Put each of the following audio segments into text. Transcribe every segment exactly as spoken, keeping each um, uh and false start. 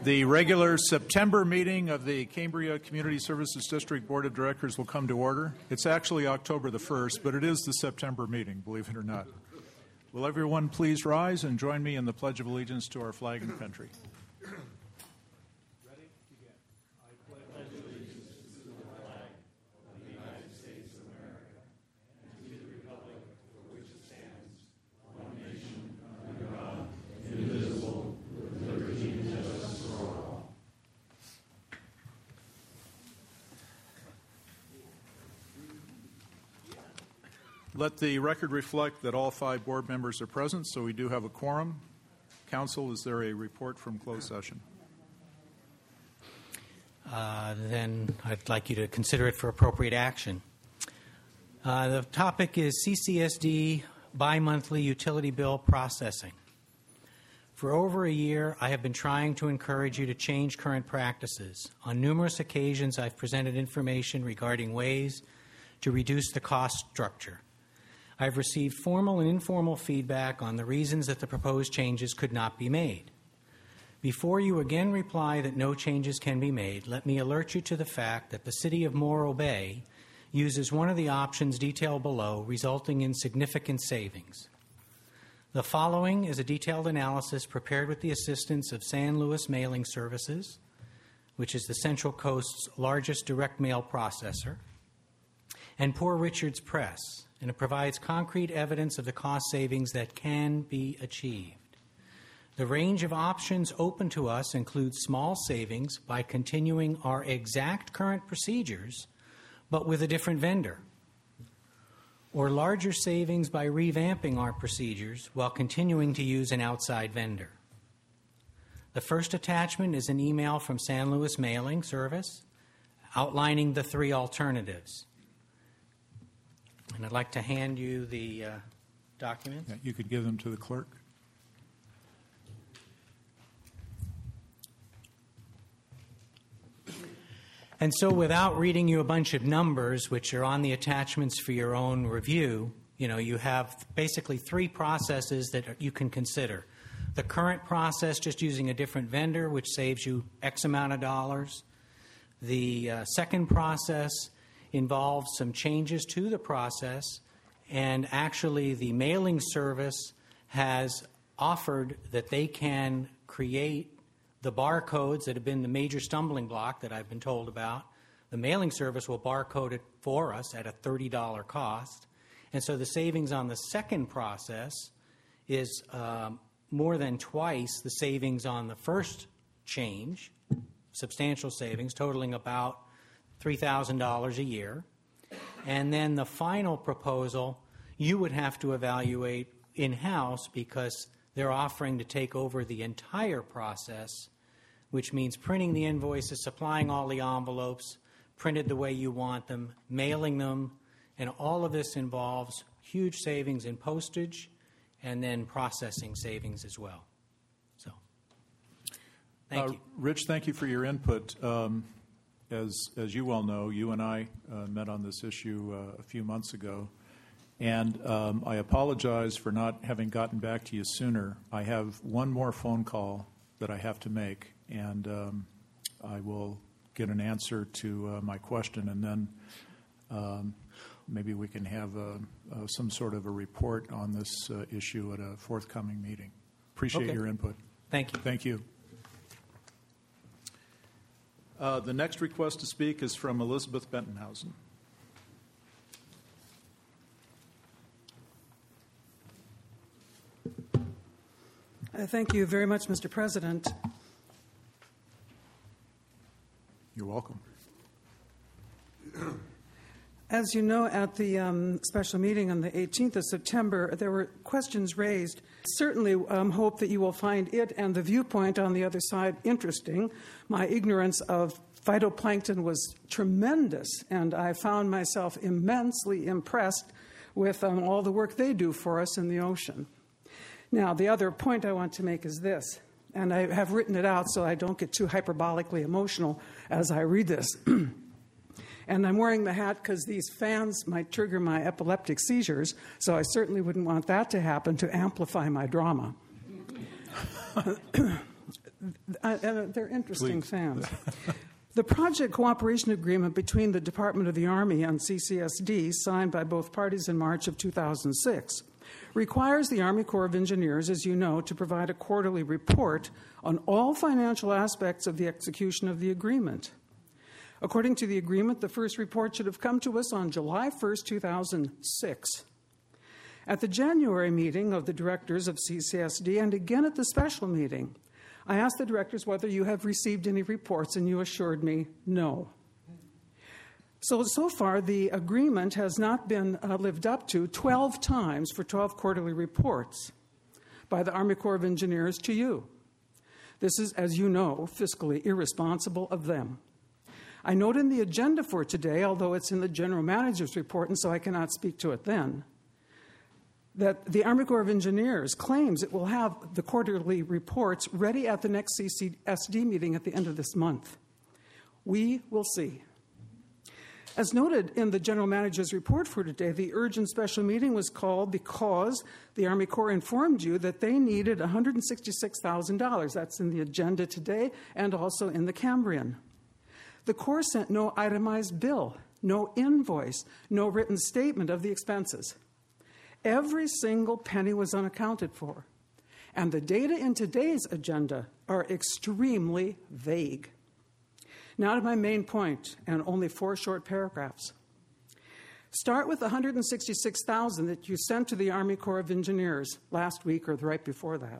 The regular September meeting of the Cambria Community Services District Board of Directors will come to order. It's actually October the first, but it is the September meeting, believe it or not. Will everyone please rise and join me in the Pledge of Allegiance to our flag and country? Ready? Begin. I pledge allegiance to the flag of the United States of America and to the republic for which it stands, one nation, under God, indivisible, with liberty and justice for all. Let the record reflect that all five board members are present, so we do have a quorum. Council, is there a report from closed session? Uh, then I'd like you to consider it for appropriate action. Uh, the topic is C C S D bi-monthly utility bill processing. For over a year, I have been trying to encourage you to change current practices. On numerous occasions, I've presented information regarding ways to reduce the cost structure. I've received formal and informal feedback on the reasons that the proposed changes could not be made. Before you again reply that no changes can be made, let me alert you to the fact that the City of Morro Bay uses one of the options detailed below, resulting in significant savings. The following is a detailed analysis prepared with the assistance of San Luis Mailing Services, which is the Central Coast's largest direct mail processor, and Poor Richard's Press, and it provides concrete evidence of the cost savings that can be achieved. The range of options open to us includes small savings by continuing our exact current procedures, but with a different vendor, or larger savings by revamping our procedures while continuing to use an outside vendor. The first attachment is an email from San Luis Mailing Service outlining the three alternatives. And I'd like to hand you the uh, documents. Yeah, you could give them to the clerk. And so without reading you a bunch of numbers, which are on the attachments for your own review, you know, you have basically three processes that you can consider. The current process, just using a different vendor, which saves you X amount of dollars. The uh, second process involves some changes to the process, and actually the mailing service has offered that they can create the barcodes that have been the major stumbling block that I've been told about. The mailing service will barcode it for us at a thirty dollars cost. And so the savings on the second process is um, more than twice the savings on the first change, substantial savings, totaling about three thousand dollars a year. And then the final proposal, you would have to evaluate in-house because they're offering to take over the entire process, which means printing the invoices, supplying all the envelopes, printed the way you want them, mailing them, and all of this involves huge savings in postage and then processing savings as well. So, thank uh, you. Rich, thank you for your input. Um, as, as you well know, you and I uh, met on this issue uh, a few months ago. And um, I apologize for not having gotten back to you sooner. I have one more phone call that I have to make, and um, I will get an answer to uh, my question, and then um, maybe we can have a, a, some sort of a report on this uh, issue at a forthcoming meeting. Appreciate Okay. your input. Thank you. Thank you. Uh, the next request to speak is from Elizabeth Bentonhausen. Uh, thank you very much, Mister President. You're welcome. As you know, at the um, special meeting on the eighteenth of September, there were questions raised. Certainly um, hope that you will find it and the viewpoint on the other side interesting. My ignorance of phytoplankton was tremendous, and I found myself immensely impressed with um, all the work they do for us in the ocean. Now, the other point I want to make is this, and I have written it out so I don't get too hyperbolically emotional as I read this. And I'm wearing the hat because these fans might trigger my epileptic seizures, so I certainly wouldn't want that to happen to amplify my drama. uh, uh, they're interesting Please. fans. The project cooperation agreement between the Department of the Army and C C S D, signed by both parties in March of two thousand six, requires the Army Corps of Engineers, as you know, to provide a quarterly report on all financial aspects of the execution of the agreement. According to the agreement, the first report should have come to us on July first, two thousand six. At the January meeting of the directors of C C S D and again at the special meeting, I asked the directors whether you have received any reports, and you assured me no. So, so far, the agreement has not been uh, lived up to twelve times for twelve quarterly reports by the Army Corps of Engineers to you. This is, as you know, fiscally irresponsible of them. I note in the agenda for today, although it's in the General Manager's report, and so I cannot speak to it then, that the Army Corps of Engineers claims it will have the quarterly reports ready at the next C C S D meeting at the end of this month. We will see. As noted in the General Manager's report for today, the urgent special meeting was called because the Army Corps informed you that they needed one hundred sixty-six thousand dollars. That's in the agenda today and also in the Cambrian. The Corps sent no itemized bill, no invoice, no written statement of the expenses. Every single penny was unaccounted for, and the data in today's agenda are extremely vague. Now to my main point, and only four short paragraphs. Start with the one hundred sixty-six thousand dollars that you sent to the Army Corps of Engineers last week or the right before that.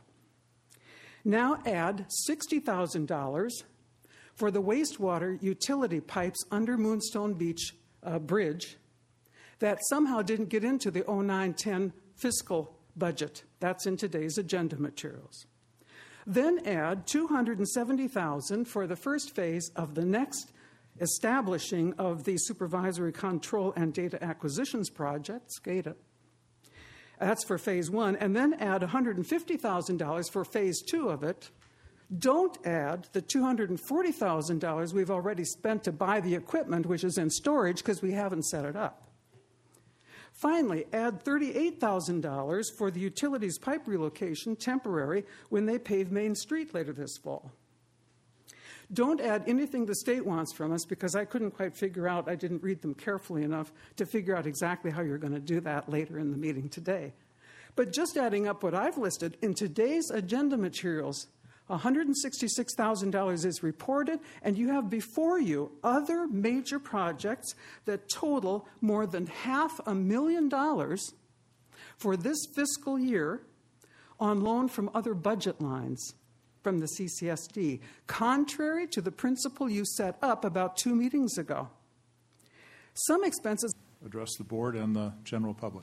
Now add sixty thousand dollars for the wastewater utility pipes under Moonstone Beach uh, Bridge that somehow didn't get into the oh nine ten fiscal budget. That's in today's agenda materials. Then add two hundred seventy thousand dollars for the first phase of the next establishing of the Supervisory Control and Data Acquisitions Project, SCADA. That's for phase one. And then add one hundred fifty thousand dollars for phase two of it. Don't add the two hundred forty thousand dollars we've already spent to buy the equipment, which is in storage because we haven't set it up. Finally, add thirty-eight thousand dollars for the utilities pipe relocation, temporary, when they pave Main Street later this fall. Don't add anything the state wants from us because I couldn't quite figure out, I didn't read them carefully enough to figure out exactly how you're going to do that later in the meeting today. But just adding up what I've listed in today's agenda materials, one hundred sixty-six thousand dollars is reported, and you have before you other major projects that total more than half a million dollars for this fiscal year on loan from other budget lines from the C C S D, contrary to the principle you set up about two meetings ago. Some expenses... Address the board and the general public.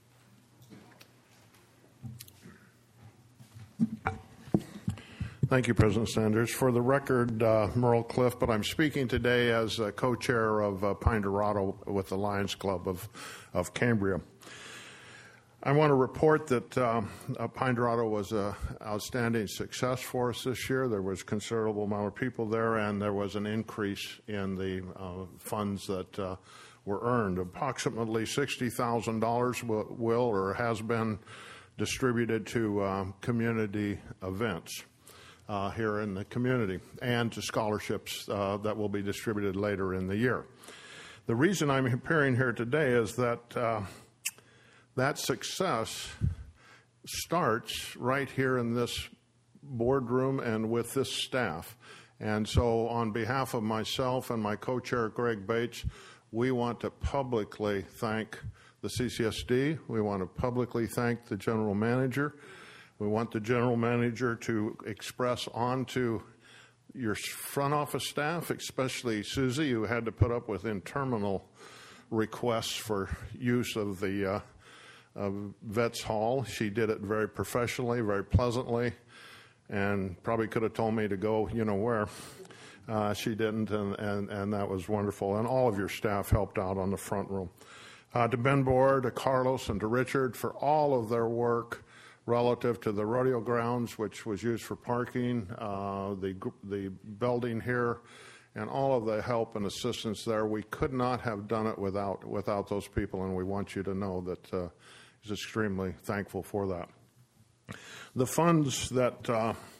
Thank you, President Sanders. For the record, uh, Merle Cliff, but I'm speaking today as uh, co-chair of uh, Pine Dorado with the Lions Club of, of Cambria. I want to report that uh, uh, Pine Dorado was an outstanding success for us this year. There was a considerable amount of people there, and there was an increase in the uh, funds that uh, were earned. Approximately sixty thousand dollars will, will or has been distributed to uh, community events Uh, here in the community, and to scholarships uh, that will be distributed later in the year. The reason I'm appearing here today is that uh, that success starts right here in this boardroom and with this staff. And so on behalf of myself and my co-chair, Greg Bates, we want to publicly thank the C C S D. We want to publicly thank the general manager. We want the general manager to express on to your front office staff, especially Susie, who had to put up with interminable requests for use of the uh, of Vets Hall. She did it very professionally, very pleasantly, and probably could have told me to go, you know where. Uh, she didn't, and, and, and that was wonderful. And all of your staff helped out on the front room. Uh, to Ben Boer, to Carlos, and to Richard for all of their work relative to the rodeo grounds, which was used for parking, uh, the the building here, and all of the help and assistance there. We could not have done it without without those people, and we want you to know that uh, he's extremely thankful for that. The funds that uh,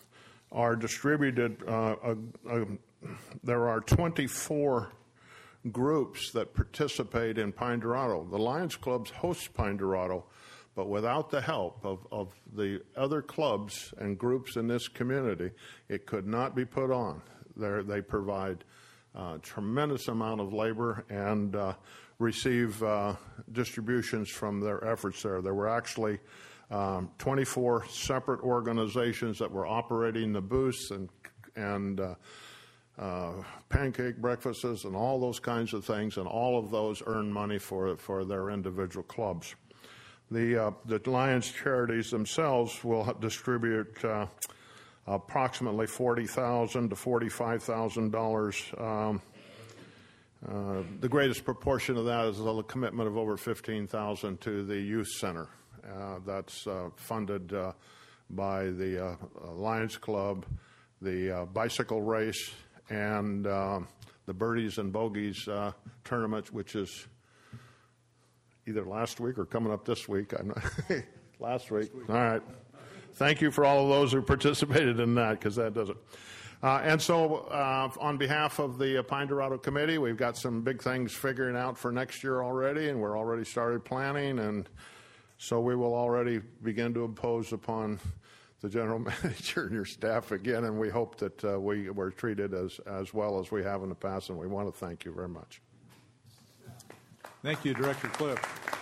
are distributed. Uh, uh, uh, there are twenty-four groups that participate in Pine Dorado. The Lions Clubs host Pine Dorado, but without the help of, of the other clubs and groups in this community, it could not be put on. They're, they provide a tremendous amount of labor and uh, receive uh, distributions from their efforts there. There were actually um, twenty-four separate organizations that were operating the booths and, and uh, Uh, pancake breakfasts and all those kinds of things, and all of those earn money for for their individual clubs. The uh, the Lions charities themselves will distribute uh, approximately forty thousand to forty-five thousand dollars. Um, uh, the greatest proportion of that is a commitment of over fifteen thousand to the youth center. Uh, that's uh, funded uh, by the uh, Lions Club, the uh, bicycle race, and uh, the Birdies and Bogies uh, tournament, which is either last week or coming up this week. I'm not last week. All right. Thank you for all of those who participated in that, because that does it. Uh, and so uh, on behalf of the Pine Dorado Committee, we've got some big things figuring out for next year already, and we're already started planning, and so we will already begin to impose upon the general manager and your staff again, and we hope that uh, we were treated as, as well as we have in the past, and we want to thank you very much. Thank you, Director Cliff.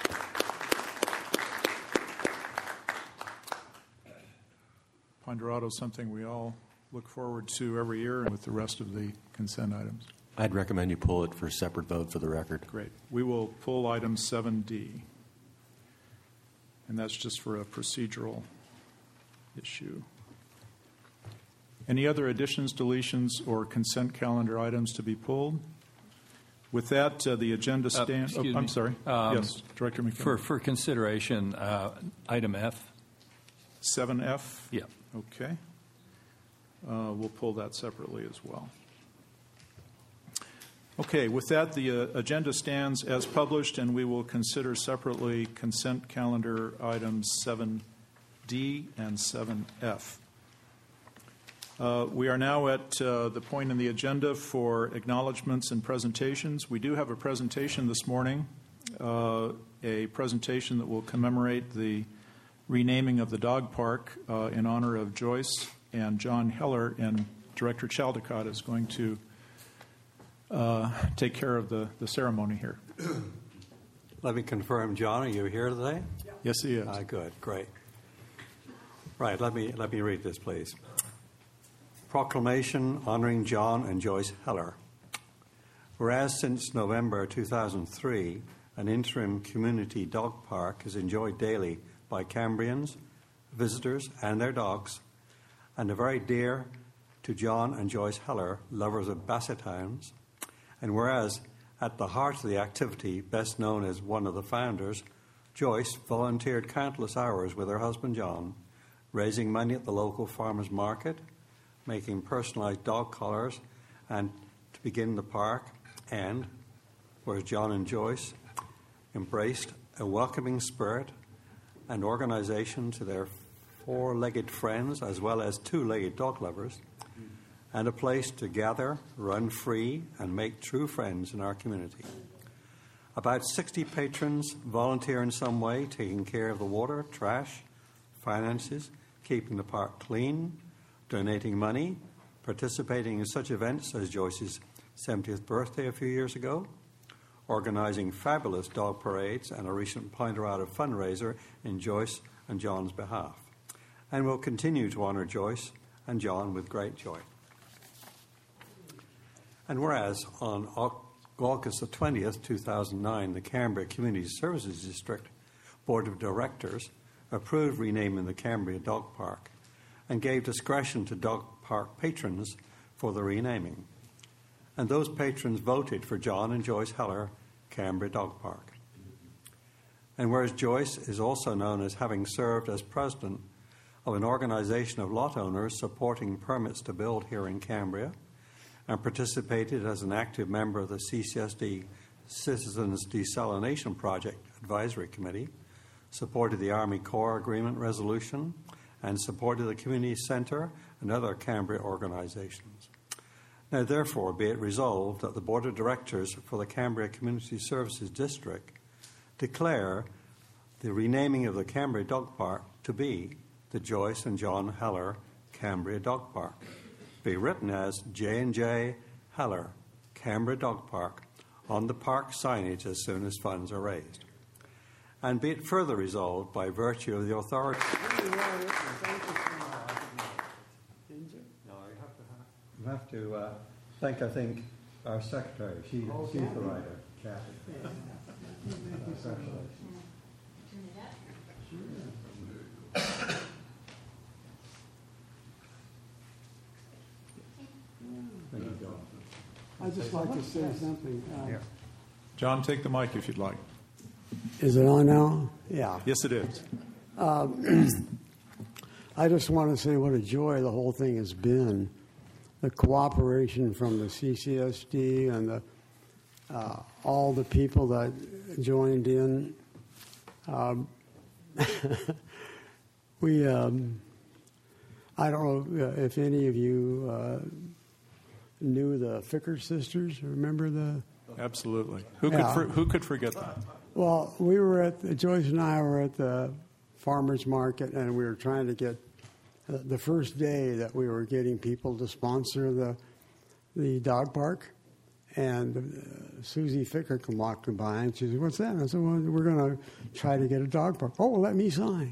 Pine Dorado is something we all look forward to every year, and with the rest of the consent items. I'd recommend you pull it for a separate vote for the record. Great. We will pull item seven D, and that's just for a procedural issue. Any other additions, deletions, or consent calendar items to be pulled? With that, uh, the agenda stands. Uh, oh, I'm me. sorry. Um, yes, Director McKinley. For, for consideration, uh, item F. seven F? Yeah. Okay. Uh, we'll pull that separately as well. Okay, with that, the uh, agenda stands as published, and we will consider separately consent calendar items seven D and seven F. Uh, we are now at uh, the point in the agenda for acknowledgments and presentations. We do have a presentation this morning, uh, a presentation that will commemorate the renaming of the dog park uh, in honor of Joyce and John Heller, and Director Chaldecott is going to uh, take care of the, the ceremony here. Let me confirm, John, are you here today? Yes, he is. Uh, good, great. Right, let me, let me read this, please. Proclamation honoring John and Joyce Heller. Whereas since November two thousand three, an interim community dog park is enjoyed daily by Cambrians, visitors, and their dogs, and are very dear to John and Joyce Heller, lovers of basset hounds. And whereas at the heart of the activity, best known as one of the founders, Joyce volunteered countless hours with her husband John, raising money at the local farmers market, making personalized dog collars, and to begin the park, and whereas John and Joyce embraced a welcoming spirit and organization to their four-legged friends as well as two-legged dog lovers, and a place to gather, run free, and make true friends in our community. About sixty patrons volunteer in some way, taking care of the water, trash, finances, keeping the park clean, donating money, participating in such events as Joyce's seventieth birthday a few years ago, organizing fabulous dog parades and a recent Pine Dorado fundraiser in Joyce and John's behalf. And will continue to honor Joyce and John with great joy. And whereas on August the twentieth, two thousand nine, the Cambria Community Services District Board of Directors approved renaming the Cambria Dog Park and gave discretion to dog park patrons for the renaming. And those patrons voted for John and Joyce Heller, Cambria Dog Park. And whereas Joyce is also known as having served as president of an organization of lot owners supporting permits to build here in Cambria, and participated as an active member of the C C S D Citizens Desalination Project Advisory Committee, supported the Army Corps Agreement Resolution, and supported the community centre and other Cambria organisations. Now, therefore, be it resolved that the Board of Directors for the Cambria Community Services District declare the renaming of the Cambria Dog Park to be the Joyce and John Heller Cambria Dog Park. Be written as J and J Heller Cambria Dog Park on the park signage as soon as funds are raised. And be it further resolved by virtue of the authority. No, you have to, have, you have to uh, thank, I think, our secretary. She, oh, she's the writer, Kathy. Yeah. Congratulations. Thank you, John. I'd just like to say something. Uh, Yeah. John, take the mic if you'd like. Is it on now? Yeah. Yes, it is. Um, I just want to say what a joy the whole thing has been. The cooperation from the C C S D and the, uh, all the people that joined in. Um, we, um, I don't know if any of you uh, knew the Ficker sisters. Remember the? Absolutely. Who could Yeah. for, who could forget that? Well, we were at the, Joyce and I were at the farmers market, and we were trying to get uh, the first day that we were getting people to sponsor the the dog park, and uh, Susie Ficker come walking by, and she said, "What's that?" And I said, "Well, we're going to try to get a dog park." "Oh, let me sign."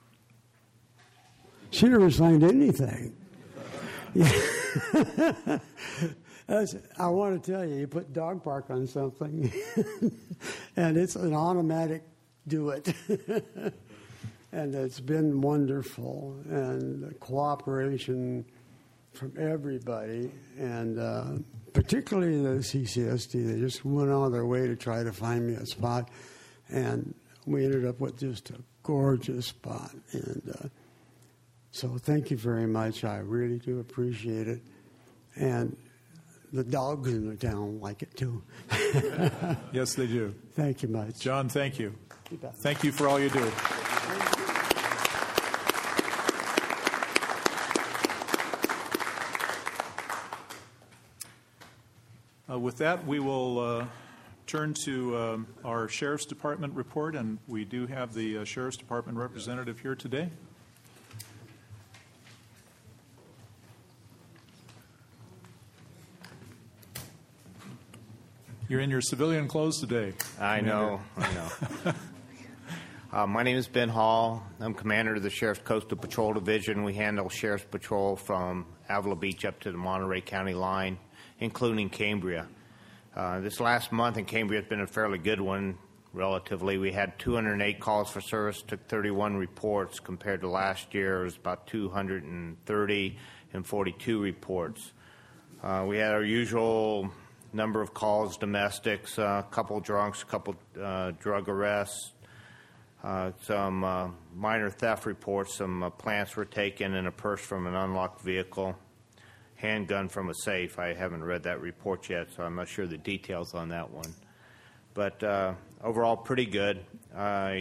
She never signed anything. I want to tell you, you put dog park on something, and it's an automatic do it. And it's been wonderful, and the cooperation from everybody, and uh, particularly the C C S D. They just went on their way to try to find me a spot, and we ended up with just a gorgeous spot. And uh, so thank you very much. I really do appreciate it. And the dogs in the town like it too. Yes, they do. Thank you much. John, thank you. You bet. Thank you for all you do. Uh, with that, we will uh, turn to um, our Sheriff's Department report, and we do have the uh, Sheriff's Department representative here today. You're in your civilian clothes today. I know, I know. uh, my name is Ben Hall. I'm commander of the Sheriff's Coastal Patrol Division. We handle Sheriff's Patrol from Avila Beach up to the Monterey County line, including Cambria. Uh, this last month in Cambria has been a fairly good one, relatively. We had two hundred eight calls for service, took thirty-one reports. Compared to last year, it was about two hundred thirty and forty-two reports. Uh, we had our usual number of calls, domestics, a uh, couple drunks, a couple uh, drug arrests, uh, some uh, minor theft reports, some uh, plants were taken, and a purse from an unlocked vehicle, handgun from a safe. I haven't read that report yet, so I'm not sure the details on that one. But uh, overall, pretty good. Uh,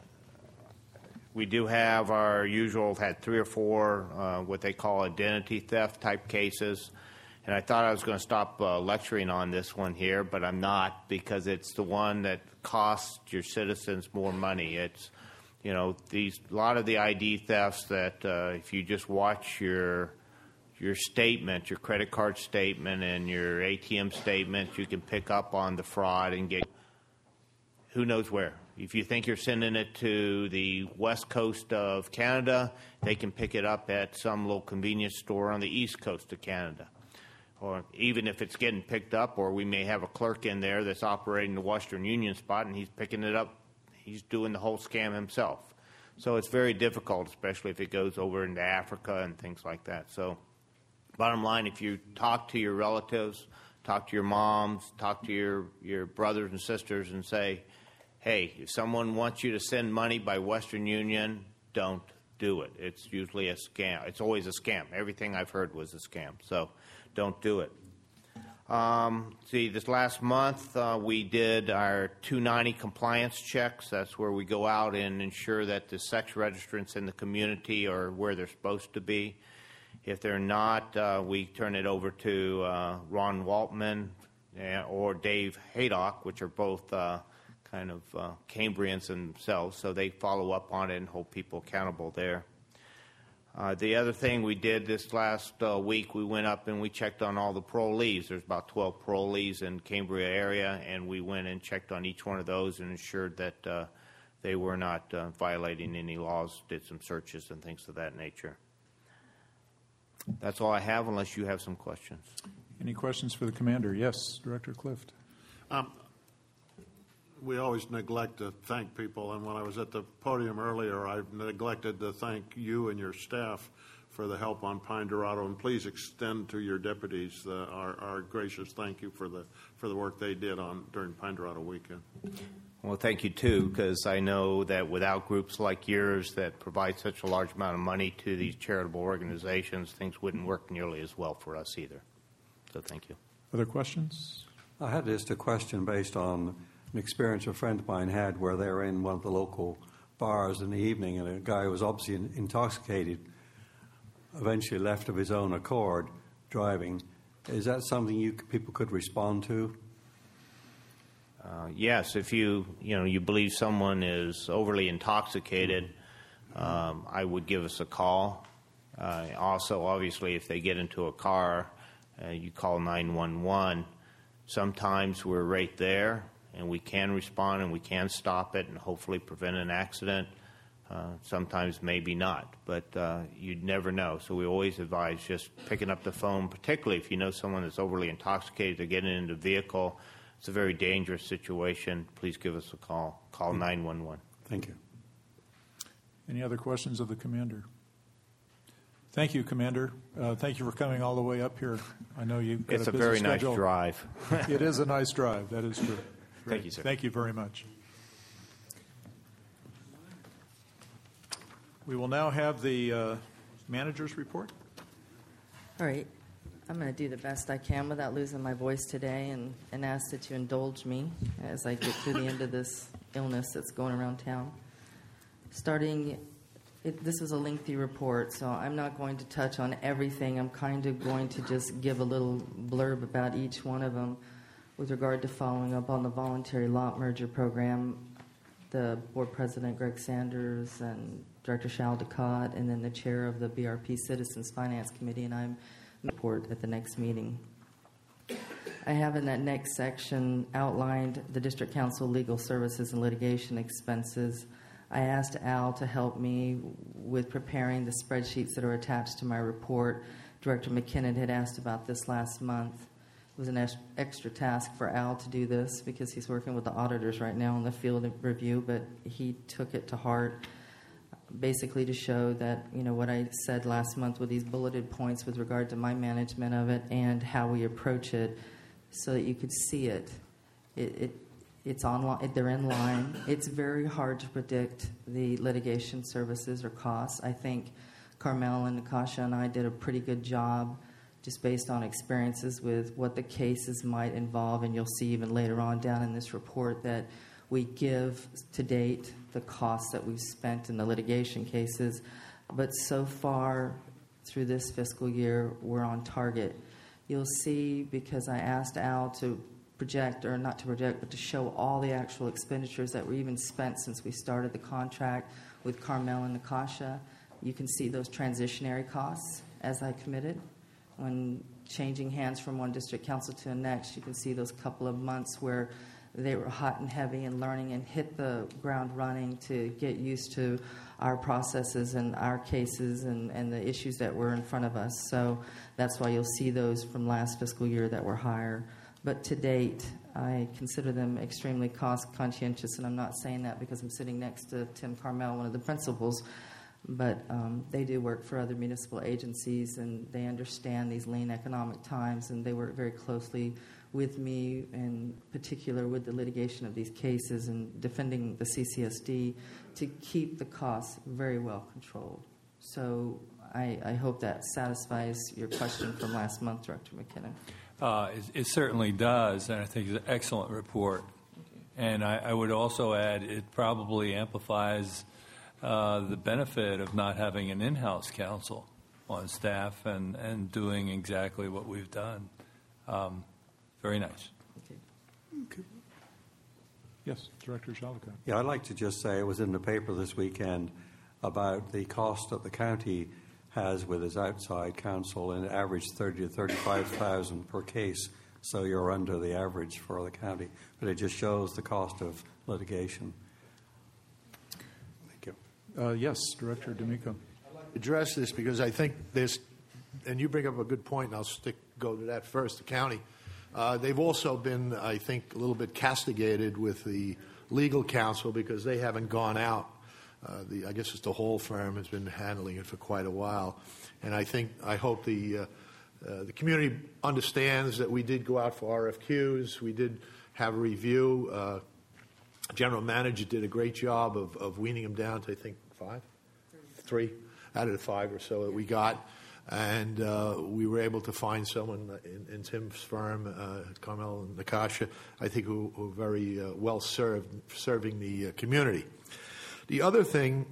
we do have our usual, had three or four uh, what they call identity theft type cases. And I thought I was going to stop uh, lecturing on this one here, but I'm not, because it's the one that costs your citizens more money. It's, you know, these a lot of the I D thefts that uh, if you just watch your your statement, your credit card statement and your A T M statement, you can pick up on the fraud and get who knows where. If you think you're sending it to the west coast of Canada, they can pick it up at some little convenience store on the east coast of Canada. Or even if it's getting picked up, or we may have a clerk in there that's operating the Western Union spot and he's picking it up, he's doing the whole scam himself. So it's very difficult, especially if it goes over into Africa and things like that. So bottom line, if you talk to your relatives, talk to your moms, talk to your, your brothers and sisters and say, hey, if someone wants you to send money by Western Union, don't do it. It's usually a scam. It's always a scam. Everything I've heard was a scam. So don't do it. Um, see, this last month uh, we did our two ninety compliance checks. That's where we go out and ensure that the sex registrants in the community are where they're supposed to be. If they're not, uh, we turn it over to uh, Ron Waltman uh, or Dave Haydock, which are both uh, kind of uh, Cambrians themselves, so they follow up on it and hold people accountable there. Uh, the other thing we did this last uh, week, we went up and we checked on all the parolees. There's about twelve parolees in Cambria area, and we went and checked on each one of those and ensured that uh, they were not uh, violating any laws, did some searches and things of that nature. That's all I have, unless you have some questions. Any questions for the commander? Yes, Director Clift. Um, we always neglect to thank people, and when I was at the podium earlier, I neglected to thank you and your staff for the help on Pine Dorado, and please extend to your deputies uh, our, our gracious thank you for the for the work they did on during Pine Dorado weekend. Well, thank you, too, because I know that without groups like yours that provide such a large amount of money to these charitable organizations, things wouldn't work nearly as well for us either. So thank you. Other questions? I had just a question based on an experience a friend of mine had where they were in one of the local bars in the evening, and a guy who was obviously intoxicated eventually left of his own accord driving. Is that something you people could respond to? Uh, yes, if you you know you believe someone is overly intoxicated, um, I would give us a call. Uh, also, obviously, if they get into a car, uh, you call nine one one. Sometimes we're right there, and we can respond, and we can stop it, and hopefully prevent an accident. Uh, sometimes maybe not, but uh, you'd never know. So we always advise just picking up the phone, particularly if you know someone that's overly intoxicated, they're getting into a vehicle. It's a very dangerous situation. Please give us a call. Call nine one one. Thank you. Any other questions of the commander? Thank you, Commander. Uh, thank you for coming all the way up here. I know you've got It's a a busy very schedule. nice drive. It is a nice drive. That is true. Thank you, sir. Thank you very much. We will now have the uh, manager's report. All right. I'm going to do the best I can without losing my voice today, and, and ask that you indulge me as I get through the end of this illness that's going around town. Starting, it, this is a lengthy report, so I'm not going to touch on everything. I'm kind of going to just give a little blurb about each one of them with regard to following up on the voluntary lot merger program. The board president, Greg Sanders, and Director Shal Ducott, and then the chair of the B R P Citizens Finance Committee, and I'm report at the next meeting. I have in that next section outlined the District Council legal services and litigation expenses. I asked Al to help me with preparing the spreadsheets that are attached to my report. Director McKinnon had asked about this last month. It was an ex- extra task for Al to do this because he's working with the auditors right now in the field review, but he took it to heart, basically to show that, you know, what I said last month with these bulleted points with regard to my management of it and how we approach it, so that you could see it. It, it it's online. They're in line. It's very hard to predict the litigation services or costs. I think Carmel and Nakasha and I did a pretty good job, just based on experiences with what the cases might involve, and you'll see even later on down in this report that we give to date the costs that we've spent in the litigation cases. But so far through this fiscal year, we're on target. You'll see, because I asked Al to project, or not to project, but to show all the actual expenditures that were even spent since we started the contract with Carmel and Nakasha. You can see those transitionary costs as I committed. When changing hands from one district council to the next, you can see those couple of months where they were hot and heavy and learning and hit the ground running to get used to our processes and our cases and, and the issues that were in front of us. So that's why you'll see those from last fiscal year that were higher. But to date, I consider them extremely cost conscientious, and I'm not saying that because I'm sitting next to Tim Carmel, one of the principals, but um, they do work for other municipal agencies, and they understand these lean economic times, and they work very closely with me, in particular with the litigation of these cases and defending the C C S D, to keep the costs very well controlled. So I, I hope that satisfies your question from last month, Director McKinnon. Uh, it, it certainly does, and I think it's an excellent report. And I, I would also add it probably amplifies uh, the benefit of not having an in-house counsel on staff and, and doing exactly what we've done. Um, very nice. Okay. Okay. Yes, Director Jolicoeur. Yeah, I'd like to just say it was in the paper this weekend about the cost that the county has with its outside counsel, and it averaged thirty to thirty-five thousand per case. So you're under the average for the county, but it just shows the cost of litigation. Thank you. Uh, yes, Director D'Amico. Address this because I think there's, and you bring up a good point, and I'll stick go to that first. The county, uh, they've also been, I think, a little bit castigated with the legal counsel because they haven't gone out. Uh, the I guess it's the Hall firm has been handling it for quite a while, and I think I hope the uh, uh, the community understands that we did go out for R F Qs. We did have a review. Uh, General manager did a great job of, of weaning them down to I think five, three out of the five or so that we got, and uh, we were able to find someone in, in Tim's firm, uh, Carmel and Nakasha, I think who, who were very uh, well served serving the uh, community. The other thing,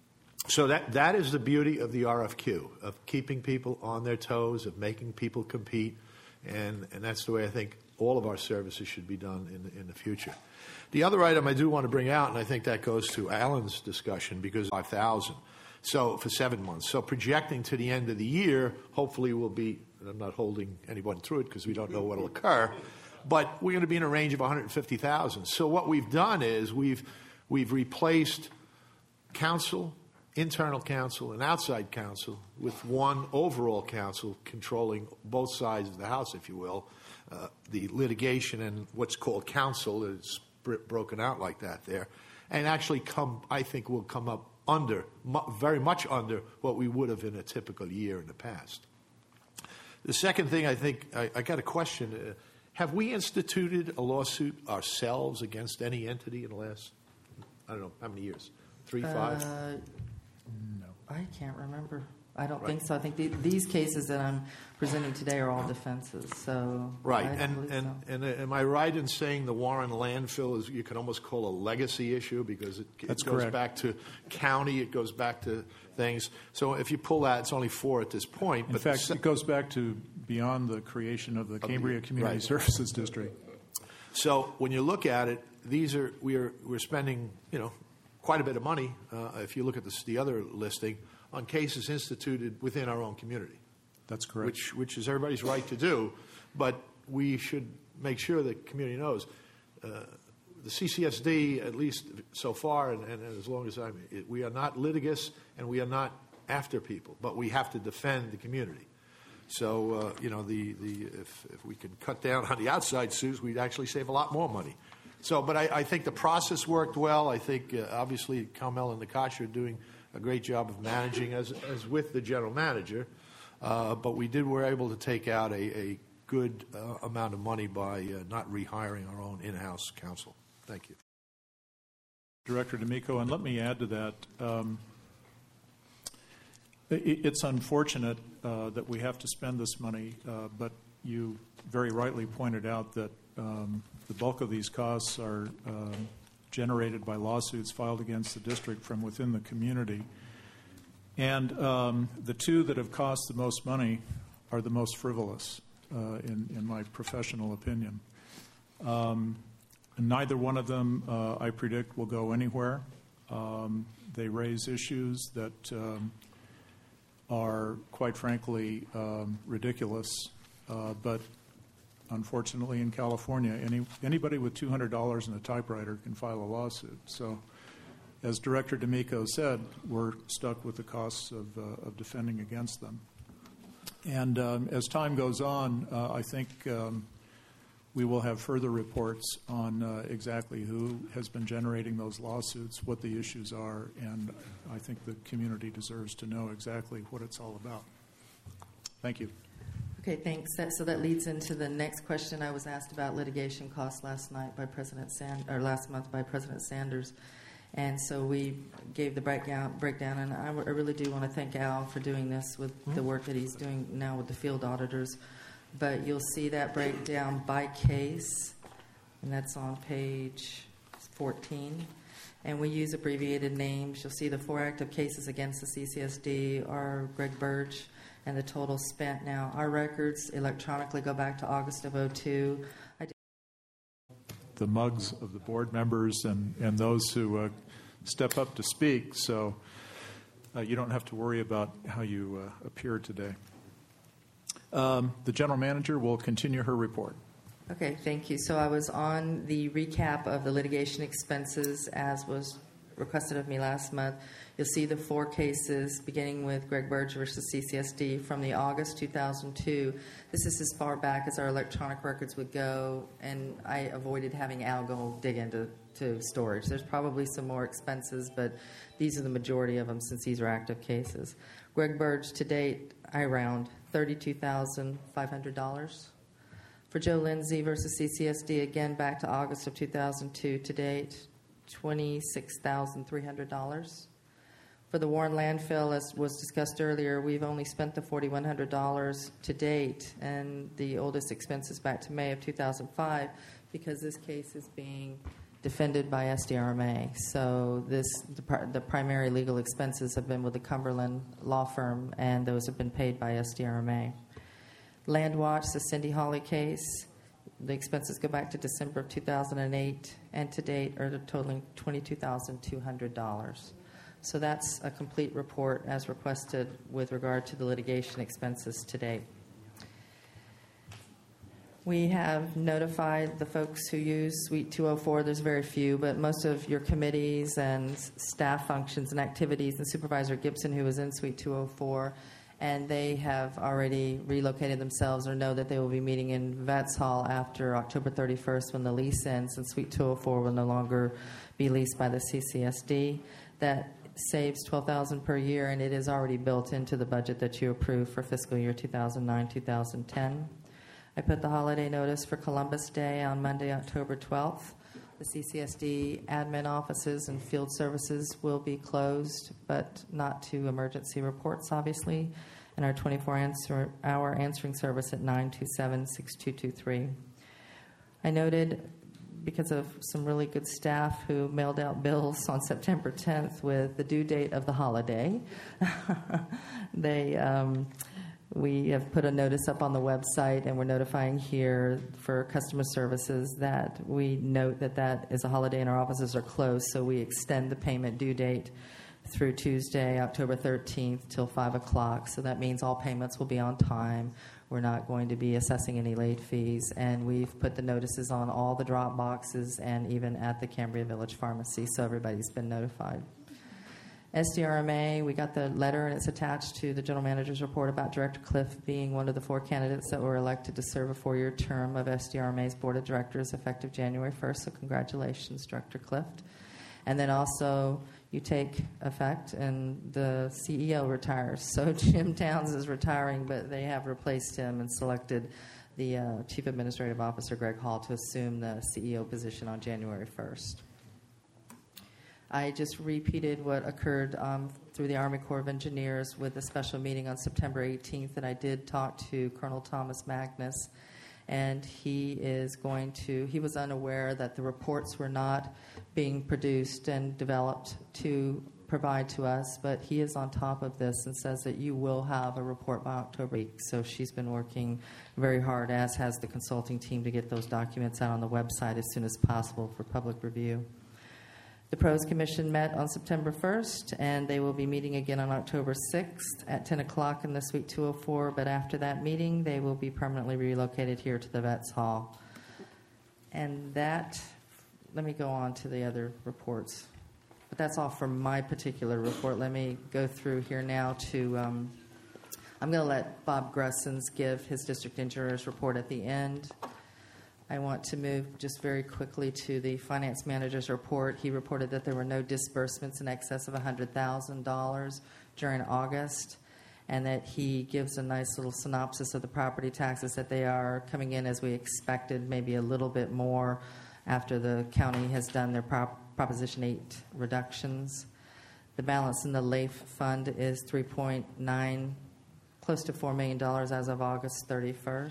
so that, that is the beauty of the R F Q, of keeping people on their toes, of making people compete, and, and that's the way I think all of our services should be done in the, in the future. The other item I do want to bring out, and I think that goes to Alan's discussion, because five thousand, so for seven months. So projecting to the end of the year, hopefully we'll be, and I'm not holding anyone through it because we don't know what will occur, but we're going to be in a range of one hundred fifty thousand. So what we've done is we've we've replaced counsel, internal counsel, and outside counsel with one overall counsel controlling both sides of the house, if you will. Uh, the litigation and what's called counsel is broken out like that there, and actually come, I think, will come up under, mu- very much under what we would have in a typical year in the past. The second thing, I think, I, I got a question. Uh, have we instituted a lawsuit ourselves against any entity in the last, I don't know, how many years? Three, five? Uh, No. I can't remember. I don't Right. think so. I think the, these cases that I'm presenting today are all defenses. So Right, I don't and believe and, so. and uh, am I right in saying the Warren landfill is you can almost call a legacy issue because it, it That's goes correct. back to county, it goes back to things. So if you pull that, it's only four at this point. In but fact, the, it goes back to beyond the creation of the Cambria Community right. Services District. So when you look at it, these are we are we're spending you know quite a bit of money. Uh, if you look at this, the other listing on cases instituted within our own community. That's correct. Which, which is everybody's right to do, but we should make sure the community knows. Uh, the C C S D, at least so far, and, and as long as I'm, it, we are not litigious and we are not after people, but we have to defend the community. So, uh, you know, the, the, if, if we can cut down on the outside suits, we'd actually save a lot more money. So, but I, I think the process worked well. I think, uh, obviously, Carmel and Nakasha are doing a great job of managing, as, as with the general manager. Uh, but we did were able to take out a, a good uh, amount of money by uh, not rehiring our own in-house counsel. Thank you. Director D'Amico, and let me add to that. Um, it, it's unfortunate uh, that we have to spend this money, uh, but you very rightly pointed out that um, the bulk of these costs are um, generated by lawsuits filed against the district from within the community. And um, the two that have cost the most money are the most frivolous, uh, in, in my professional opinion. Um, neither one of them, uh, I predict, will go anywhere. Um, they raise issues that um, are, quite frankly, um, ridiculous. Uh, but unfortunately, in California, any, anybody with two hundred dollars in a typewriter can file a lawsuit. So, as Director D'Amico said, we're stuck with the costs of, uh, of defending against them. And um, as time goes on, uh, I think um, we will have further reports on uh, exactly who has been generating those lawsuits, what the issues are, and I think the community deserves to know exactly what it's all about. Thank you. Okay, thanks. That, so that leads into the next question I was asked about litigation costs last night by President Sand, or last month by President Sanders. And so we gave the breakdown, breakdown and I, w- I really do want to thank Al for doing this with mm-hmm. the work that he's doing now with the field auditors. but you'll see that breakdown by case, and that's on page fourteen. And we use abbreviated names. You'll see the four active cases against the C C S D are Greg Burge, and the total spent. Now, our records electronically go back to August of oh two. I did the mugs of the board members and, and those who uh, step up to speak, so uh, you don't have to worry about how you uh, appear today. Um, the general manager will continue her report. Okay, thank you. So I was on the recap of the litigation expenses as was requested of me last month. You'll see the four cases, beginning with Greg Burge versus C C S D from the August two thousand two. This is as far back as our electronic records would go, and I avoided having Al go dig into to storage. There's probably some more expenses, but these are the majority of them since these are active cases. Greg Burge, to date, I round thirty-two thousand five hundred dollars. For Joe Lindsay versus C C S D, again back to August of two thousand two, to date, twenty-six thousand three hundred dollars. For the Warren landfill, as was discussed earlier, we've only spent the four thousand one hundred dollars to date, and the oldest expense is back to May of two thousand five because this case is being defended by S D R M A. So this the, the primary legal expenses have been with the Cumberland law firm, and those have been paid by S D R M A. Landwatch, the Cindy Hawley case, the expenses go back to December of two thousand eight, and to date are totaling twenty-two thousand two hundred dollars. So that's a complete report as requested with regard to the litigation expenses to date. We have notified the folks who use Suite two oh four. There's very few, but most of your committees and staff functions and activities, and Supervisor Gibson, who was in Suite two oh four, and they have already relocated themselves or know that they will be meeting in Vets Hall after October thirty-first when the lease ends, and Suite two oh four will no longer be leased by the C C S D. That saves twelve thousand dollars per year, and it is already built into the budget that you approved for fiscal year two thousand nine to two thousand ten. I put the holiday notice for Columbus Day on Monday, October twelfth. The C C S D admin offices and field services will be closed, but not to emergency reports, obviously, and our twenty-four hour answering service at nine two seven, six two two three. I noted, because of some really good staff who mailed out bills on September tenth with the due date of the holiday, they... Um, We have put a notice up on the website, and we're notifying here for customer services that we note that that is a holiday and our offices are closed, so we extend the payment due date through Tuesday, October thirteenth, till five o'clock. So that means all payments will be on time. We're not going to be assessing any late fees, and we've put the notices on all the drop boxes and even at the Cambria Village Pharmacy, so everybody's been notified. S D R M A, we got the letter, and it's attached to the general manager's report about Director Cliff being one of the four candidates that were elected to serve a four-year term of S D R M A's board of directors effective January first. So congratulations, Director Cliff. And then also you take effect, and the C E O retires. So Jim Towns is retiring, but they have replaced him and selected the uh, Chief Administrative Officer, Greg Hall, to assume the C E O position on January first. I just repeated what occurred um, through the Army Corps of Engineers with a special meeting on September eighteenth, and I did talk to Colonel Thomas Magnus, and he is going to, he was unaware that the reports were not being produced and developed to provide to us, but he is on top of this and says that you will have a report by October eighth. So she's been working very hard, as has the consulting team, to get those documents out on the website as soon as possible for public review. The Pros Commission met on September first, and they will be meeting again on October sixth at ten o'clock in the Suite two oh four, but after that meeting, they will be permanently relocated here to the Vets Hall. And that, let me go on to the other reports. But that's all for my particular report. Let me go through here now to, um, I'm going to let Bob Grussens give his district engineer's report at the end. I want to move just very quickly to the finance manager's report. He reported that there were no disbursements in excess of one hundred thousand dollars during August, and that he gives a nice little synopsis of the property taxes, that they are coming in as we expected, maybe a little bit more after the county has done their Prop- Proposition eight reductions. The balance in the L A I F fund is three point nine, close to four million dollars as of August thirty-first.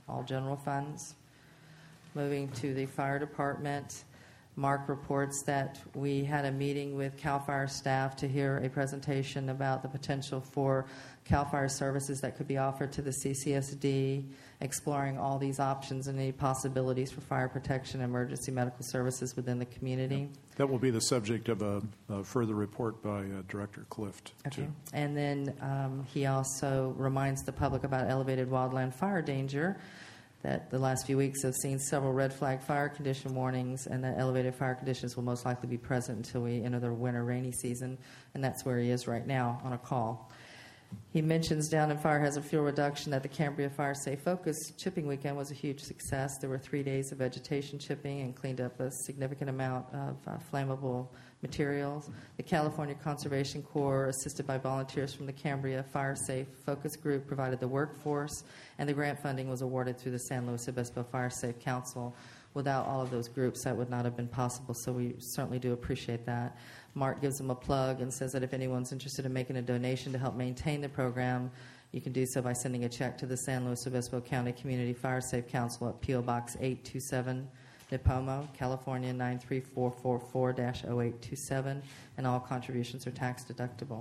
all general funds. Moving to the fire department, Mark reports that we had a meeting with CAL FIRE staff to hear a presentation about the potential for CAL FIRE services that could be offered to the C C S D, exploring all these options and any possibilities for fire protection and emergency medical services within the community. That will be the subject of a, a further report by uh, Director Clift. Okay. Too. And then um, he also reminds the public about elevated wildland fire danger, that the last few weeks have seen several red flag fire condition warnings, and that elevated fire conditions will most likely be present until we enter the winter rainy season, and that's where he is right now on a call. He mentions down in fire hazard fuel reduction that the Cambria Fire Safe Focus chipping weekend was a huge success. There were three days of vegetation chipping and cleaned up a significant amount of uh, flammable materials. The California Conservation Corps, assisted by volunteers from the Cambria Fire Safe Focus Group, provided the workforce, and the grant funding was awarded through the San Luis Obispo Fire Safe Council. Without all of those groups, that would not have been possible, so we certainly do appreciate that. Mark gives them a plug and says that if anyone's interested in making a donation to help maintain the program, you can do so by sending a check to the San Luis Obispo County Community Fire Safe Council at P O Box eight two seven, Nipomo, California nine three four four four dash oh eight two seven, and all contributions are tax deductible.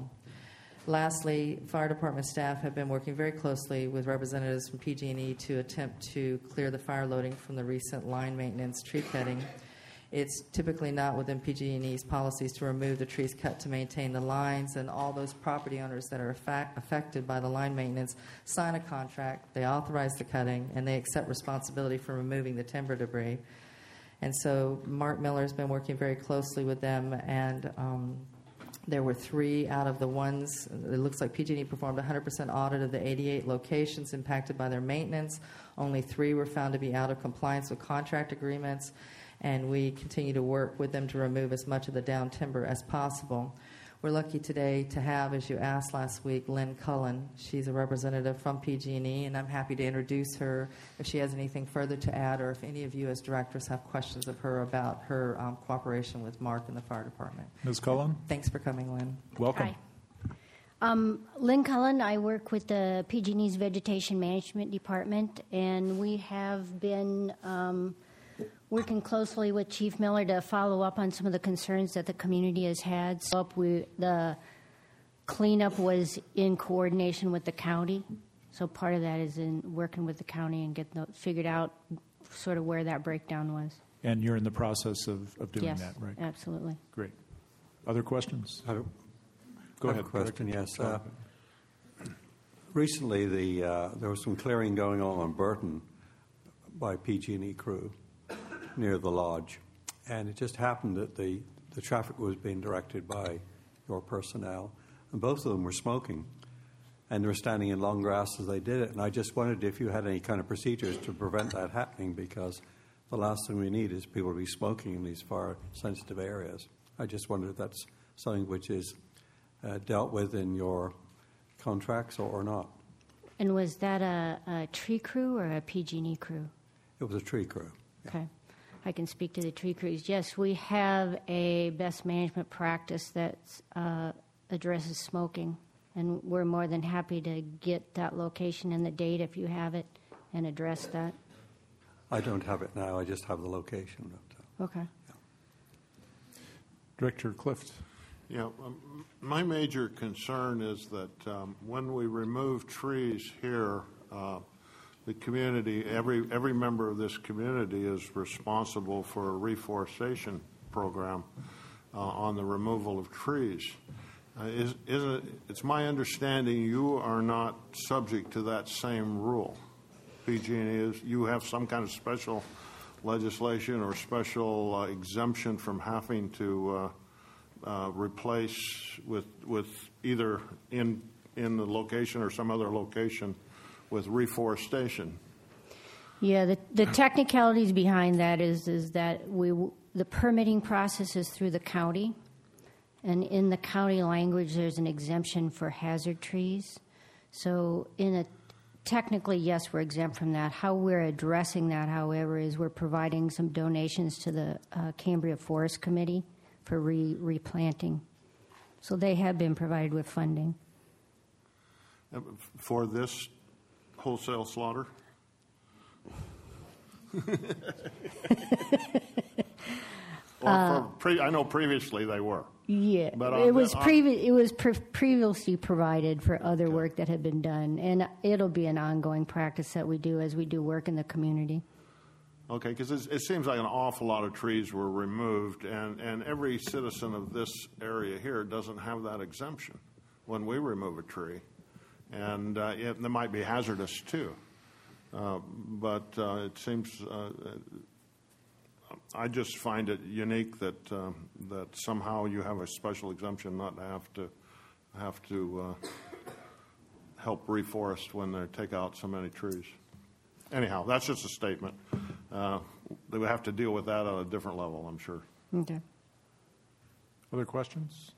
Lastly, fire department staff have been working very closely with representatives from P G and E to attempt to clear the fire loading from the recent line maintenance tree cutting. It's typically not within P G and E's policies to remove the trees cut to maintain the lines, and all those property owners that are effect- affected by the line maintenance sign a contract, they authorize the cutting, and they accept responsibility for removing the timber debris. And so Mark Miller has been working very closely with them, and um, there were three out of the ones. It looks like P G and E performed a one hundred percent audit of the eighty-eight locations impacted by their maintenance. Only three were found to be out of compliance with contract agreements, and we continue to work with them to remove as much of the down timber as possible. We're lucky today to have, as you asked last week, Lynn Cullen. She's a representative from P G and E, and I'm happy to introduce her if she has anything further to add, or if any of you as directors have questions of her about her um, cooperation with Mark and the fire department. Miz Cullen? Thanks for coming, Lynn. Welcome. Hi. Um, Lynn Cullen, I work with the P G and E's Vegetation Management Department, and we have been um, working closely with Chief Miller to follow up on some of the concerns that the community has had. So we, the cleanup was in coordination with the county, so part of that is in working with the county and getting the, figured out sort of where that breakdown was. And you're in the process of, of doing yes, that, right? Absolutely. Great. Other questions? I don't, Go I ahead. have a question, Director. yes. Uh, recently, the, uh, there was some clearing going on on Burton by P G and E crew near the lodge, and it just happened that the, the traffic was being directed by your personnel, and both of them were smoking, and they were standing in long grass as they did it, and I just wondered if you had any kind of procedures to prevent that happening, because the last thing we need is people to be smoking in these fire-sensitive areas. I just wondered if that's something which is uh, dealt with in your contracts or, or not. And was that a, a tree crew or a P G and E crew? It was a tree crew. Yeah. Okay. I can speak to the tree crews. Yes, we have a best management practice that uh, addresses smoking, and we're more than happy to get that location and the date if you have it and address that. I don't have it now. I just have the location. Okay. Yeah. Director Clift. Yeah, um, my major concern is that um, when we remove trees here, uh, the community, every every member of this community is responsible for a reforestation program uh, on the removal of trees. Uh, is, isn't it, it's my understanding you are not subject to that same rule. P G and E is, you have some kind of special legislation or special uh, exemption from having to uh, uh, replace with with either in in the location or some other location with reforestation. Yeah, the, the technicalities behind that is is that we the permitting process is through the county, and in the county language, there's an exemption for hazard trees. So, in a technically, yes, we're exempt from that. How we're addressing that, however, is we're providing some donations to the uh, Cambria Forest Committee for re- replanting. So they have been provided with funding. For this wholesale slaughter? Or for pre- I know previously they were. Yeah, But it on was the- on- previ- It was pre- previously provided for other work that had been done, and it'll be an ongoing practice that we do as we do work in the community. Okay, because it seems like an awful lot of trees were removed, and, and every citizen of this area here doesn't have that exemption when we remove a tree. And uh, it, they might be hazardous too. Uh, but uh, it seems, uh, I just find it unique that, uh, that somehow you have a special exemption not to have to, have to uh, help reforest when they take out so many trees. Anyhow, that's just a statement. Uh, they would have to deal with that on a different level, I'm sure. Okay. Other questions?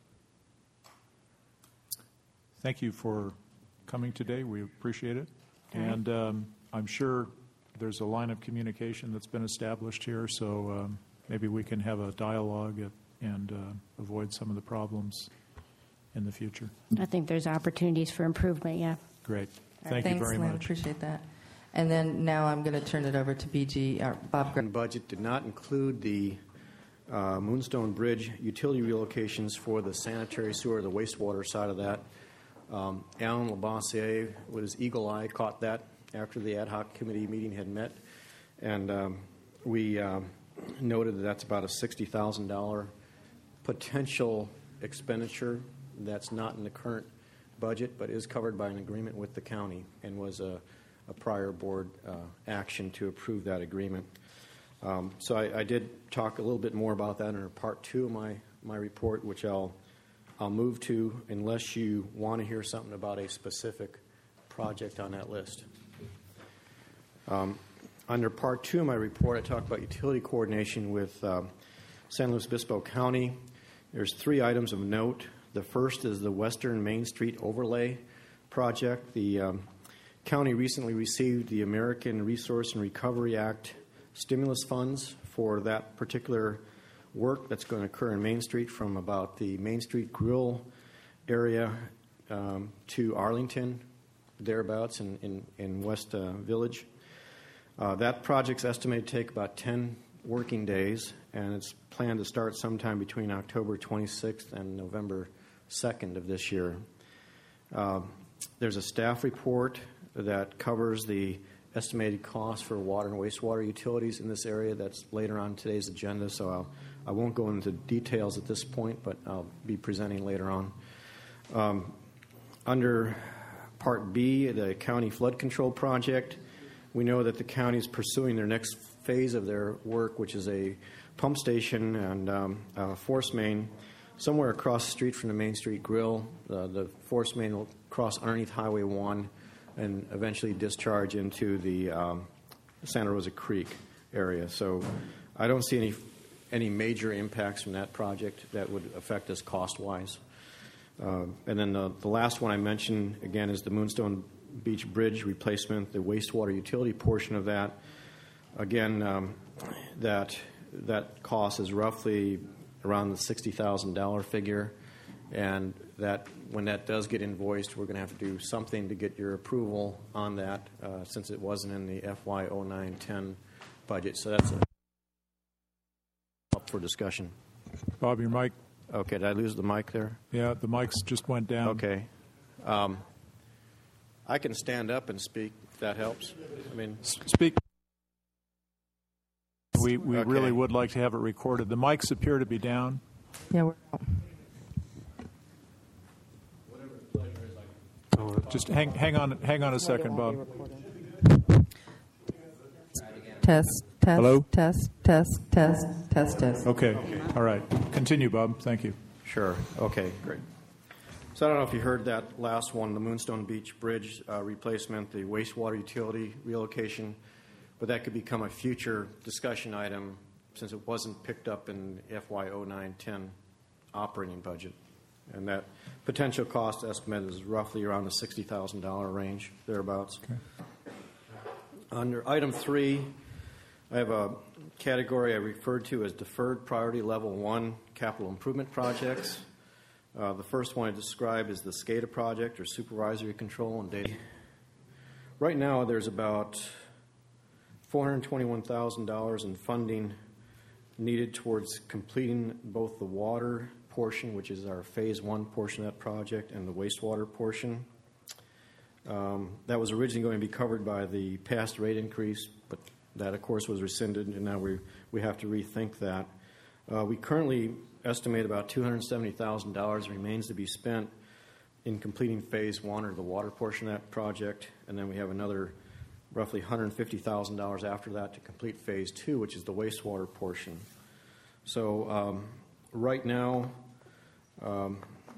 Thank you for coming today. We appreciate it. All right. And um, I'm sure there's a line of communication that's been established here, so um, maybe we can have a dialogue at, and uh, avoid some of the problems in the future. I think there's opportunities for improvement, yeah. Great. All right, Thank thanks, you very Lynn. much. Appreciate that. And then now I'm going to turn it over to B G, uh, Bob Gray. Budget did not include the uh, Moonstone Bridge utility relocations for the sanitary sewer, the wastewater side of that. Um, Alan Labossiere, with his eagle eye, caught that after the ad hoc committee meeting had met, and um, we um, noted that that's about a sixty thousand dollars potential expenditure that's not in the current budget, but is covered by an agreement with the county and was a, a prior board uh, action to approve that agreement. Um, so I, I did talk a little bit more about that in part two of my, my report, which I'll I'll move to unless you want to hear something about a specific project on that list. Um, under part two of my report, I talk about utility coordination with um, San Luis Obispo County. There's three items of note. The first is the Western Main Street Overlay Project. The um, county recently received the American Resource and Recovery Act stimulus funds for that particular work that's going to occur in Main Street from about the Main Street Grill area um, to Arlington, thereabouts in, in, in West uh, Village. Uh, that project's estimated to take about ten working days, and it's planned to start sometime between October twenty-sixth and November second of this year. Uh, there's a staff report that covers the estimated cost for water and wastewater utilities in this area that's later on today's agenda, so I'll, I won't go into details at this point, but I'll be presenting later on. Um, under Part B, the County Flood Control Project, we know that the county is pursuing their next phase of their work, which is a pump station and um, uh, force main somewhere across the street from the Main Street Grill. Uh, the force main will cross underneath Highway one and eventually discharge into the um, Santa Rosa Creek area. So I don't see any any major impacts from that project that would affect us cost-wise. Uh, and then the, the last one I mentioned, again, is the Moonstone Beach Bridge replacement, the wastewater utility portion of that. Again, um, that that cost is roughly around the sixty thousand dollars figure, and that when that does get invoiced, we're going to have to do something to get your approval on that, uh, since it wasn't in the F Y oh nine ten budget. So that's a, up for discussion. Bob, your mic. Okay, did I lose the mic there? Yeah, the mics just went down. Okay. Um, I can stand up and speak, if that helps. I mean, Speak. We, we Okay. really would like to have it recorded. The mics appear to be down. Yeah, we're Just hang, hang on, hang on a second, Bob. Test, test, Hello? test, test, test, test, test. Okay. All right. Continue, Bob. Thank you. Sure. Okay, great. So I don't know if you heard that last one, the Moonstone Beach Bridge uh, replacement, the wastewater utility relocation, but that could become a future discussion item since it wasn't picked up in F Y oh nine ten operating budget. And that potential cost estimate is roughly around the sixty thousand dollars range, thereabouts. Okay. Under item three, I have a category I referred to as deferred priority level one capital improvement projects. Uh, the first one I describe is the SCADA project, or supervisory control and data. Right now, there's about four hundred twenty-one thousand dollars in funding needed towards completing both the water portion, which is our phase one portion of that project, and the wastewater portion. Um, that was originally going to be covered by the past rate increase, but that, of course, was rescinded, and now we we have to rethink that. Uh, we currently estimate about two hundred seventy thousand dollars remains to be spent in completing phase one, or the water portion of that project, and then we have another roughly one hundred fifty thousand dollars after that to complete phase two, which is the wastewater portion. So um, right now, um,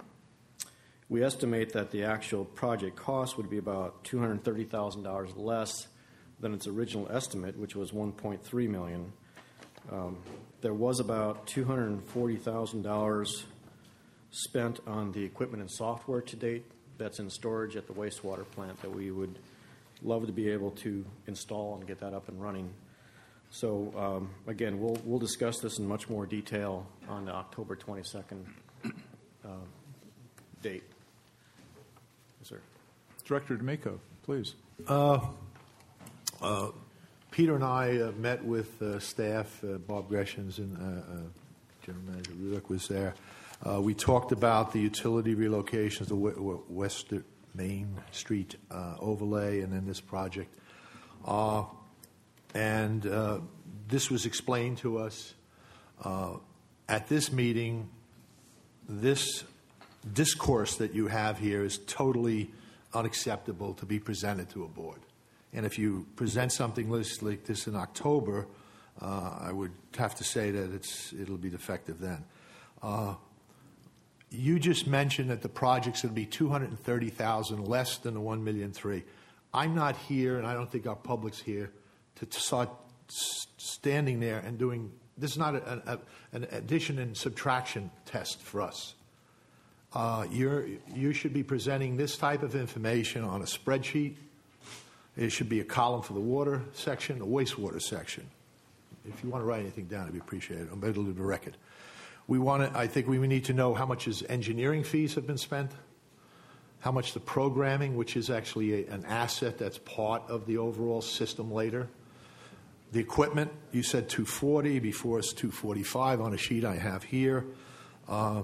we estimate that the actual project cost would be about two hundred thirty thousand dollars less than its original estimate, which was one point three million dollars. Um, there was about two hundred forty thousand dollars spent on the equipment and software to date that's in storage at the wastewater plant that we would love to be able to install and get that up and running. So um, again, we'll we'll discuss this in much more detail on the October twenty-second uh, date. Yes, sir. Director D'Amico, please. Uh, uh, Peter and I uh, met with uh, staff. Uh, Bob Greshams and uh, uh, General Manager Rudick was there. Uh, we talked about the utility relocations, the w- West Main Street uh, overlay, and then this project. Uh, and uh, this was explained to us uh, at this meeting. This discourse that you have here is totally unacceptable to be presented to a board. And if you present something like this in October, uh, I would have to say that it's it'll be defective then. Uh, you just mentioned that the project's going to be two hundred thirty thousand dollars less than the one million three hundred thousand dollars. I'm not here, and I don't think our public's here, to, to start standing there and doing this. Is not a, a, an addition and subtraction test for us. Uh, you're, you should be presenting this type of information on a spreadsheet. It should be a column for the water section, the wastewater section. If you want to write anything down, it'd be appreciated. I'm better to do the record. We want to, I think we need to know how much is engineering fees have been spent, how much the programming, which is actually a, an asset that's part of the overall system later. The equipment, you said two hundred forty, before it's two hundred forty-five on a sheet I have here. Uh,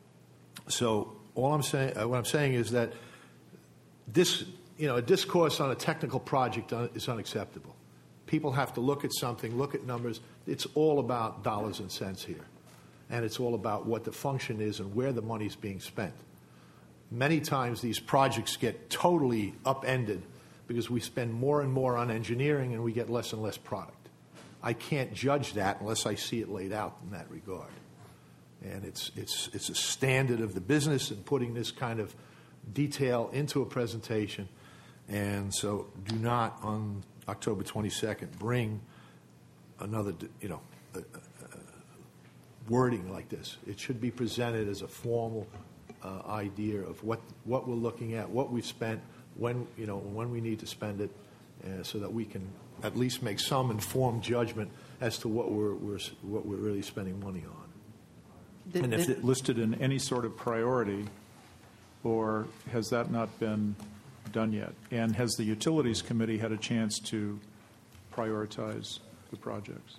so all I'm saying, uh, what I'm saying is that this, you know, a discourse on a technical project is unacceptable. People have to look at something, look at numbers. It's all about dollars and cents here. And it's all about what the function is and where the money is being spent. Many times these projects get totally upended because we spend more and more on engineering and we get less and less product. I can't judge that unless I see it laid out in that regard. And it's, it's, it's a standard of the business in putting this kind of detail into a presentation. And so do not, on October twenty-second, bring another, you know, uh, uh, wording like this. It should be presented as a formal uh, idea of what, what we're looking at, what we've spent, when, you know, when we need to spend it, uh, so that we can at least make some informed judgment as to what we're, we're what we're really spending money on. The, and if it listed in any sort of priority, or has that not been done yet? And has the Utilities Committee had a chance to prioritize the projects?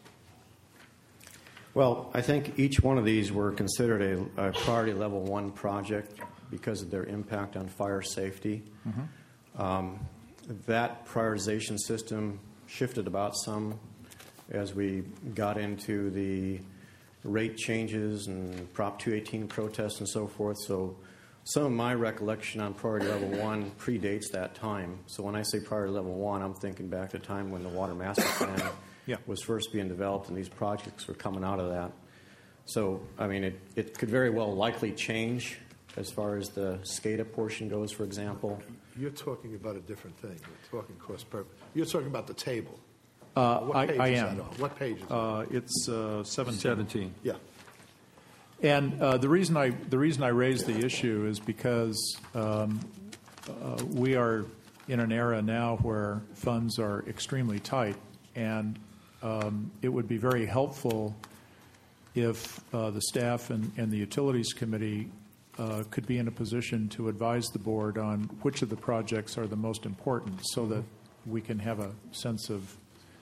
Well, I think each one of these were considered a, a priority level one project because of their impact on fire safety. Mm-hmm. Um, that prioritization system shifted about some as we got into the rate changes and Prop two eighteen protests and so forth. So some of my recollection on priority level one predates that time. So when I say priority level one, I'm thinking back to the time when the Water Master Plan yeah. was first being developed and these projects were coming out of that. So, I mean, it, it could very well likely change as far as the SCADA portion goes, for example. You're talking about a different thing. You're talking cost per. You're talking about the table. Uh, what I, page I is am. That on? What page is uh, that? It's uh, seventeen. seventeen. Yeah. And uh, the reason I the reason I raised the issue is because um, uh, we are in an era now where funds are extremely tight, and um, it would be very helpful if uh, the staff and, and the Utilities Committee uh, could be in a position to advise the board on which of the projects are the most important, so that we can have a sense of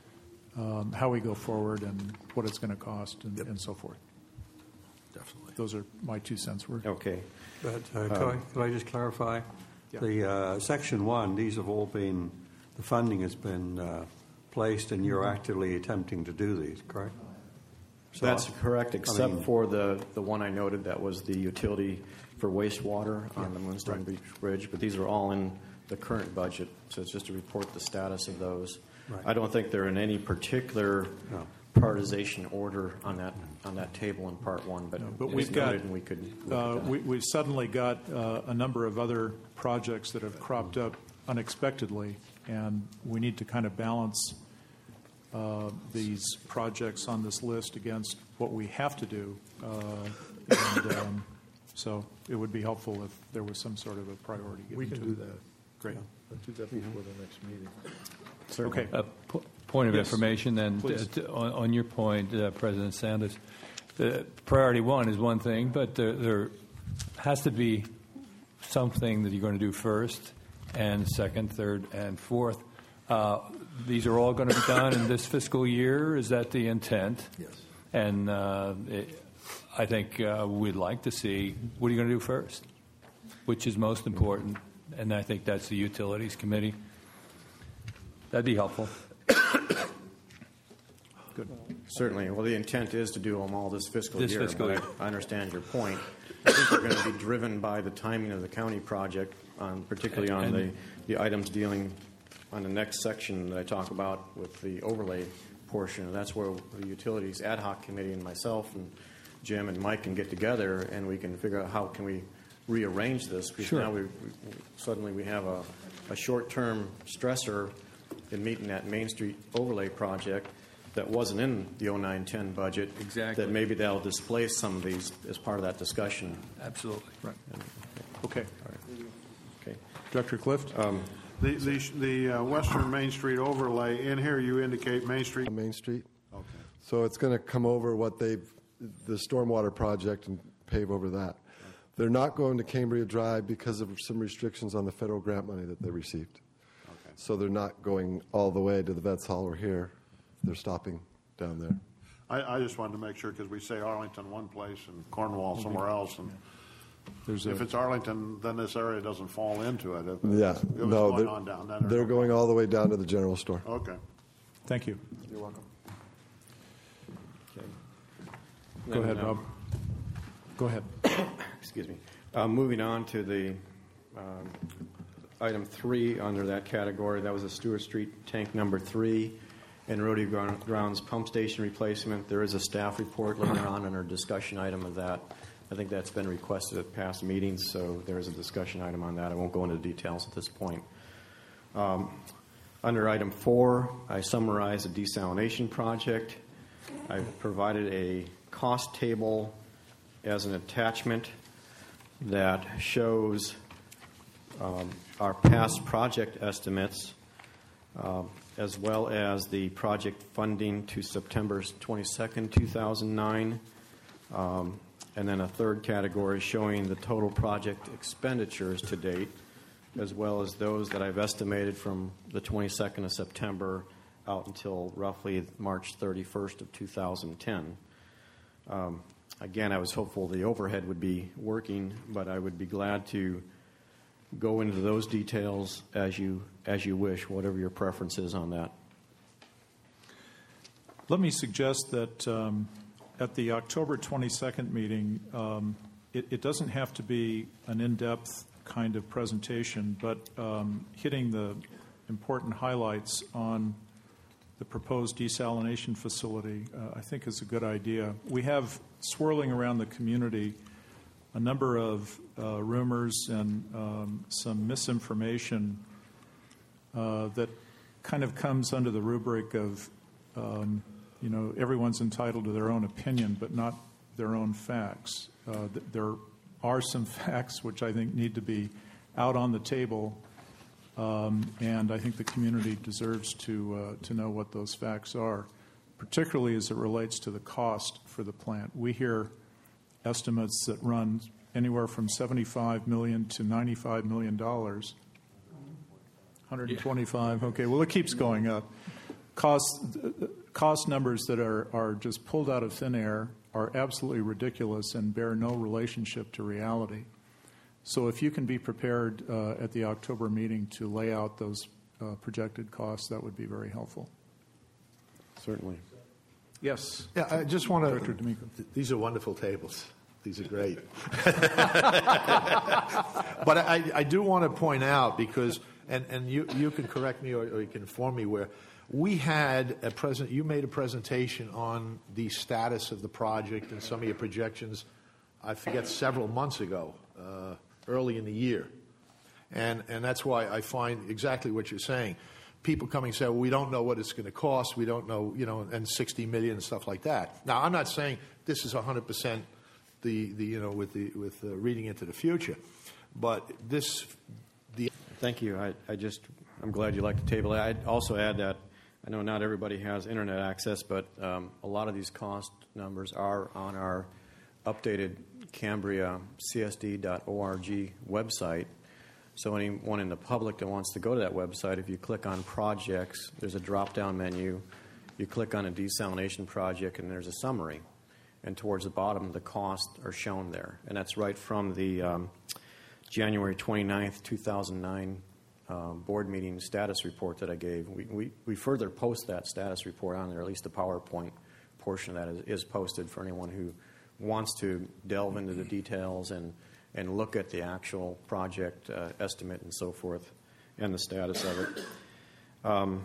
um, how we go forward and what it's going to cost and, and so forth. Definitely. Those are my two cents worth. Okay. But uh, could, I, could I just clarify? Yeah. The uh, section one, these have all been, the funding has been uh, placed, and you're actively attempting to do these, correct? So That's I- correct, I except mean- for the, the one I noted that was the utility for wastewater on the Moonstone Beach Bridge. But these are all in the current budget, so it's just to report the status of those. Right. I don't think they're in any particular No. prioritization order on that on that table in part one, but, No, but it's we've got, noted and we could look uh, at that. we, we've suddenly got uh, a number of other projects that have cropped up unexpectedly, and we need to kind of balance uh, these projects on this list against what we have to do. Uh, and um, so it would be helpful if there was some sort of a priority given We can to do it. that. Great. Let's do that before the next meeting. Okay. A po- point of Yes, information then, please. t- t- on, on your point, uh, President Sanders, the priority one is one thing, but there, there has to be something that you're going to do first, and second, third, and fourth. Uh, these are all going to be done in this fiscal year. Is that the intent? Yes. And uh, it, I think uh, we'd like to see, what are you going to do first? Which is most important? And I think that's the Utilities Committee. That'd be helpful. Good. Certainly. Well, the intent is to do them all this fiscal This year. fiscal but year. I, I understand your point. I think they're going to be driven by the timing of the county project, um, particularly on And- the, the items dealing on the next section that I talk about with the overlay portion. And that's where the Utilities Ad Hoc Committee and myself and Jim and Mike can get together and we can figure out how can we rearrange this. Because Sure. now we, we suddenly we have a, a short-term stressor in meeting that Main Street overlay project that wasn't in the oh nine ten budget. Exactly. That maybe that'll displace some of these as part of that discussion. Absolutely. Right. Okay. Okay. Director Clift? The, the, the uh, Western Main Street overlay, in here you indicate Main Street. On Main Street. Okay. So it's going to come over what they've, the stormwater project and pave over that. They're not going to Cambria Drive because of some restrictions on the federal grant money that they received. Okay. So they're not going all the way to the Vets Hall or here. They're stopping down there. I, I just wanted to make sure because we say Arlington one place and Cornwall somewhere else, and There's if a, it's Arlington, then this area doesn't fall into it. If Yeah, it was no, going they're, on down there. they're going all the way down to the general store. Okay. thank you. You're welcome. Okay. Go Then, ahead, um, Rob. Go ahead. Excuse me. Uh, moving on to the um, item three under that category, that was a Stewart Street tank number three and Rodeo Ground- Grounds pump station replacement. There is a staff report later on in our discussion item of that. I think that's been requested at past meetings, so there is a discussion item on that. I won't go into details at this point. Um, under item four, I summarize the desalination project. I've provided a cost table as an attachment that shows um, our past project estimates um, as well as the project funding to September twenty-second, two thousand nine, um, and then a third category showing the total project expenditures to date, as well as those that I've estimated from the twenty-second of September out until roughly March thirty-first of two thousand ten. Um, again, I was hopeful the overhead would be working, but I would be glad to go into those details as you as you wish, whatever your preference is on that. Let me suggest that um, at the October twenty-second meeting, um, it, it doesn't have to be an in-depth kind of presentation, but um, hitting the important highlights on the proposed desalination facility, uh, I think is a good idea. We have swirling around the community a number of uh, rumors and um, some misinformation uh, that kind of comes under the rubric of, um, you know, everyone's entitled to their own opinion, but not their own facts. Uh, th- there are some facts which I think need to be out on the table, um, and I think the community deserves to uh, to know what those facts are, particularly as it relates to the cost for the plant. We hear estimates that run anywhere from seventy-five million dollars to ninety-five million dollars. one hundred twenty-five, okay, well, it keeps going up. cost cost numbers that are, are just pulled out of thin air, are absolutely ridiculous and bear no relationship to reality. So if you can be prepared uh, at the October meeting to lay out those uh, projected costs, that would be very helpful. Certainly. Yes. Yeah, I just want to. Director D'Amico. These are wonderful tables. These are great. But I, I do want to point out, because, and, and you, you can correct me or, or you can inform me, where we had a present, you made a presentation on the status of the project and some of your projections, I forget, several months ago, uh, early in the year. And, and that's why I find exactly what you're saying. People coming and say, well, we don't know what it's going to cost, we don't know, you know, and sixty million and stuff like that. Now, I'm not saying this is one hundred percent the, the you know, with the with the reading into the future, but this, the. Thank you. I, I just, I'm glad you like the table. I'd also add that I know not everybody has internet access, but um, a lot of these cost numbers are on our updated Cambria C S D dot org website. So anyone in the public that wants to go to that website, if you click on projects, there's a drop-down menu. You click on a desalination project, and there's a summary. And towards the bottom, the costs are shown there. And that's right from the um, January twenty-ninth, two thousand nine uh, board meeting status report that I gave. We, we, we further post that status report on there, at least the PowerPoint portion of that is, is posted for anyone who wants to delve into the details and and look at the actual project uh, estimate and so forth and the status of it. Um,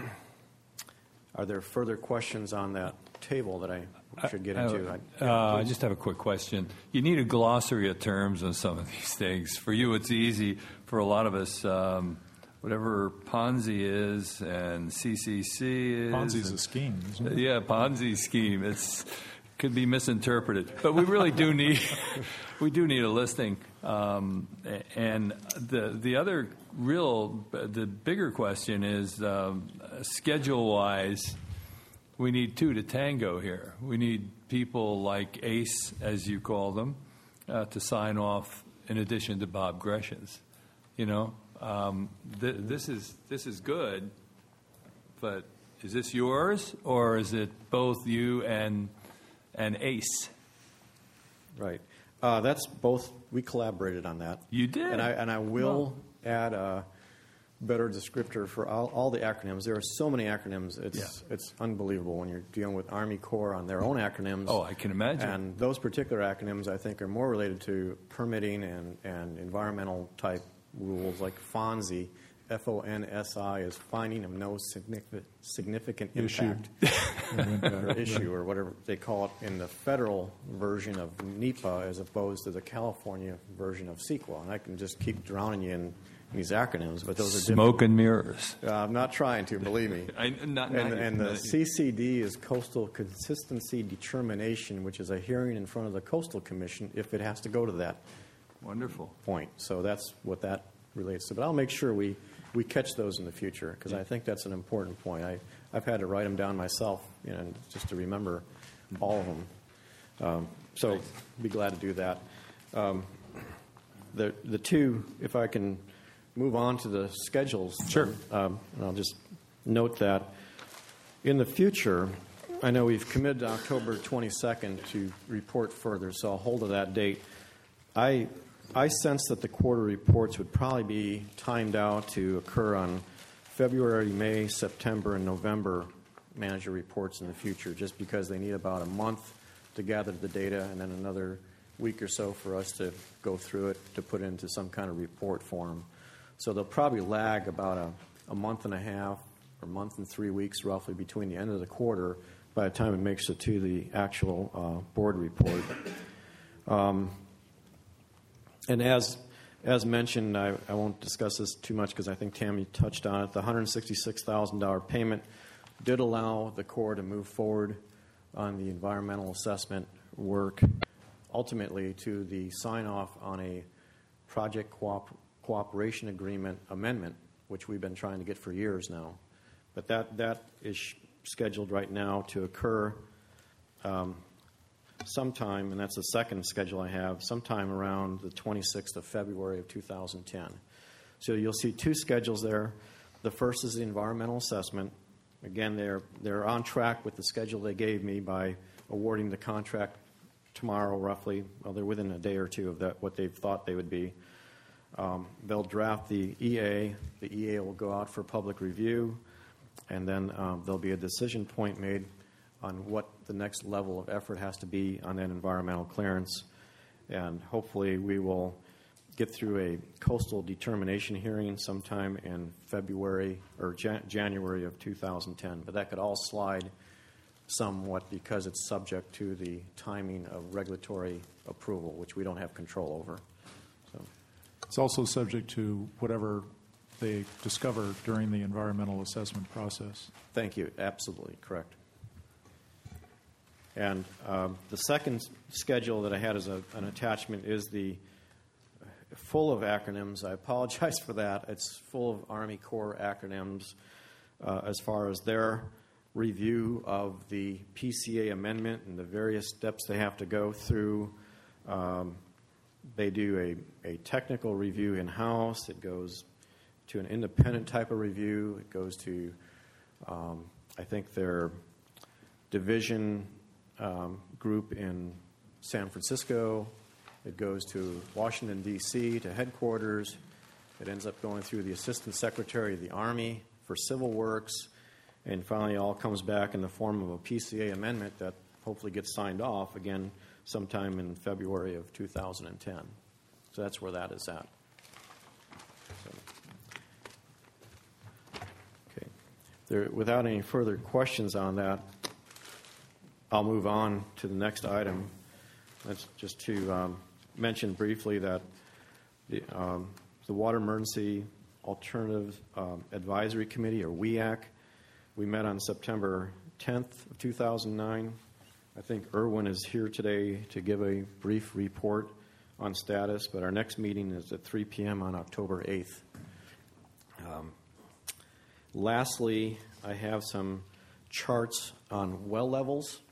are there further questions on that table that I should get into? I, uh, I just have a quick question. You need a glossary of terms on some of these things. For you, it's easy. For a lot of us, um, whatever Ponzi is and C C C is. Ponzi's and, a scheme, isn't it? Yeah, Ponzi scheme. It's could be misinterpreted, but we really do need we do need a listing. Um, and the the other real the bigger question is um, schedule wise. We need two to tango here. We need people like ACE, as you call them, uh, to sign off in addition to Bob Greshams. You know, um, th- this is this is good, but is this yours or is it both you and and ACE? Right. Uh, that's both. We collaborated on that. You did. And I, and I will well. add a better descriptor for all, all the acronyms. There are so many acronyms. It's yeah. it's unbelievable when you're dealing with Army Corps on their own acronyms. Oh, I can imagine. And those particular acronyms, I think, are more related to permitting and, and environmental type rules, like FONSI. F O N S I is finding of no significant, significant impact or issue or whatever they call it in the federal version of NEPA as opposed to the California version of CEQA. And I can just keep drowning you in, in these acronyms, but those are smoke different. and mirrors. Uh, I'm not trying to, believe me. I, not, and not and the not C C D is Coastal Consistency Determination, which is a hearing in front of the Coastal Commission if it has to go to that wonderful point. So that's what that relates to. But I'll make sure we we catch those in the future because I think that's an important point. I, I've had to write them down myself, you know, just to remember all of them. Um, so be glad to do that. Um, the the two, if I can move on to the schedules. Sure. Um, and I'll just note that in the future, I know we've committed to October twenty-second to report further, so I'll hold to that date. I I sense that the quarter reports would probably be timed out to occur on February, May, September, and November manager reports in the future, just because they need about a month to gather the data and then another week or so for us to go through it to put into some kind of report form. So they'll probably lag about a, a month and a half or month and three weeks roughly between the end of the quarter by the time it makes it to the actual uh, board report. Um, And as as mentioned, I, I won't discuss this too much because I think Tammy touched on it. The one hundred sixty-six thousand dollars payment did allow the Corps to move forward on the environmental assessment work, ultimately to the sign-off on a project coop- cooperation agreement amendment, which we've been trying to get for years now. But that, that is sh- scheduled right now to occur um, sometime, and that's the second schedule I have, sometime around the twenty-sixth of February of two thousand ten. So you'll see two schedules there. The first is the environmental assessment, again, they're, they're on track with the schedule they gave me by awarding the contract tomorrow, roughly. Well, they're within a day or two of that, what they thought they would be. Um, they'll draft the E A. The E A will go out for public review, and then um, there'll be a decision point made on what the next level of effort has to be on that environmental clearance. And hopefully we will get through a coastal determination hearing sometime in February or Jan- January of two thousand ten. But that could all slide somewhat because it's subject to the timing of regulatory approval, which we don't have control over. So. It's also subject to whatever they discover during the environmental assessment process. Thank you. Absolutely correct. And um, the second schedule that I had as a, an attachment is the full of acronyms. I apologize for that. It's full of Army Corps acronyms uh, as far as their review of the P C A amendment and the various steps they have to go through. Um, they do a, a technical review in-house. It goes to an independent type of review. It goes to, um, I think, their division um, group in San Francisco. It goes to Washington, D C, to headquarters. It ends up going through the Assistant Secretary of the Army for Civil Works. And finally, it all comes back in the form of a P C A amendment that hopefully gets signed off again sometime in February of two thousand ten. So that's where that is at. So, okay. There, without any further questions on that, I'll move on to the next item. That's just to um, mention briefly that the, um, the Water Emergency Alternative um, Advisory Committee, or W E A C, we met on September tenth of two thousand nine. I think Irwin is here today to give a brief report on status, but our next meeting is at three p.m. on October eighth. Um, lastly, I have some charts on well levels,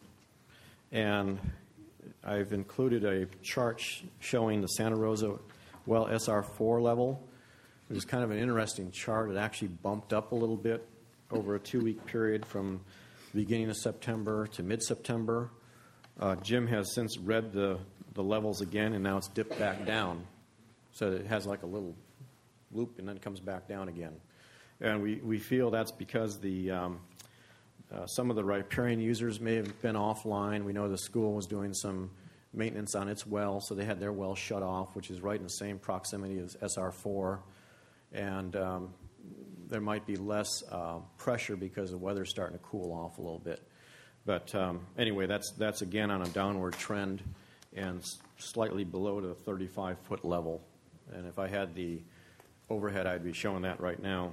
and I've included a chart showing the Santa Rosa well S R four level. It was kind of an interesting chart. It actually bumped up a little bit over a two-week period from the beginning of September to mid-September. Uh, Jim has since read the, the levels again, and now it's dipped back down. So it has like a little loop and then comes back down again. And we, we feel that's because the um, uh, some of the riparian users may have been offline. We know the school was doing some maintenance on its well, so they had their well shut off, which is right in the same proximity as S R four. And um, there might be less uh, pressure because the weather's starting to cool off a little bit. But um, anyway, that's that's again on a downward trend and s- slightly below the thirty-five foot level. And if I had the overhead, I'd be showing that right now.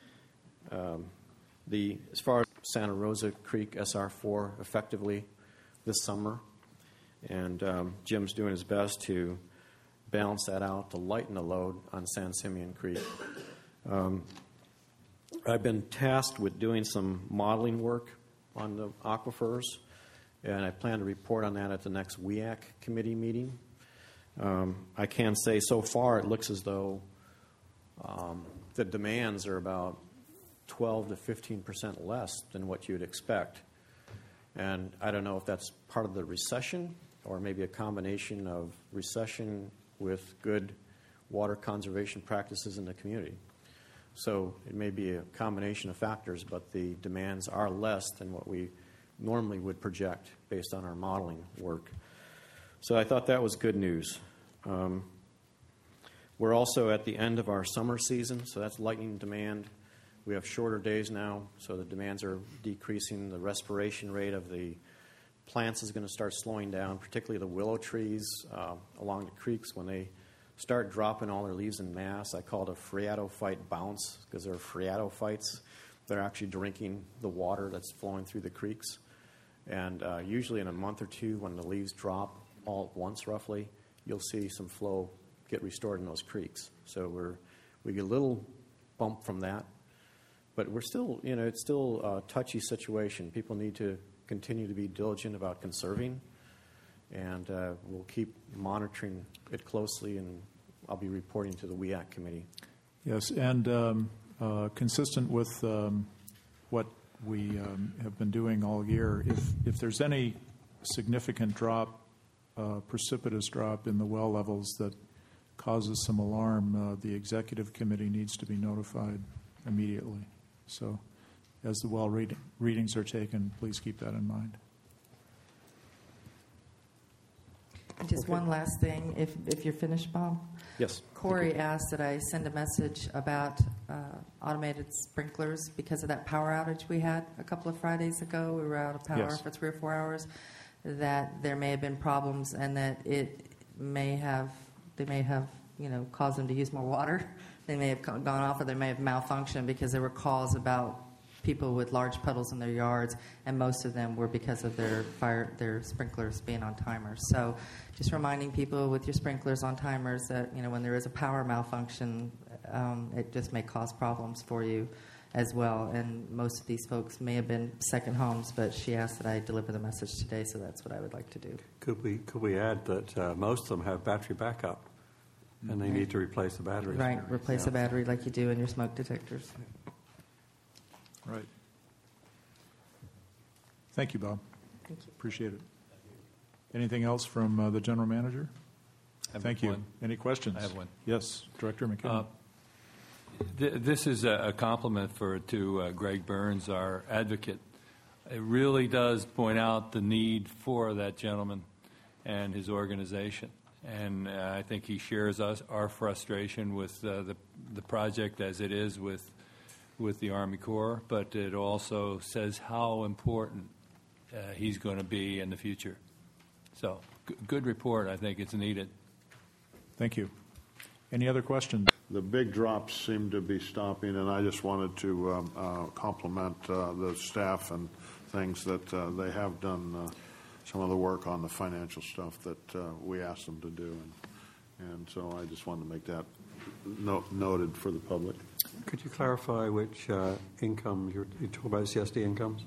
Um, the as far as Santa Rosa Creek S R four effectively this summer, and um, Jim's doing his best to balance that out to lighten the load on San Simeon Creek. Um, I've been tasked with doing some modeling work on the aquifers, and I plan to report on that at the next W E A C committee meeting. Um, I can say so far it looks as though um, the demands are about twelve to fifteen percent less than what you'd expect. And I don't know if that's part of the recession or maybe a combination of recession with good water conservation practices in the community. So it may be a combination of factors, but the demands are less than what we normally would project based on our modeling work. So I thought that was good news. Um, we're also at the end of our summer season, so that's lightening demand. We have shorter days now, so the demands are decreasing. The respiration rate of the plants is going to start slowing down, particularly the willow trees uh, along the creeks. When they start dropping all their leaves in mass, I call it a phreatophyte bounce because they're phreatophytes. They're actually drinking the water that's flowing through the creeks. And uh, usually in a month or two, when the leaves drop all at once roughly, you'll see some flow get restored in those creeks. So we're we get a little bump from that. But we're still, you know, it's still a touchy situation. People need to continue to be diligent about conserving, and uh, we'll keep monitoring it closely, and I'll be reporting to the W E A C committee. Yes, and um, uh, consistent with um, what we um, have been doing all year. If, if there's any significant drop, uh, precipitous drop in the well levels that causes some alarm, uh, the executive committee needs to be notified immediately. So as the well read- readings are taken, please keep that in mind. And just one last thing, if, if you're finished, Bob. Yes. Corey asked that I send a message about uh, automated sprinklers because of that power outage we had a couple of Fridays ago. We were out of power Yes. for three or four hours. That there may have been problems, and that it may have they may have you know caused them to use more water. They may have gone off, or they may have malfunctioned because there were calls about people with large puddles in their yards, and most of them were because of their fire, their sprinklers being on timers. So, just reminding people with your sprinklers on timers that you know when there is a power malfunction, um, it just may cause problems for you as well. And most of these folks may have been second homes, but she asked that I deliver the message today, so that's what I would like to do. Could we could we add that uh, most of them have battery backup, and they need to replace the batteries? Right, replace Yeah. the battery like you do in your smoke detectors. Right. Thank you, Bob. Thank you. Appreciate it. Anything else from uh, the general manager? I have Thank you. one. Any questions? I have one. Yes, Director McKinnon. Uh, th- this is a, a compliment for to uh, Greg Burns, our advocate. It really does point out the need for that gentleman and his organization. And uh, I think he shares us our frustration with uh, the the project as it is with with the Army Corps, but it also says how important uh, he's going to be in the future. So, g- good report. I think it's needed. Thank you. Any other questions? The big drops seem to be stopping, and I just wanted to um, uh, compliment uh, the staff and things that uh, they have done uh, some of the work on the financial stuff that uh, we asked them to do. And, and so I just wanted to make that no- noted for the public. Could you clarify which uh, income you're, you're talking about? C S D incomes?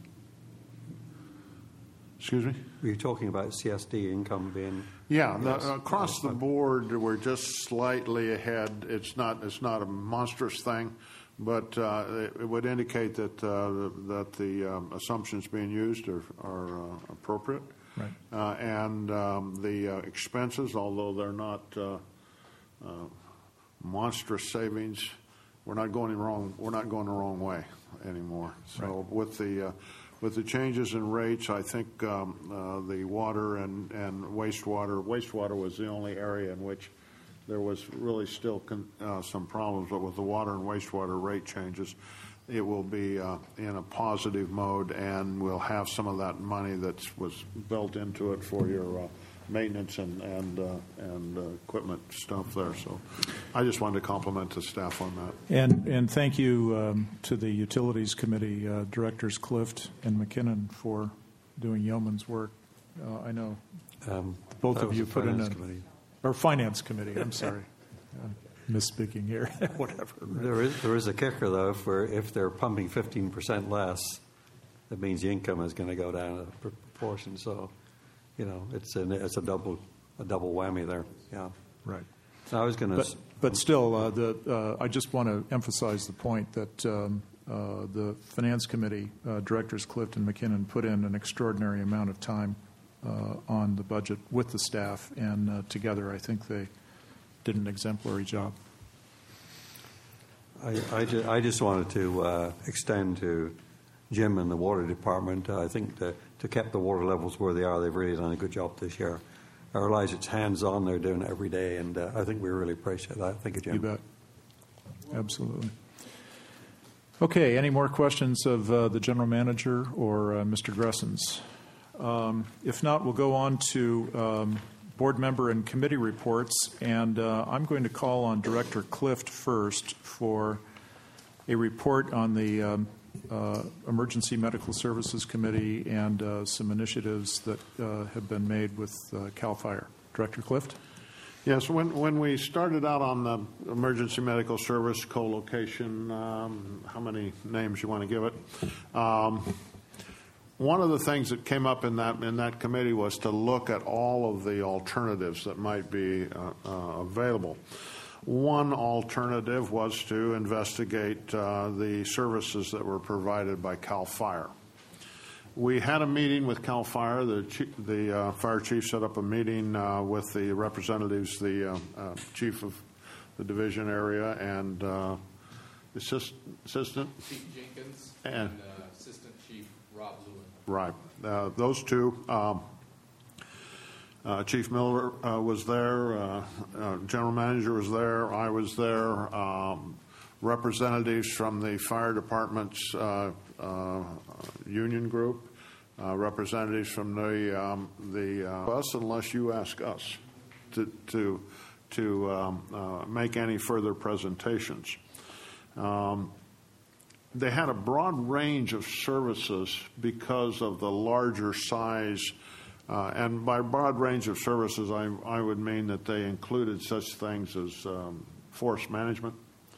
Excuse me? Were you talking about C S D income being? Yeah, the, Yes. across the board, we're just slightly ahead. It's not it's not a monstrous thing, but uh, it, it would indicate that uh, that the um, assumptions being used are, are uh, appropriate. Right. Uh, and um, the uh, expenses, although they're not uh, uh, monstrous savings, we're not going the wrong. We're not going the wrong way anymore. So Right. with the uh, with the changes in rates, I think um, uh, the water and, and wastewater. Wastewater was the only area in which there was really still con- uh, some problems. But with the water and wastewater rate changes, it will be uh, in a positive mode, and we'll have some of that money that was built into it for your uh, maintenance and and uh, and uh, equipment stuff there. So, I just wanted to compliment the staff on that. And and thank you um, to the Utilities Committee, uh, Directors Clift and McKinnon, for doing yeoman's work. Uh, I know Um, both that of was you the put in Finance a Committee. or Finance Committee. I'm sorry, uh, misspeaking here. Whatever. There is there is a kicker though. For if they're pumping fifteen percent less, that means the income is going to go down a proportion. So, you know, it's a it's a double a double whammy there. Yeah. Right. I was going to. But, but still, uh, the, uh, I just want to emphasize the point that um, uh, the Finance Committee, uh, Directors Clift and McKinnon, put in an extraordinary amount of time uh, on the budget with the staff, and uh, together I think they did an exemplary job. I, I, ju- I just wanted to uh, extend to Jim and the water department. Uh, I think to, to keep the water levels where they are, they've really done a good job this year. I realize it's hands-on; they're doing it every day, and uh, I think we really appreciate that. Thank you, Jim. You bet. Absolutely. Okay, any more questions of uh, the General Manager or uh, Mister Gressens? Um, if not, we'll go on to um, board member and committee reports, and uh, I'm going to call on Director Clift first for a report on the um, uh, Emergency Medical Services Committee and uh, some initiatives that uh, have been made with uh, CAL FIRE. Director Clift? Yes, when when we started out on the emergency medical service co-location, um, how many names you want to give it? Um, one of the things that came up in that in that committee was to look at all of the alternatives that might be uh, uh, available. One alternative was to investigate uh, the services that were provided by CAL FIRE. We had a meeting with CAL FIRE. The, chief, the uh, fire chief set up a meeting uh, with the representatives, the uh, uh, chief of the division area and uh, assist, assistant Chief Jenkins and, and uh, assistant chief Rob Lewin. Right, uh, those two. Um, uh, Chief Miller uh, was there. Uh, uh, General Manager was there. I was there. Um, representatives from the fire department's uh, uh, union group. Uh, representatives from the um, the uh, us, unless you ask us to to to um, uh, make any further presentations. Um, they had a broad range of services because of the larger size, uh, and by broad range of services, I, I would mean that they included such things as um, forest management.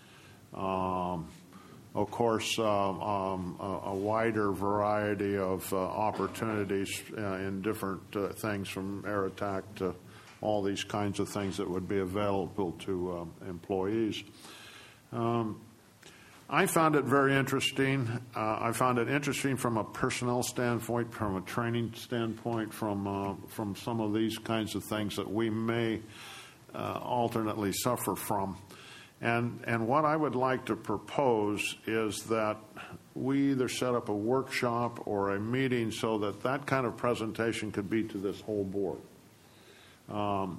Um, Of course, uh, um, a, a wider variety of uh, opportunities uh, in different uh, things, from air attack to all these kinds of things that would be available to uh, employees. Um, I found it very interesting. Uh, I found it interesting from a personnel standpoint, from a training standpoint, from uh, from some of these kinds of things that we may uh, alternately suffer from. And, and what I would like to propose is that we either set up a workshop or a meeting so that that kind of presentation could be to this whole board. Um,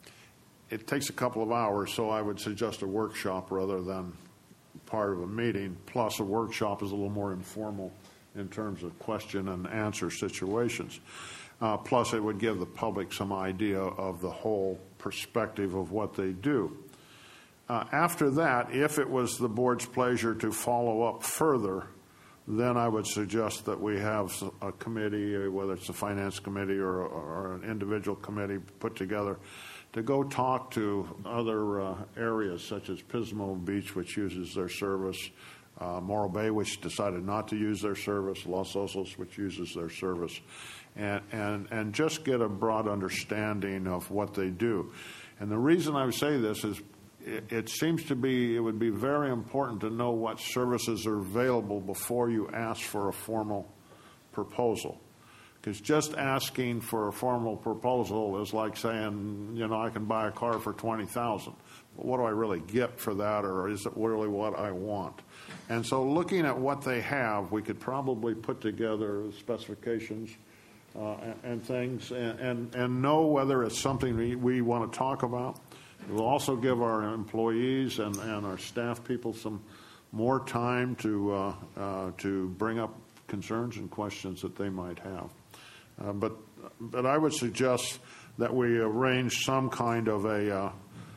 it takes a couple of hours, so I would suggest a workshop rather than part of a meeting. Plus, a workshop is a little more informal in terms of question and answer situations. Uh, plus, it would give the public some idea of the whole perspective of what they do. Uh, after that, if it was the board's pleasure to follow up further, then I would suggest that we have a committee, whether it's a finance committee or, or an individual committee put together, to go talk to other uh, areas such as Pismo Beach, which uses their service, uh, Morro Bay, which decided not to use their service, Los Osos, which uses their service, and, and, and just get a broad understanding of what they do. And the reason I would say this is It, it seems to be, it would be very important to know what services are available before you ask for a formal proposal. Because just asking for a formal proposal is like saying, you know, I can buy a car for twenty thousand dollars. But what do I really get for that, or is it really what I want? And so looking at what they have, we could probably put together specifications uh, and, and things and, and, and know whether it's something we, we want to talk about. It will also give our employees and, and our staff people some more time to uh, uh, to bring up concerns and questions that they might have. Uh, but but I would suggest that we arrange some kind of a. Uh,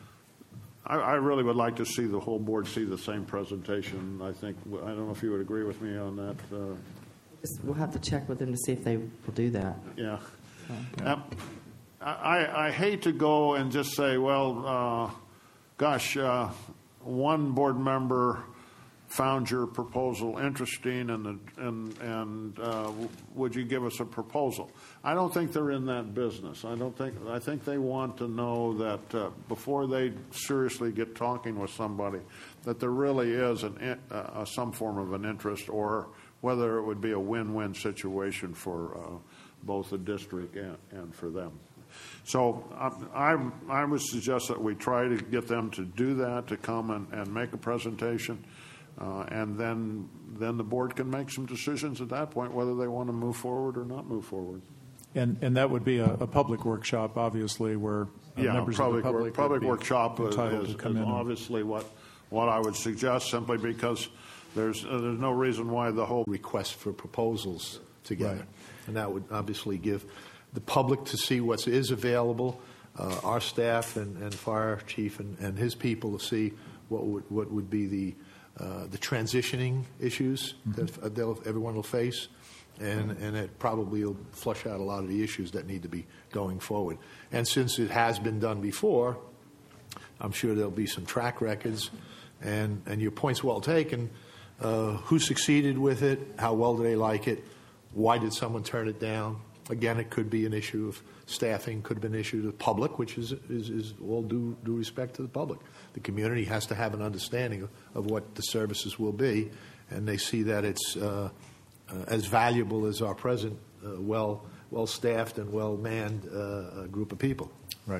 I, I really would like to see the whole board see the same presentation. I think I don't know if you would agree with me on that. Uh, We'll have to check with them to see if they will do that. Yeah. So. Um, I, I hate to go and just say, well, uh, gosh, uh, one board member found your proposal interesting, and and and uh, would you give us a proposal? I don't think they're in that business. I don't think. I think they want to know that uh, before they seriously get talking with somebody, that there really is an uh, some form of an interest, or whether it would be a win-win situation for uh, both the district and, and for them. So I, I, I would suggest that we try to get them to do that, to come and, and make a presentation, uh, and then then the board can make some decisions at that point whether they want to move forward or not move forward. And and that would be a, a public workshop, obviously, where uh, yeah, members public, of the public work, public would be workshop is, entitled is, to come is in. obviously what what I would suggest, simply because there's uh, there's no reason why the whole request for proposals together, Right. and that would obviously give the public to see what is available, uh, our staff and, and fire chief and, and his people to see what would what would be the uh, the transitioning issues Mm-hmm. that they'll, everyone will face, and and it probably will flush out a lot of the issues that need to be going forward. And since it has been done before, I'm sure there'll be some track records, and and your point's well taken. Uh, who succeeded with it? How well do they like it? Why did someone turn it down? again, it could be an issue of staffing, could be an issue to the public, which is, is, is all due, due respect to the public. The community has to have an understanding of, of what the services will be, and they see that it's uh, uh, as valuable as our present uh, well, well-staffed and well-manned uh, group of people. Right.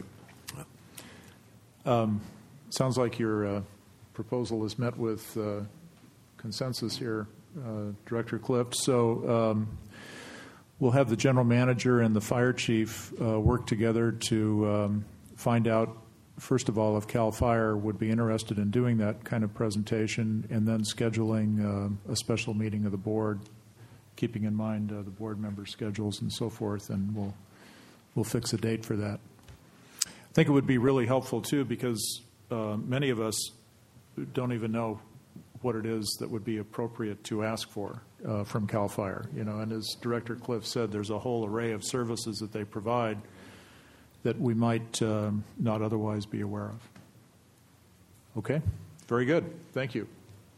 Um, sounds like your uh, proposal is met with uh, consensus here, uh, Director Clift. So um, we'll have the general manager and the fire chief uh, work together to um, find out, first of all, if CAL FIRE would be interested in doing that kind of presentation, and then scheduling uh, a special meeting of the board, keeping in mind uh, the board member schedules and so forth, and we'll we'll fix a date for that. I think it would be really helpful too, because uh, many of us don't even know what it is that would be appropriate to ask for uh, from CAL FIRE. You know, and as Director Cliff said, there's a whole array of services that they provide that we might um, not otherwise be aware of. Okay, very good. Thank you.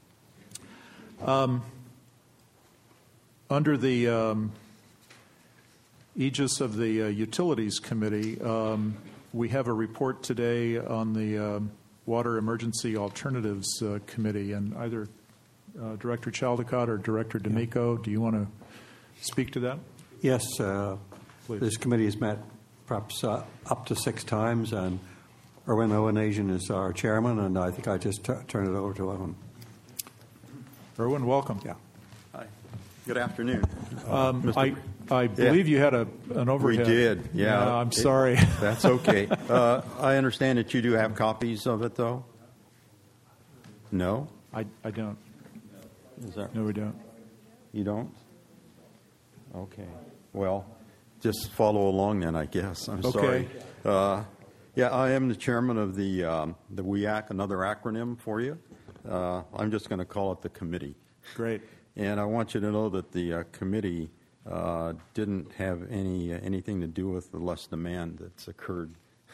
Um, under the um, aegis of the uh, Utilities Committee, um, we have a report today on the um, Water Emergency Alternatives uh, Committee, and either uh, Director Chaldecott or Director D'Amico, do you want to speak to that? Yes, uh, this committee has met perhaps uh, up to six times, and Erwin Owenasian is our chairman, and I think I just t- turn it over to Erwin. Erwin, welcome. Yeah. Hi. Good afternoon. Um, I, I believe yeah. you had a, an overhead. We did, yeah. No, I'm sorry. It, that's okay. uh, I understand that you do have copies of it, though? No? I, I don't. Is that, no, we don't. You don't? Okay. Well, just follow along then, I guess. I'm okay. sorry. Uh, yeah, I am the chairman of the um, the W E A C, another acronym for you. Uh, I'm just going to call it the committee. Great. And I want you to know that the uh, committee uh, didn't have any uh, anything to do with the less demand that's occurred.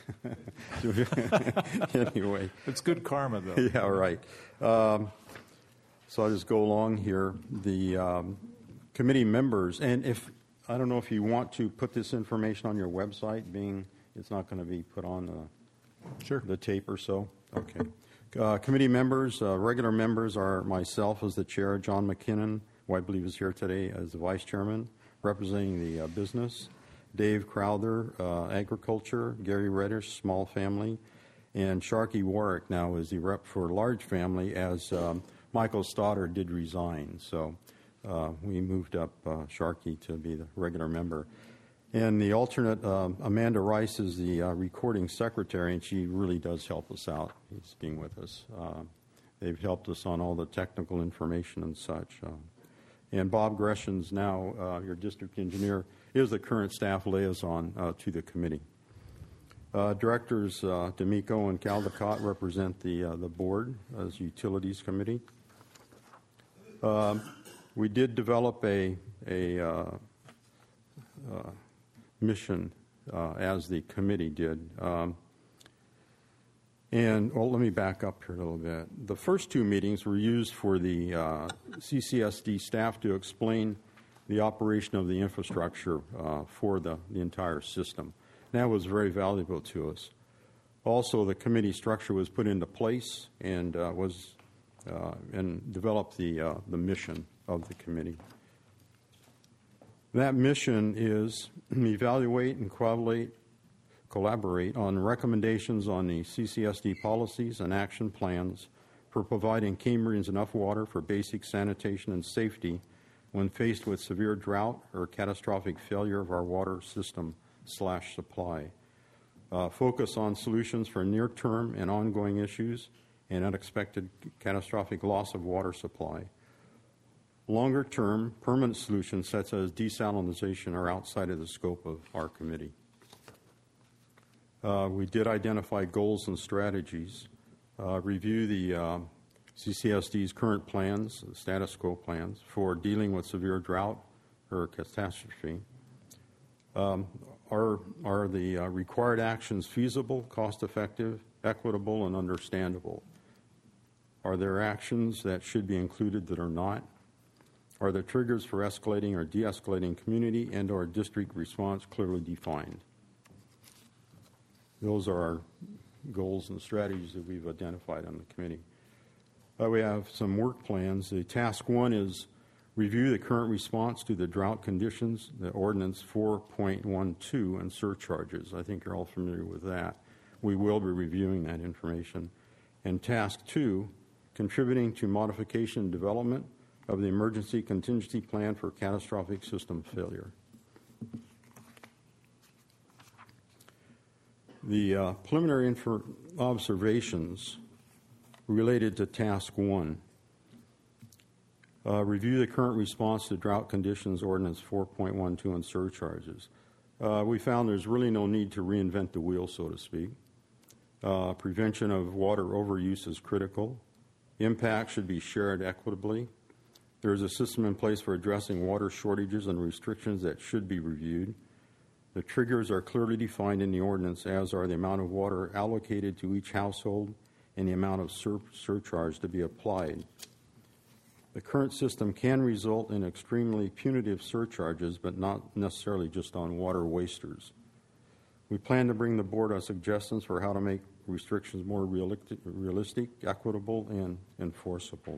Anyway. It's good karma, though. Yeah, right. Um, so I'll just go along here. The um, committee members, and if I don't know if you want to put this information on your website, being it's not going to be put on the, sure. the tape or so. Okay. Uh, committee members, uh, regular members are myself as the chair, John McKinnon, who I believe is here today as the vice chairman, representing the uh, business, Dave Crowther, uh, agriculture, Gary Reddish, small family, and Sharkey Warwick now is the rep for large family, as um, Michael Stoddard did resign. So uh, we moved up uh, Sharkey to be the regular member. And the alternate, um, Amanda Rice, is the uh, recording secretary, and she really does help us out. He's being with us. Uh, they've helped us on all the technical information and such. Uh, and Bob Gresham's now, uh, your district engineer, is the current staff liaison uh, to the committee. Uh, directors uh, D'Amico and Caldecott represent the uh, the board as utilities committee. Uh, we did develop a a uh, uh, mission uh, as the committee did. Um, and, well, let me back up here a little bit. The first two meetings were used for the uh, C C S D staff to explain the operation of the infrastructure uh, for the, the entire system. And that was very valuable to us. Also, the committee structure was put into place and uh, was uh, and developed the uh, the mission of the committee. That mission is evaluate and collaborate, collaborate on recommendations on the C C S D policies and action plans for providing Cambrians enough water for basic sanitation and safety when faced with severe drought or catastrophic failure of our water system slash supply. Uh, focus on solutions for near-term and ongoing issues and unexpected catastrophic loss of water supply. Longer-term, permanent solutions such as desalinization are outside of the scope of our committee. Uh, we did identify goals and strategies, uh, review the uh, C C S D's current plans, status quo plans, for dealing with severe drought or catastrophe. Um, are, are the uh, required actions feasible, cost-effective, equitable, and understandable? Are there actions that should be included that are not? Are the triggers for escalating or de-escalating community and or district response clearly defined? Those are our goals and strategies that we've identified on the committee. Uh, we have some work plans. The task one is review the current response to the drought conditions, the ordinance four point twelve and surcharges. I think you're all familiar with that. We will be reviewing that information. And task two, contributing to modification and development of the emergency contingency plan for catastrophic system failure. The uh, preliminary infor- observations related to task one. Uh, review the current response to drought conditions ordinance four point twelve and surcharges. Uh, we found there's really no need to reinvent the wheel, so to speak. Uh, prevention of water overuse is critical. Impact should be shared equitably. There is a system in place for addressing water shortages and restrictions that should be reviewed. The triggers are clearly defined in the ordinance, as are the amount of water allocated to each household and the amount of sur- surcharge to be applied. The current system can result in extremely punitive surcharges, but not necessarily just on water wasters. We plan to bring the board our suggestions for how to make restrictions more realistic, realistic, equitable, and enforceable.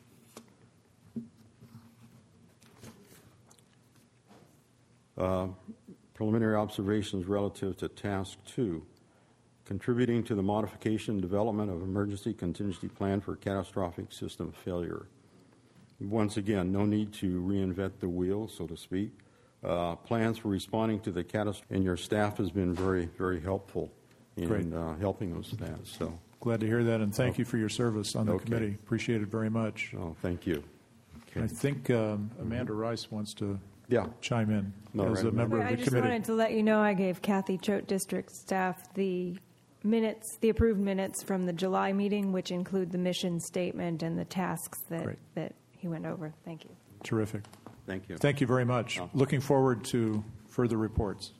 Uh, preliminary observations relative to task two, contributing to the modification and development of emergency contingency plan for catastrophic system failure. Once again, no need to reinvent the wheel, so to speak. Uh, plans for responding to the catastrophe, and your staff has been very, very helpful in uh, helping us with that. So glad to hear that, and thank oh. you for your service on the okay. committee. Appreciate it very much. Oh, thank you. Okay. I think um, Amanda mm-hmm. Rice wants to yeah. chime in no, as right. a member yeah, of the I just committee. wanted to let you know I gave Kathy Choate District staff the minutes, the approved minutes from the July meeting, which include the mission statement and the tasks that, that he went over. Thank you. Terrific. Thank you. Thank you very much. Oh. Looking forward to further reports.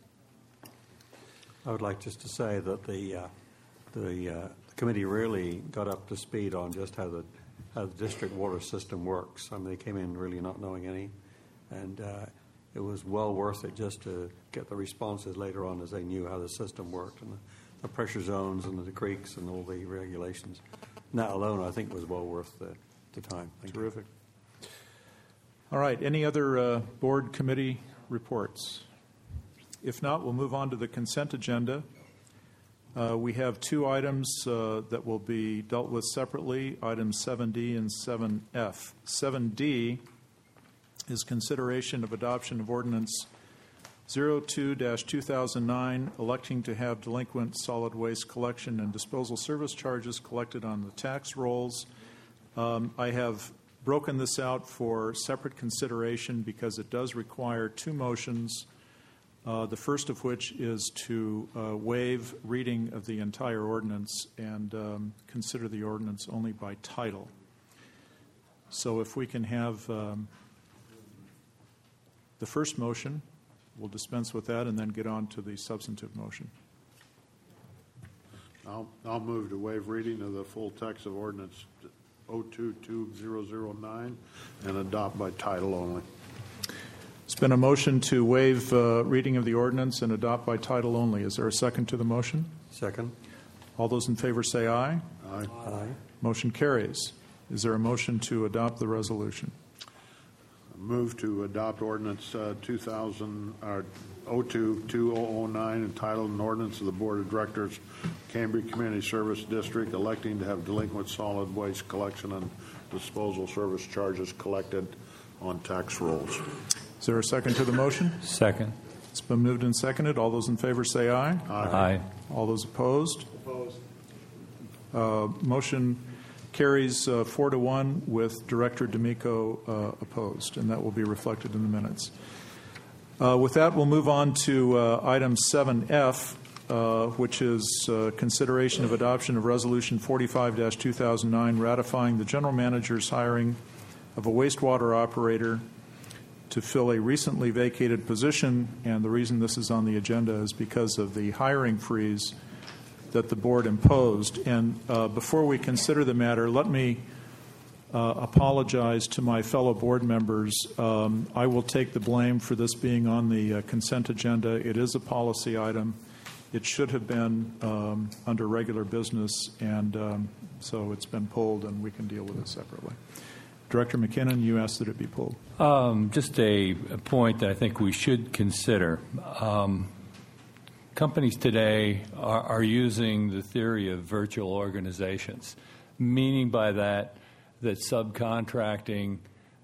I would like just to say that the uh, the, uh, the committee really got up to speed on just how the how the district water system works. I mean, they came in really not knowing any, and uh, it was well worth it just to get the responses later on as they knew how the system worked and the, the pressure zones and the creeks and all the regulations. And that alone, I think, was well worth the, the time. Thank Terrific. You. All right. Any other uh, board committee reports? If not, we'll move on to the consent agenda. Uh, we have two items uh, that will be dealt with separately, items seven D and seven F. seven D is consideration of adoption of ordinance zero two dash two thousand nine, electing to have delinquent solid waste collection and disposal service charges collected on the tax rolls. Um, I have broken this out for separate consideration because it does require two motions. Uh, the first of which is to uh, waive reading of the entire ordinance and um, consider the ordinance only by title. So if we can have um, the first motion, we'll dispense with that and then get on to the substantive motion. I'll, I'll move to waive reading of the full text of ordinance zero two two zero zero nine and adopt by title only. It's been a motion to waive uh, reading of the ordinance and adopt by title only. Is there a second to the motion? Second. All those in favor say aye. Aye. Aye. Motion carries. Is there a motion to adopt the resolution? Move to adopt ordinance uh, two thousand or zero two two zero zero nine entitled an ordinance of the Board of Directors, Cambria Community Service District, electing to have delinquent solid waste collection and disposal service charges collected on tax rolls. Is there a second to the motion? Second. It's been moved and seconded. All those in favor say aye. Aye. Aye. All those opposed? Opposed. Uh, motion carries uh, four to one with Director D'Amico uh, opposed, and that will be reflected in the minutes. Uh, with that, we'll move on to uh, item seven F, uh, which is uh, consideration of adoption of Resolution forty-five dash two thousand nine, ratifying the general manager's hiring of a wastewater operator to fill a recently vacated position, and the reason this is on the agenda is because of the hiring freeze that the board imposed. And uh, before we consider the matter, let me uh, apologize to my fellow board members. Um, I will take the blame for this being on the uh, consent agenda. It is a policy item. It should have been um, under regular business, and um, so it's been pulled, and we can deal with it separately. Director McKinnon, you asked that it be pulled. Um, just a, a point that I think we should consider. Um, companies today are, are using the theory of virtual organizations, meaning by that that subcontracting,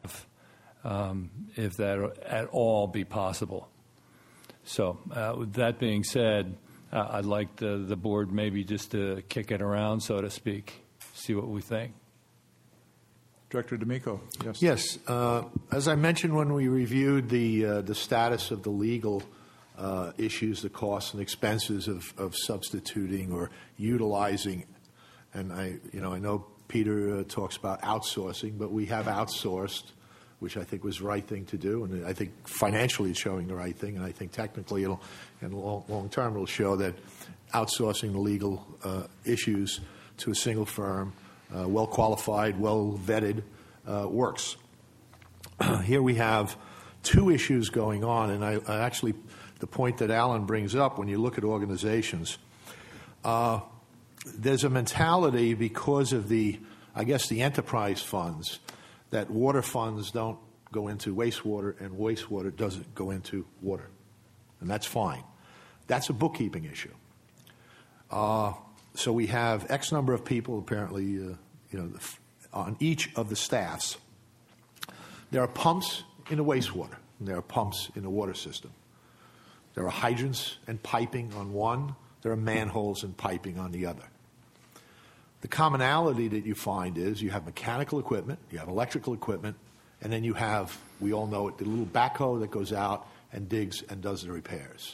um, if that at all be possible. So uh, with that being said, uh, I'd like the, the board maybe just to kick it around, so to speak, see what we think. Director D'Amico, yes. Yes. Uh, as I mentioned when we reviewed the uh, the status of the legal uh, issues, the costs and expenses of, of substituting or utilizing, and I, you know, I know Peter uh, talks about outsourcing, but we have outsourced, which I think was the right thing to do, and I think financially it's showing the right thing, and I think technically it'll, in long, long term, it'll show that outsourcing the legal uh, issues to a single firm, Uh, well qualified, well vetted, uh, works. Here we have two issues going on, and I, I actually, the point that Alan brings up when you look at organizations, uh, there's a mentality because of the, I guess, the enterprise funds, that water funds don't go into wastewater and wastewater doesn't go into water, and that's fine. That's a bookkeeping issue. Uh, So we have X number of people, apparently, uh, you know, on each of the staffs. There are pumps in the wastewater, and there are pumps in the water system. There are hydrants and piping on one. There are manholes and piping on the other. The commonality that you find is you have mechanical equipment, you have electrical equipment, and then you have, we all know it, the little backhoe that goes out and digs and does the repairs.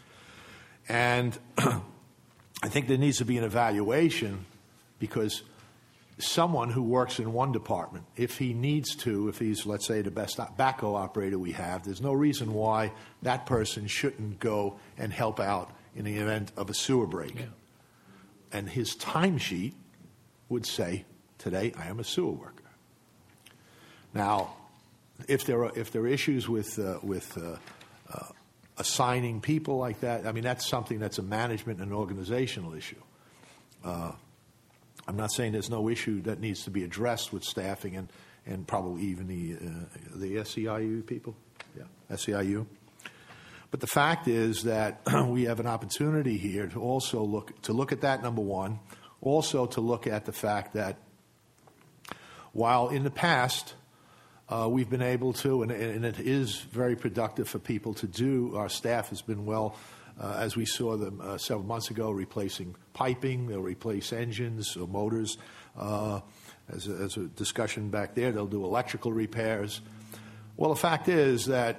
And I think there needs to be an evaluation, because someone who works in one department, if he needs to, if he's, let's say, the best backhoe operator we have, there's no reason why that person shouldn't go and help out in the event of a sewer break. Yeah. And his timesheet would say, today I am a sewer worker. Now, if there are, if there are issues with, uh, with uh, uh, assigning people like that, I mean, that's something that's a management and organizational issue. Uh, I'm not saying there's no issue that needs to be addressed with staffing and, and probably even the, uh, the S E I U people. Yeah, S E I U. But the fact is that we have an opportunity here to also look, to look at that, number one, also to look at the fact that while in the past, Uh, we've been able to, and, and it is very productive for people to do. Our staff has been well, uh, as we saw them uh, several months ago, replacing piping. They'll replace engines or motors. Uh, as, a, as a discussion back there, they'll do electrical repairs. Well, the fact is that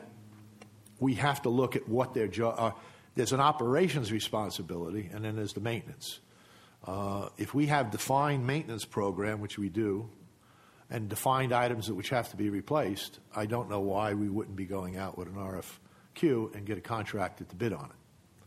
we have to look at what their job. Uh, there's an operations responsibility, and then there's the maintenance. Uh, if we have defined maintenance program, which we do, and defined items that which have to be replaced, I don't know why we wouldn't be going out with an R F Q and get a contractor to bid on it.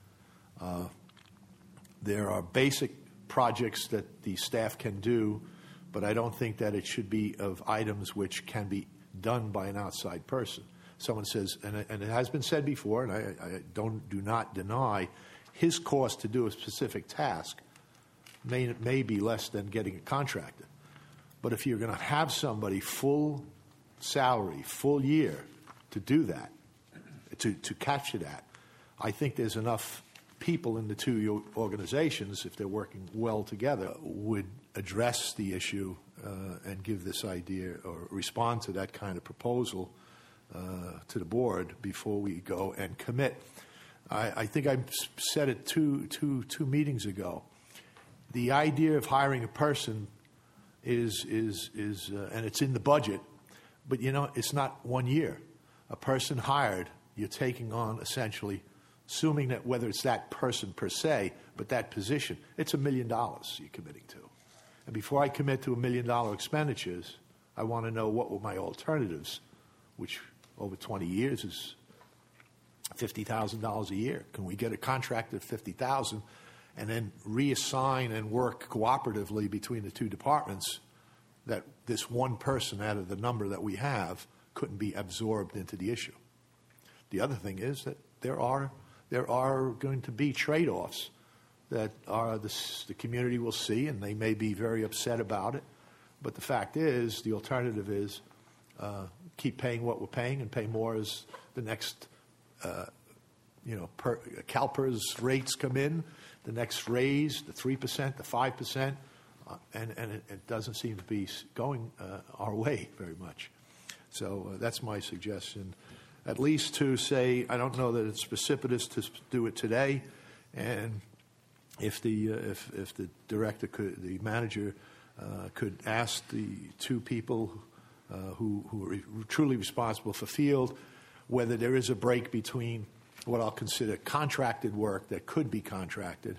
Uh, there are basic projects that the staff can do, but I don't think that it should be of items which can be done by an outside person. Someone says, and it, and it has been said before, and I, I don't do not deny, his cost to do a specific task may, may be less than getting a contractor. But if you're going to have somebody full salary, full year to do that, to, to capture that, I think there's enough people in the two organizations, if they're working well together, would address the issue uh, and give this idea or respond to that kind of proposal uh, to the board before we go and commit. I, I think I said it two, two, two meetings ago. The idea of hiring a person is, is, is uh, and it's in the budget, but, you know, it's not one year. A person hired, you're taking on essentially, assuming that whether it's that person per se, but that position, it's a million dollars you're committing to. And before I commit to a million dollar expenditures, I want to know what were my alternatives, which over twenty years is fifty thousand dollars a year. Can we get a contract at fifty thousand dollars and then reassign and work cooperatively between the two departments that this one person out of the number that we have couldn't be absorbed into the issue. The other thing is that there are there are going to be trade-offs that are the, the community will see, and they may be very upset about it. But the fact is, the alternative is uh, keep paying what we're paying and pay more as the next, uh, you know, per, CalPERS rates come in, the next raise, the three percent, the five percent, uh, and, and it, it doesn't seem to be going uh, our way very much. So uh, that's my suggestion, at least to say, I don't know that it's precipitous to do it today, and if the uh, if if the director could, the manager uh, could ask the two people uh, who who are re- truly responsible for field whether there is a break between what I'll consider contracted work that could be contracted,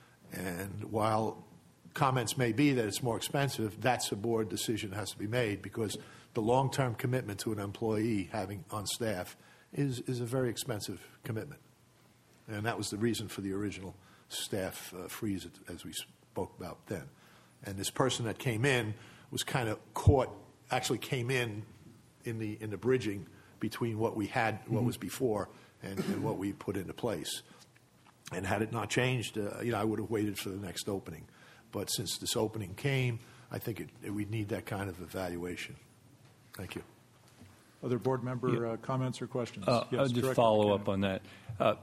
and while comments may be that it's more expensive, that's a board decision that has to be made, because the long-term commitment to an employee having on staff is is a very expensive commitment, and that was the reason for the original staff uh, freeze, as we spoke about then. And this person that came in was kind of caught, actually came in in the in the bridging between what we had, what mm-hmm. was before, and, and what we put into place. And had it not changed, uh, you know, I would have waited for the next opening. But since this opening came, I think it, it, we need that kind of evaluation. Thank you. Other board member yeah. uh, comments or questions? Uh, yes, I'll just Director follow McKinnon. up on that. Uh,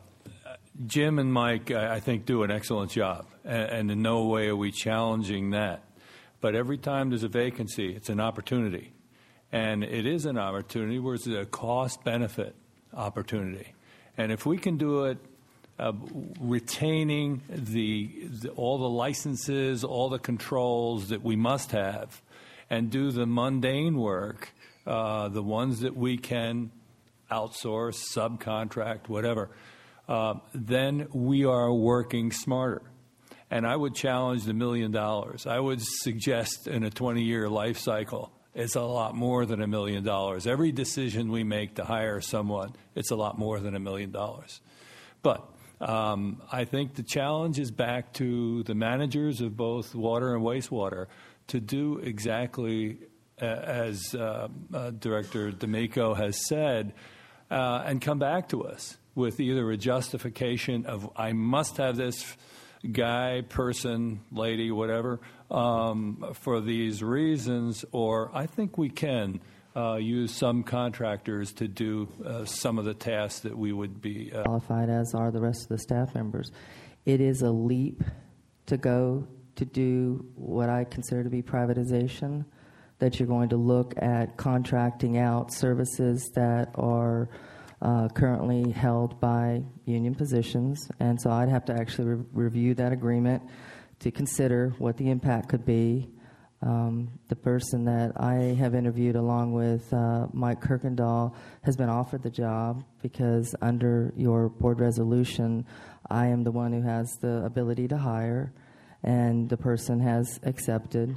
Jim and Mike, I think, do an excellent job, and in no way are we challenging that. But every time there's a vacancy, it's an opportunity. And it is an opportunity where it's a cost-benefit opportunity. And if we can do it uh, retaining the, the all the licenses, all the controls that we must have, and do the mundane work, uh, the ones that we can outsource, subcontract, whatever, Uh, then we are working smarter. And I would challenge the million dollars. I would suggest in a twenty-year life cycle, it's a lot more than a million dollars. Every decision we make to hire someone, it's a lot more than a million dollars. But um, I think the challenge is back to the managers of both water and wastewater to do exactly uh, as uh, uh, Director D'Amico has said, uh, and come back to us with either a justification of I must have this guy, person, lady, whatever, um, for these reasons, or I think we can uh, use some contractors to do uh, some of the tasks that we would be uh, qualified, as are the rest of the staff members. It is a leap to go to do what I consider to be privatization, that you're going to look at contracting out services that are Uh, currently held by union positions, and so I'd have to actually re- review that agreement to consider what the impact could be. Um, the person that I have interviewed along with uh, Mike Kirkendall has been offered the job because under your board resolution, I am the one who has the ability to hire, and the person has accepted.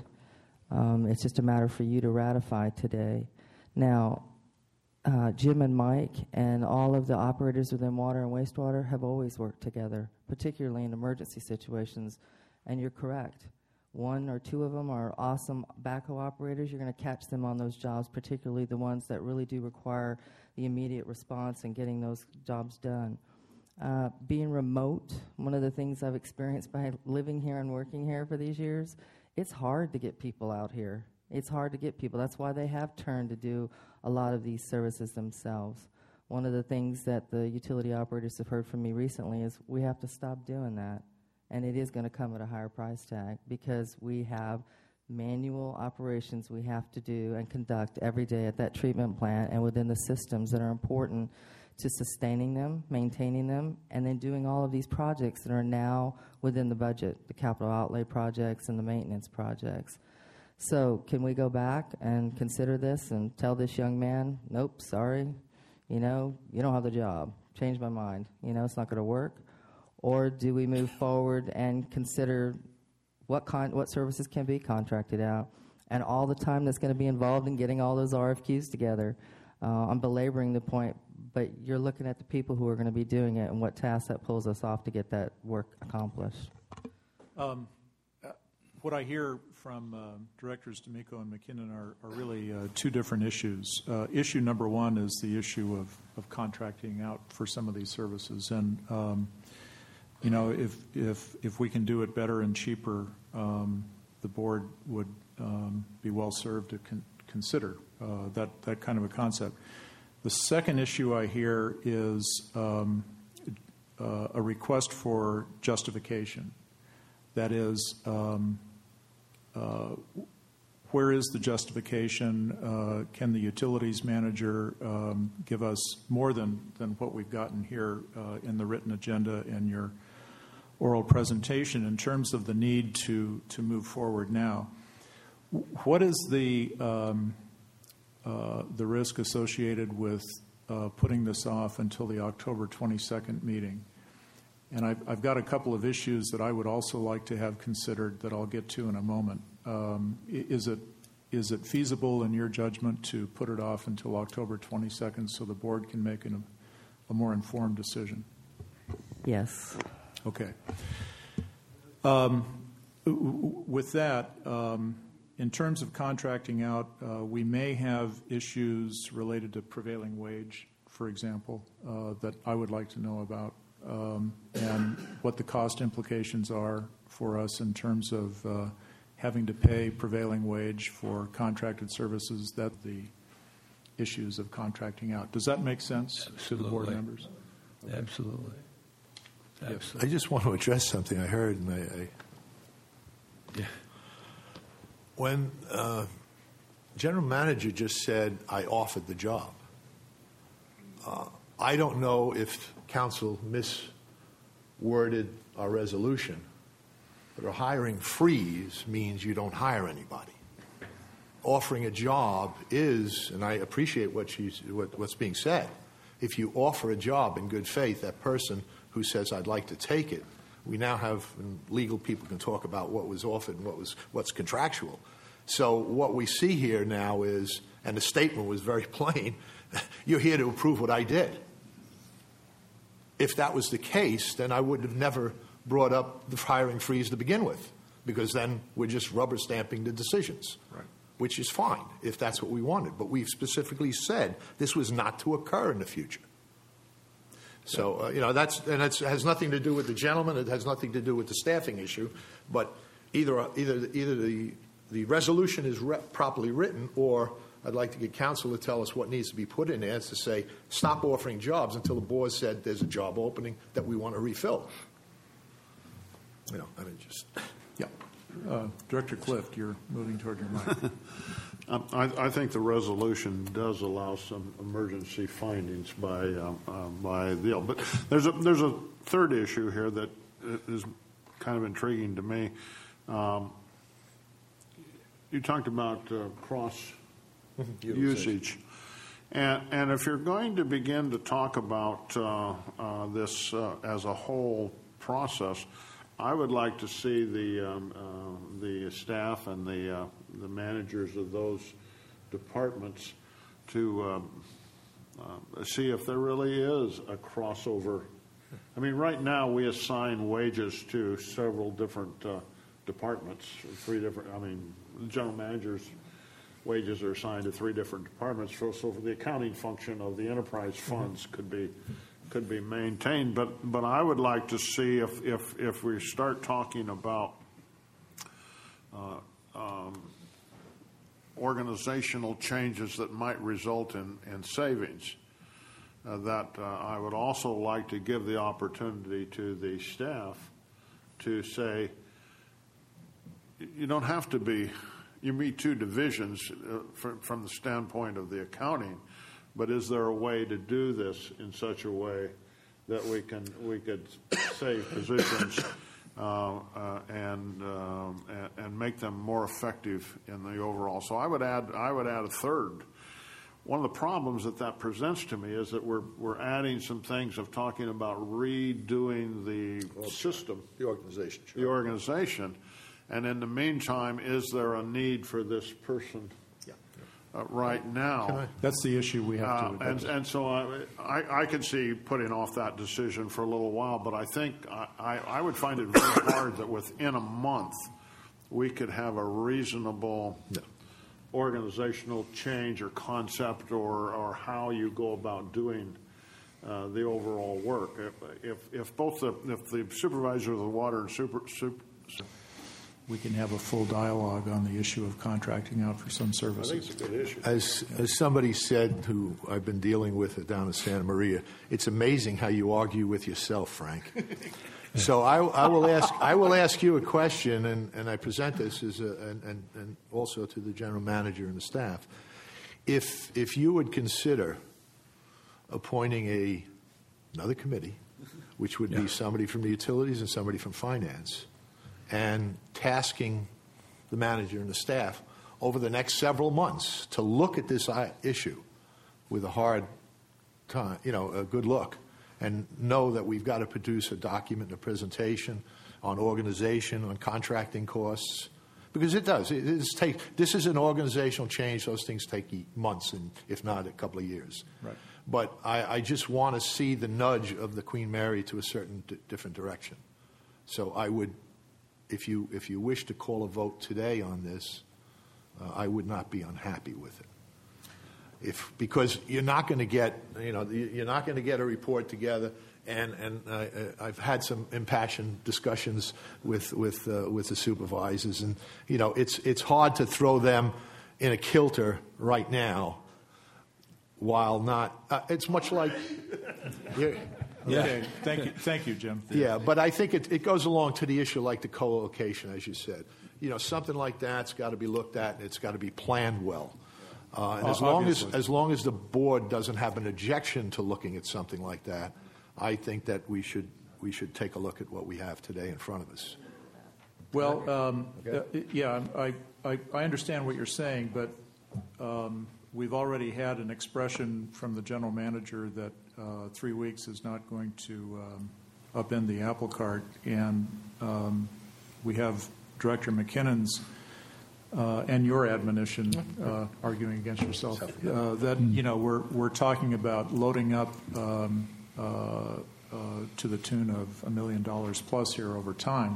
Um, it's just a matter for you to ratify today. Now, Uh, Jim and Mike and all of the operators within water and wastewater have always worked together, particularly in emergency situations. And you're correct. One or two of them are awesome backhoe operators. You're going to catch them on those jobs, particularly the ones that really do require the immediate response and getting those jobs done. Uh, being remote, one of the things I've experienced by living here and working here for these years, it's hard to get people out here. It's hard to get people. That's why they have turned to do a lot of these services themselves. One of the things that the utility operators have heard from me recently is we have to stop doing that. And it is going to come at a higher price tag because we have manual operations we have to do and conduct every day at that treatment plant and within the systems that are important to sustaining them, maintaining them, and then doing all of these projects that are now within the budget, the capital outlay projects and the maintenance projects. So can we go back and consider this and tell this young man, nope, sorry, you know, you don't have the job. Change my mind. You know, it's not going to work. Or do we move forward and consider what con- what services can be contracted out and all the time that's going to be involved in getting all those R F Qs together? Uh, I'm belaboring the point, but you're looking at the people who are going to be doing it and what tasks that pulls us off to get that work accomplished. Um, what I hear from uh, Directors D'Amico and McKinnon are, are really uh, two different issues. Uh, issue number one is the issue of, of contracting out for some of these services. And, um, you know, if, if, if we can do it better and cheaper, um, the board would um, be well served to con- consider uh, that, that kind of a concept. The second issue I hear is um, uh, a request for justification. That is, um, uh, where is the justification? Uh, can the utilities manager um, give us more than, than what we've gotten here uh, in the written agenda and your oral presentation in terms of the need to, to move forward now? What is the, um, uh, the risk associated with uh, putting this off until the October twenty-second meeting? And I've, I've got a couple of issues that I would also like to have considered that I'll get to in a moment. Um, is it is it feasible in your judgment to put it off until October twenty-second so the board can make an, a more informed decision? Yes. Okay. Um, with that, um, in terms of contracting out, uh, we may have issues related to prevailing wage, for example, uh, that I would like to know about. Um, and what the cost implications are for us in terms of uh, having to pay prevailing wage for contracted services, that the issues of contracting out. Does that make sense Absolutely. to the board members? Okay. Absolutely. Yes. I just want to address something I heard, and I, I yeah. when uh, general manager just said, I offered the job. Uh, I don't know if council misworded our resolution, but a hiring freeze means you don't hire anybody. Offering a job is, and I appreciate what she's, what, what's being said, if you offer a job in good faith, that person who says, I'd like to take it, we now have, and legal people can talk about what was offered and what was, what's contractual. So what we see here now is, and the statement was very plain, you're here to approve what I did. If that was the case, then I would have never brought up the hiring freeze to begin with, because then we're just rubber stamping the decisions, right. Which is fine if that's what we wanted. But we've specifically said this was not to occur in the future. So, uh, you know, that's, and it has nothing to do with the gentleman. It has nothing to do with the staffing issue. But either, either, either the, the resolution is re- properly written, or I'd like to get council to tell us what needs to be put in there to say, stop offering jobs until the board said there's a job opening that we want to refill. You know, I mean, just, yeah. Uh, Director Clift, you're moving toward your mic. um, I, I think the resolution does allow some emergency findings by um, uh, by the. But there's a there's a third issue here that is kind of intriguing to me. Um, you talked about uh, cross usage. And, and if you're going to begin to talk about uh, uh, this uh, as a whole process, I would like to see the um, uh, the staff and the uh, the managers of those departments to um, uh, see if there really is a crossover. I mean, right now we assign wages to several different uh, departments, three different. I mean, the general managers' wages are assigned to three different departments. So, so for the accounting function of the enterprise funds could be. could be maintained, but but I would like to see if if, if we start talking about uh, um, organizational changes that might result in, in savings, uh, that uh, I would also like to give the opportunity to the staff to say, you don't have to be, you meet two divisions uh, from, from the standpoint of the accounting, but is there a way to do this in such a way that we can we could save positions uh, uh, and, um, and and make them more effective in the overall? So I would add I would add a third. One of the problems that that presents to me is that we're we're adding some things of talking about redoing the well, system, the organization, the organization, and in the meantime, is there a need for this person? Uh, right now. That's the issue we have to uh, address. and, and so I, I, I could see putting off that decision for a little while, but I think I, I, I would find it very hard that within a month we could have a reasonable No. organizational change or concept or, or how you go about doing uh, the overall work. If, if, if both the, if the supervisor of the water and super, super We can have a full dialogue on the issue of contracting out for some I services. think it's a good issue. As, as somebody said who I've been dealing with down in Santa Maria, it's amazing how you argue with yourself, Frank. So I, I will ask I will ask you a question, and, and I present this as a, and, and, and also to the general manager and the staff. If if you would consider appointing a another committee, which would be somebody from the utilities and somebody from finance, and tasking the manager and the staff over the next several months to look at this issue with a hard time, you know, a good look, and know that we've got to produce a document and a presentation on organization, on contracting costs, because it does. It is take, this is an organizational change. Those things take months, and if not, a couple of years. Right. But I, I just want to see the nudge of the Queen Mary to a certain d- different direction. So I would, if you if you wish to call a vote today on this, uh, I would not be unhappy with it. If because you're not going to get, you know, you're not going to get a report together. And and uh, I've had some impassioned discussions with with uh, with the supervisors, and you know, it's it's hard to throw them in a kilter right now, while not. Uh, it's much like. Yeah. Okay. Thank you. Thank you, Jim. Yeah, but I think it, it goes along to the issue like the co-location, as you said. You know, something like that's got to be looked at, and it's got to be planned well. Uh, and as long as as long as the board doesn't have an objection to looking at something like that, I think that we should we should take a look at what we have today in front of us. Well, um, uh, yeah, I, I I understand what you're saying, but um, we've already had an expression from the general manager that uh, three weeks is not going to um, upend the apple cart, and um, we have Director McKinnon's uh, and your admonition uh, arguing against yourself uh, that you know we're we're talking about loading up. Um, Uh, uh, to the tune of a million dollars plus here over time.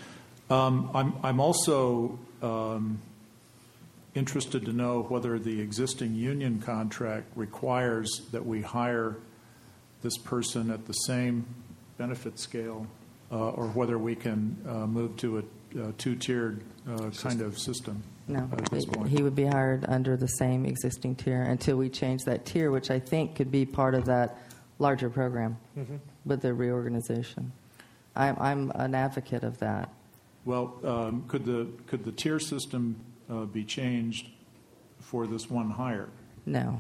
Um, I'm, I'm also um, interested to know whether the existing union contract requires that we hire this person at the same benefit scale, uh, or whether we can uh, move to a, a two-tiered uh, kind of system. No, at this point. he would be hired under the same existing tier until we change that tier, which I think could be part of that larger program Mhm. with the reorganization. I'm, I'm an advocate of that. Well, um, could the could the tier system uh, be changed for this one hire? No.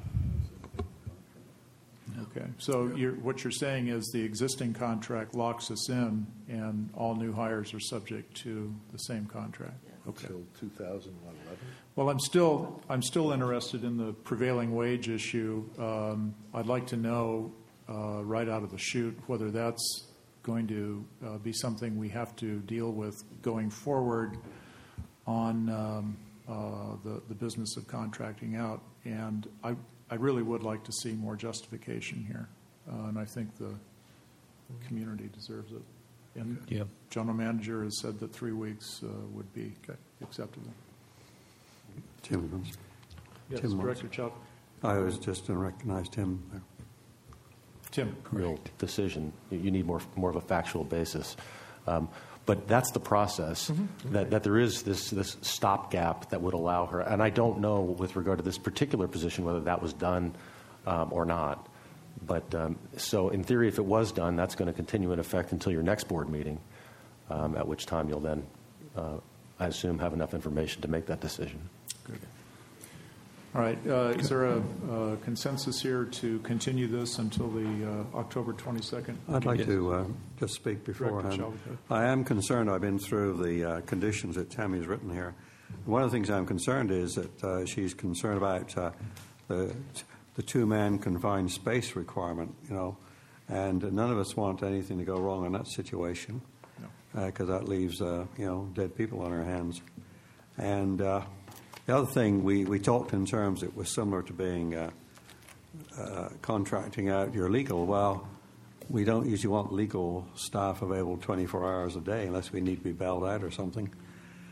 Okay. So you're, what you're saying is the existing contract locks us in, and all new hires are subject to the same contract. Okay. Until two thousand eleven. Well, I'm still I'm still interested in the prevailing wage issue. Um, I'd like to know uh, right out of the chute whether that's going to uh, be something we have to deal with going forward on um, uh, the the business of contracting out. And I I really would like to see more justification here, uh, and I think the community deserves it. And Yep. General Manager has said that three weeks uh, would be acceptable. Tim wants. Yes, Tim wants. Director Chuck. I was just going to recognize Tim. Tim. Real decision. You- You need more more of a factual basis. Um, but that's the process, Mm-hmm. that, that there is this, this stopgap that would allow her. And I don't know with regard to this particular position whether that was done um, or not. But um, so in theory, if it was done, that's going to continue in effect until your next board meeting, um, at which time you'll then, uh, I assume, have enough information to make that decision. Good. All right. Uh, is there a uh, consensus here to continue this until the uh, October twenty-second? I'd like to uh, just speak beforehand. Director I am concerned. I've been through the uh, conditions that Tammy's written here. One of the things I'm concerned is that uh, she's concerned about uh, the the two-man confined space requirement, you know, and none of us want anything to go wrong in that situation, because uh, that leaves, uh, you know, dead people on our hands. And uh, the other thing, we, we talked in terms it was similar to being uh, uh, contracting out your legal. Well, we don't usually want legal staff available twenty-four hours a day unless we need to be bailed out or something.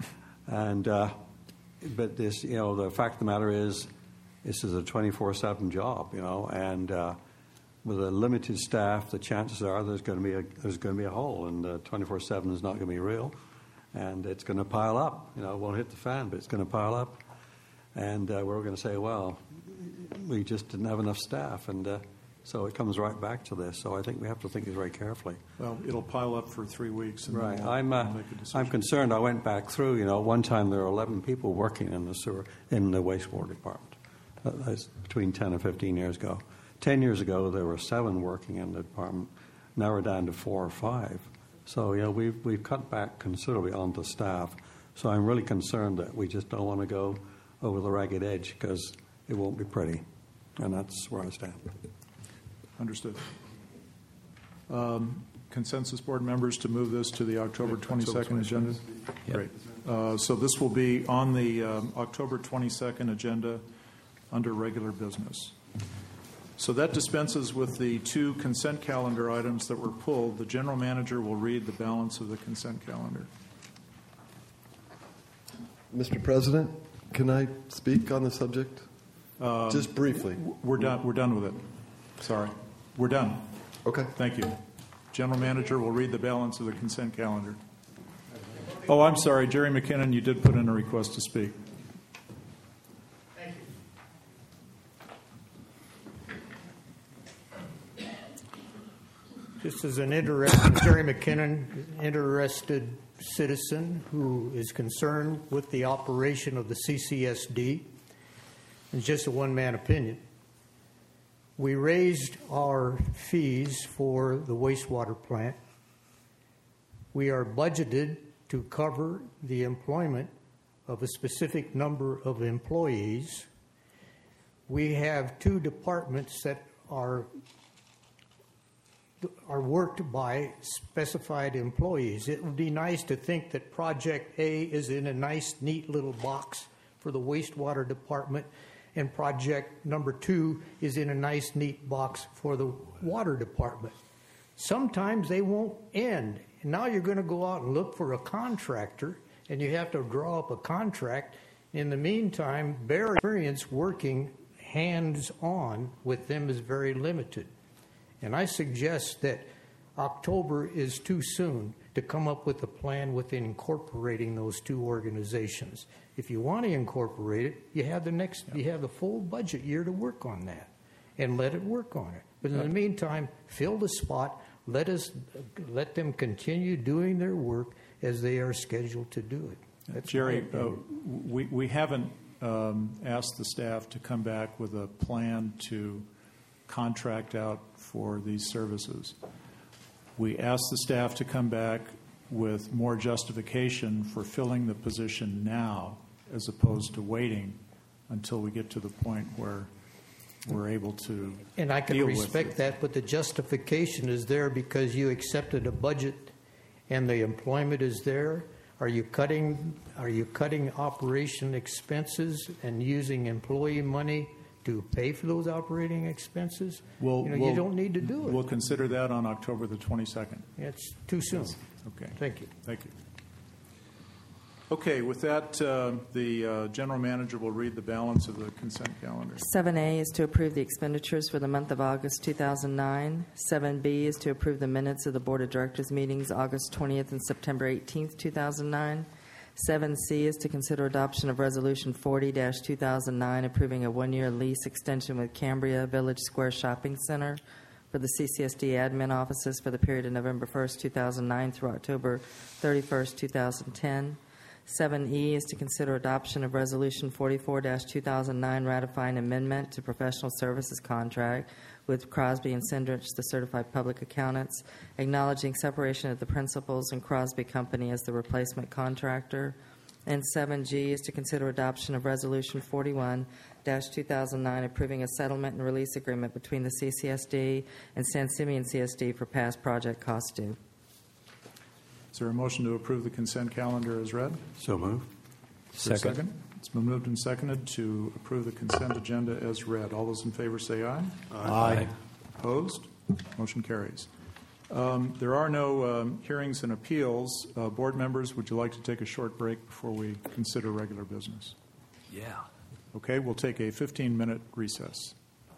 And uh, but this, you know, the fact of the matter is, this is a twenty-four seven job, you know, and uh, with a limited staff, the chances are there's going to be a there's going to be a hole, and uh, twenty-four seven is not going to be real, and it's going to pile up. You know, it won't hit the fan, but it's going to pile up, and uh, we're going to say, well, we just didn't have enough staff, and uh, so it comes right back to this. So I think we have to think this very carefully. Well, it'll pile up for three weeks. And Right. then we'll, I'm uh, we'll make a decision. I'm concerned. I went back through. You know, one time there were eleven people working in the sewer in the wastewater department. Uh, That's between ten and fifteen years ago. Ten years ago, there were seven working in the department. Now we're down to four or five. So, you know, we've, we've cut back considerably on the staff. So I'm really concerned that we just don't want to go over the ragged edge because it won't be pretty. And that's where I stand. Understood. Um, consensus board members to move this to the October twenty-second agenda? Yep. Great. Uh, so this will be on the um, October twenty-second agenda under regular business. So that dispenses with the two consent calendar items that were pulled. The general manager will read the balance of the consent calendar. Mister President, can I speak on the subject? Um, Just briefly. We're done. We're done with it. Sorry. We're done. Okay. Thank you. General manager will read the balance of the consent calendar. Oh, I'm sorry. Jerry McKinnon, you did put in a request to speak. Just as an interested, Jerry McKinnon, interested citizen who is concerned with the operation of the C C S D, it's just a one-man opinion. We raised our fees for the wastewater plant. We are budgeted to cover the employment of a specific number of employees. We have two departments that are are worked by specified employees. It would be nice to think that Project A is in a nice, neat little box for the wastewater department, and Project number two is in a nice, neat box for the water department. Sometimes they won't end. Now you're going to go out and look for a contractor, and you have to draw up a contract. In the meantime, their experience working hands-on with them is very limited. And I suggest that October is too soon to come up with a plan within incorporating those two organizations. If you want to incorporate it, you have the next, you have the full budget year to work on that, and let it work on it. But in the meantime, fill the spot. Let us, let them continue doing their work as they are scheduled to do it. That's Jerry, uh, we we haven't um, asked the staff to come back with a plan to contract out for these services. We asked the staff to come back with more justification for filling the position now as opposed to waiting until we get to the point where we're able to And I can deal respect with that, but the justification is there because you accepted a budget and the employment is there. Are you cutting, are you cutting operation expenses and using employee money to pay for those operating expenses? We'll, you know, we'll, you don't need to do it. We'll consider that on October the twenty-second. It's too soon. Okay. Thank you. Thank you. Okay, with that, uh, the uh, general manager will read the balance of the consent calendar. seven A is to approve the expenditures for the month of August two thousand nine. seven B is to approve the minutes of the Board of Directors meetings August twentieth and September eighteenth, two thousand nine. seven C is to consider adoption of Resolution forty dash two thousand nine, approving a one-year lease extension with Cambria Village Square Shopping Center for the C C S D admin offices for the period of November first, two thousand nine through October thirty-first, two thousand ten. seven E is to consider adoption of Resolution forty-four dash two thousand nine, ratifying amendment to professional services contract with Crosby and Sindrich, the certified public accountants, acknowledging separation of the principals and Crosby Company as the replacement contractor. And seven G is to consider adoption of Resolution forty-one dash two thousand nine, approving a settlement and release agreement between the C C S D and San Simeon C S D for past project costs due. Is there a motion to approve the consent calendar as read? So moved. Is there a second. It's been moved and seconded to approve the consent agenda as read. All those in favor say aye. Aye. Opposed? Motion carries. Um, there are no um, hearings and appeals. Uh, board members, would you like to take a short break before we consider regular business? Yeah. Okay, we'll take a fifteen-minute recess.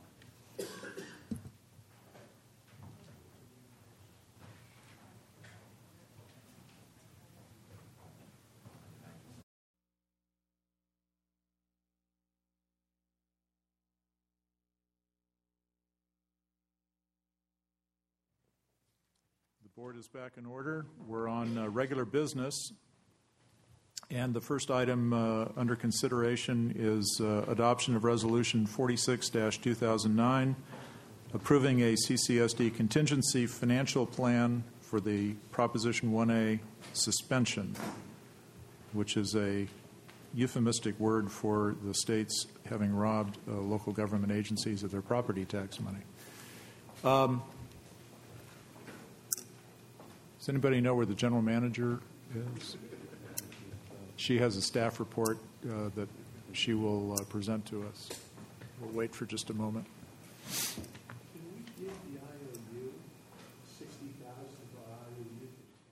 The board is back in order. We're on uh, regular business. And the first item uh, under consideration is uh, adoption of Resolution forty-six dash two thousand nine, approving a C C S D contingency financial plan for the Proposition one A suspension, which is a euphemistic word for the states having robbed uh, local government agencies of their property tax money. Um, does anybody know where the general manager is? She has a staff report uh, that she will uh, present to us. We'll wait for just a moment. Can we give the I O U sixty thousand dollars for I O U?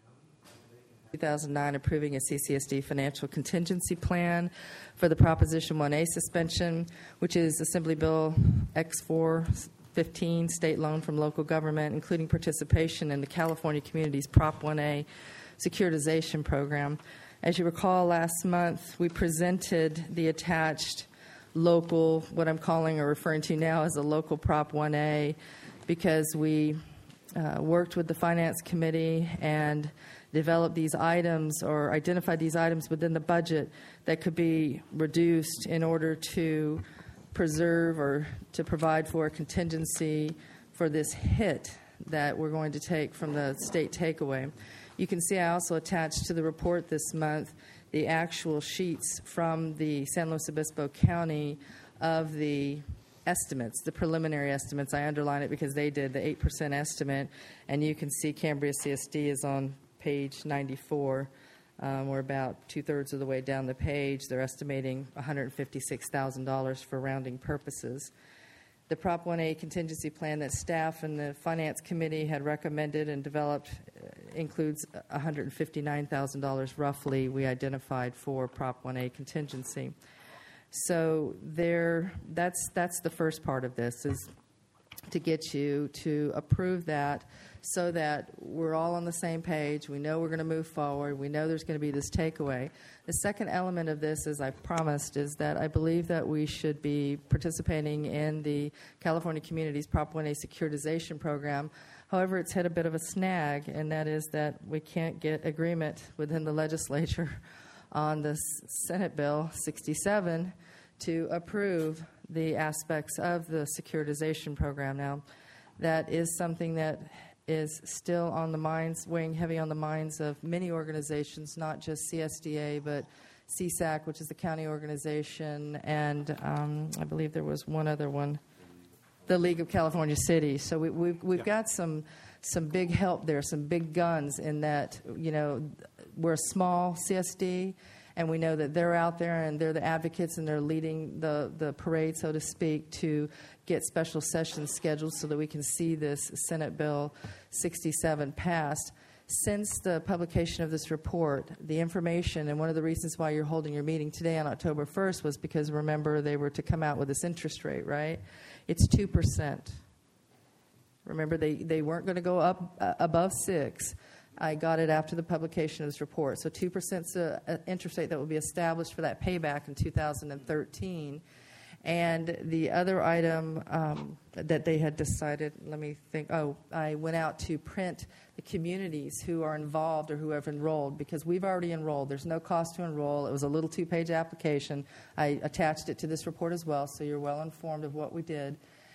two thousand nine approving a C C S D financial contingency plan for the Proposition one A suspension, which is Assembly Bill X four fifteen, state loan from local government, including participation in the California Communities Prop one A securitization program. As you recall, last month we presented the attached local, what I'm calling or referring to now as a local Prop one A, because we uh, worked with the Finance Committee and developed these items or identified these items within the budget that could be reduced in order to preserve or to provide for a contingency for this hit that we're going to take from the state takeaway. You can see I also attached to the report this month the actual sheets from the San Luis Obispo County of the estimates, the preliminary estimates. I underline it because they did the eight percent estimate, and you can see Cambria C S D is on page ninety-four. Um, we're about two-thirds of the way down the page. They're estimating one hundred fifty-six thousand dollars for rounding purposes. The Prop one A contingency plan that staff and the Finance Committee had recommended and developed uh, includes one hundred fifty-nine thousand dollars roughly we identified for Prop one A contingency. So there, that's, that's the first part of this, is to get you to approve that so that we're all on the same page. We know we're going to move forward. We know there's going to be this takeaway. The second element of this, as I promised, is that I believe that we should be participating in the California Communities Prop one A securitization program. However, it's hit a bit of a snag, and that is that we can't get agreement within the legislature on the Senate Bill sixty-seven to approve the aspects of the securitization program. Now, that is something that is still on the minds, weighing heavy on the minds of many organizations, not just C S D A, but C S A C, which is the county organization, and um, I believe there was one other one, the League of California Cities. So we, we've, we've yeah. got some some big help there, some big guns in that, you know, we're a small C S D, and we know that they're out there and they're the advocates and they're leading the, the parade, so to speak, to get special sessions scheduled so that we can see this Senate Bill sixty-seven passed. Since the publication of this report, the information, and one of the reasons why you're holding your meeting today on October first was because, remember, they were to come out with this interest rate, right? It's two percent. Remember, they, they weren't going to go up uh, above six. I got it after the publication of this report. So two percent is an interest rate that will be established for that payback in two thousand thirteen. And the other item um, that they had decided, let me think, oh, I went out to print the communities who are involved or who have enrolled, because we've already enrolled. There's no cost to enroll. It was a little two-page application. I attached it to this report as well, so you're well informed of what we did.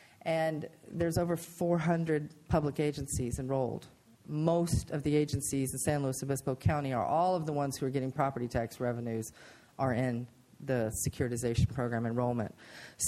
And there's over four hundred public agencies enrolled. Most of the agencies in San Luis Obispo County are all of the ones who are getting property tax revenues are in the securitization program enrollment.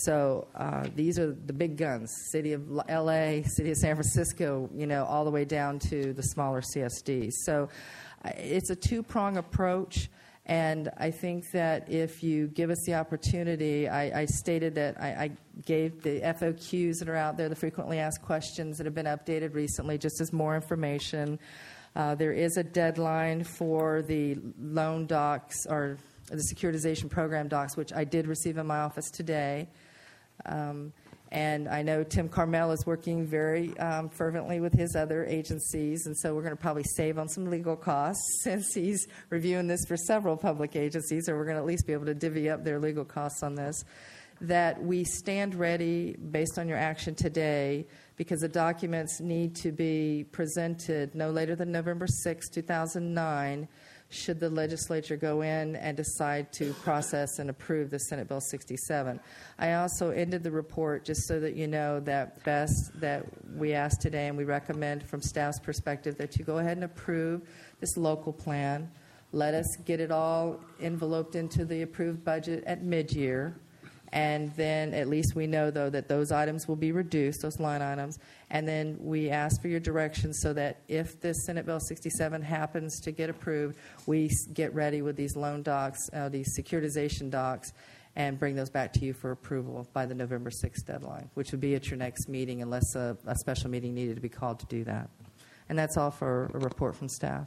So uh, these are the big guns, City of L A, City of San Francisco, you know, all the way down to the smaller C S Ds. So uh, it's a two-prong approach, And I think that if you give us the opportunity, I, I stated that I, I gave the F A Qs that are out there, the frequently asked questions that have been updated recently, just as more information. Uh, there is a deadline for the loan docs or the securitization program docs, which I did receive in my office today. Um, And I know Tim Carmel is working very um, fervently with his other agencies, and so we're going to probably save on some legal costs since he's reviewing this for several public agencies, or we're going to at least be able to divvy up their legal costs on this. That we stand ready based on your action today, because the documents need to be presented no later than November sixth, two thousand nine, should the legislature go in and decide to process and approve the Senate Bill sixty-seven. I also ended the report just so that you know that best that we asked today and we recommend from staff's perspective that you go ahead and approve this local plan. Let us get it all enveloped into the approved budget at mid-year. And then at least we know, though, that those items will be reduced, those line items. And then we ask for your direction so that if this Senate Bill sixty-seven happens to get approved, we get ready with these loan docs, uh, these securitization docs, and bring those back to you for approval by the November sixth deadline, which would be at your next meeting unless a, a special meeting needed to be called to do that. And that's all for a report from staff.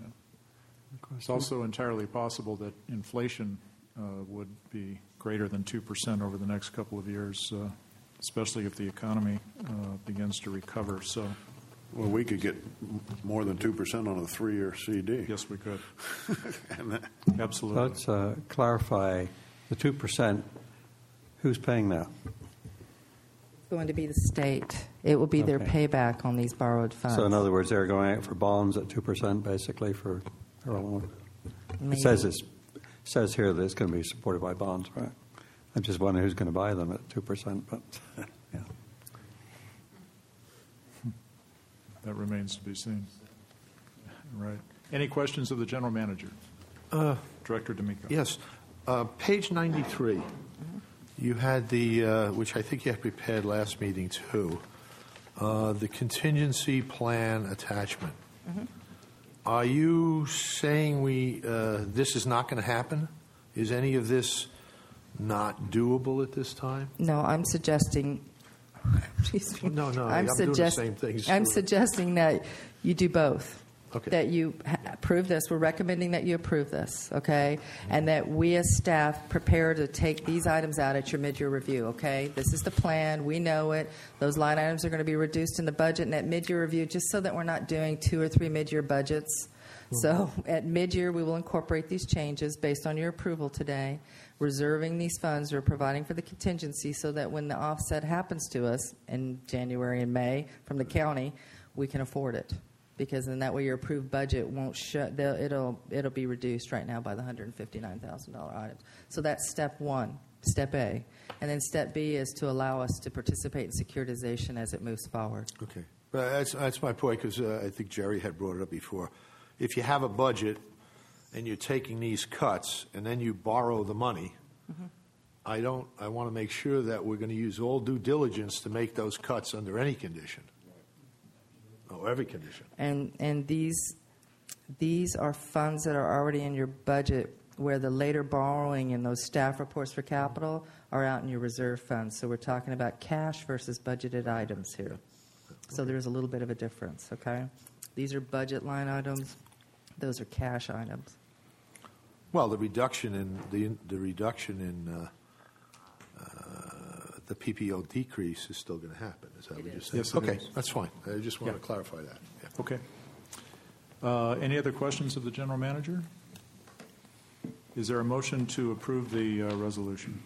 It's also entirely possible that inflation uh, would be greater than two percent over the next couple of years, uh, especially if the economy uh, begins to recover. So, well, we could get m- more than two percent on a three-year C D. Yes, we could. And that, Absolutely. Let's uh, clarify the two percent. Who's paying that? It's going to be the state. It will be their Okay. payback on these borrowed funds. So, in other words, they're going out for bonds at two percent, basically, for their loan. Maybe. It says it's, says here that it's going to be supported by bonds, right? I'm just wondering who's going to buy them at two percent, but yeah. That remains to be seen. Right. Any questions of the general manager? Uh, Director D'Amico. Yes. Uh, page ninety-three. You had the, uh, which I think you had prepared last meeting too, uh, the contingency plan attachment. Mm-hmm. Are you saying we uh, this is not going to happen? Is any of this not doable at this time? No, I'm suggesting. Excuse me. No, no, I'm, I'm doing the suggest- same things. I'm suggesting that you do both. Okay. That you ha- approve this. We're recommending that you approve this, okay? And that we as staff prepare to take these items out at your mid-year review, okay? This is the plan. We know it. Those line items are going to be reduced in the budget and at mid-year review, just so that we're not doing two or three mid-year budgets. So at mid-year, we will incorporate these changes based on your approval today, reserving these funds or providing for the contingency so that when the offset happens to us in January and May from the county, we can afford it. Because in that way, your approved budget won't shut. It'll it'll be reduced right now by the one hundred fifty-nine thousand dollars items. So that's step one, step A, and then step B is to allow us to participate in securitization as it moves forward. Okay, but that's that's my point because uh, I think Jerry had brought it up before. If you have a budget and you're taking these cuts and then you borrow the money, Mm-hmm. I don't. I want to make sure that we're going to use all due diligence to make those cuts under any condition. Oh, every condition. And and these these are funds that are already in your budget, where the later borrowing and those staff reports for capital are out in your reserve funds. So we're talking about cash versus budgeted items here. So there's a little bit of a difference. Okay, these are budget line items; those are cash items. Well, the reduction in the the reduction in uh, uh, the P P O decrease is still going to happen. Is that what you're saying? Yes, it okay, is. that's fine. I just want Yeah. to clarify that. Yeah. Okay. Uh, any other questions of the general manager? Is there a motion to approve the uh, resolution?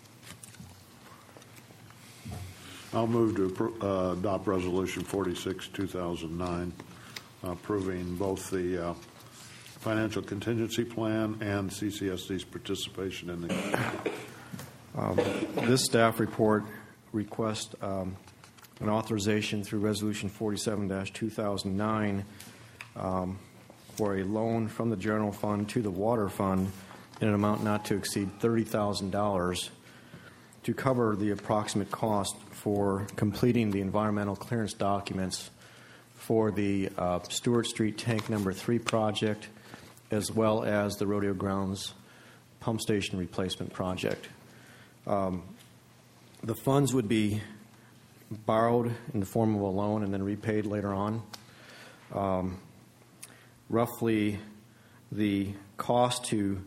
I'll move to appro- uh, adopt Resolution forty-six, two thousand nine, approving both the uh, financial contingency plan and C C S D's participation in the. Um, this staff report requests um, an authorization through Resolution forty-seven, two thousand nine um, for a loan from the general fund to the water fund in an amount not to exceed thirty thousand dollars to cover the approximate cost for completing the environmental clearance documents for the uh, Stewart Street Tank Number three project as well as the Rodeo Grounds pump station replacement project. Um, the funds would be borrowed in the form of a loan and then repaid later on. Um, roughly, the cost to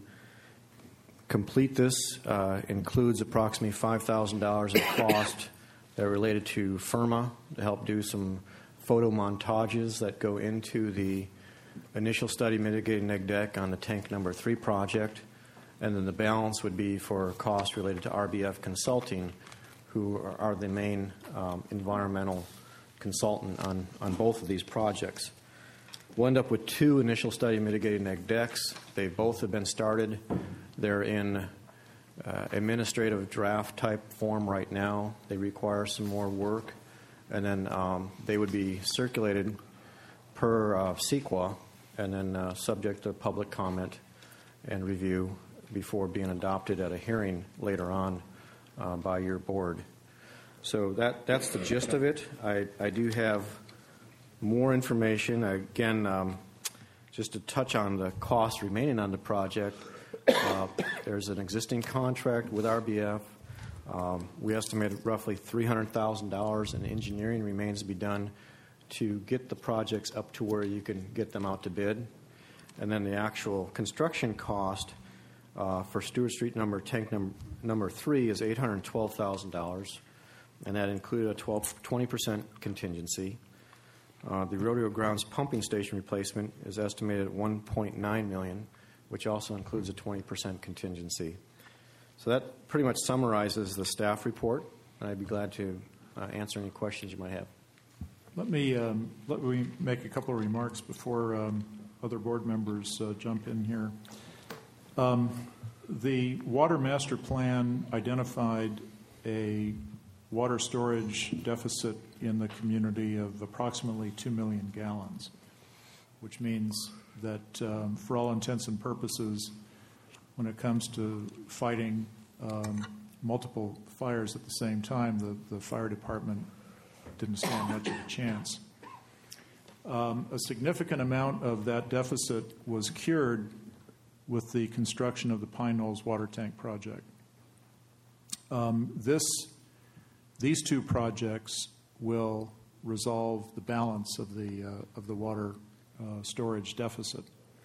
complete this uh, includes approximately five thousand dollars in cost that are related to FIRMA to help do some photo montages that go into the initial study mitigating neg deck on the tank number three project. And then the balance would be for costs related to R B F Consulting, who are, are the main um, environmental consultant on, on both of these projects. We'll end up with two initial study mitigating neg decks. They both have been started. They're in uh, administrative draft type form right now. They require some more work. And then um, they would be circulated per uh, C E Q A and then uh, subject to public comment and review before being adopted at a hearing later on uh, by your board. So that, that's the gist of it. I, I do have more information. Again, um, just to touch on the costs remaining on the project, uh, there's an existing contract with R B F. Um, we estimate roughly three hundred thousand dollars in engineering remains to be done to get the projects up to where you can get them out to bid. And then the actual construction cost uh, for Stewart Street number tank num- number three is eight hundred twelve thousand dollars, and that included a twelve, twenty percent contingency. Uh, the Rodeo Grounds pumping station replacement is estimated at one point nine million dollars, which also includes a twenty percent contingency. So that pretty much summarizes the staff report, and I'd be glad to uh, answer any questions you might have. Let me um, let me make a couple of remarks before um, other board members uh, jump in here. Um, the Water Master Plan identified a water storage deficit in the community of approximately two million gallons, which means that um, for all intents and purposes, when it comes to fighting um, multiple fires at the same time, the, the fire department didn't stand much of a chance. Um, a significant amount of that deficit was cured with the construction of the Pine Knolls water tank project. Um, this, these two projects will resolve the balance of the uh, of the water uh, storage deficit.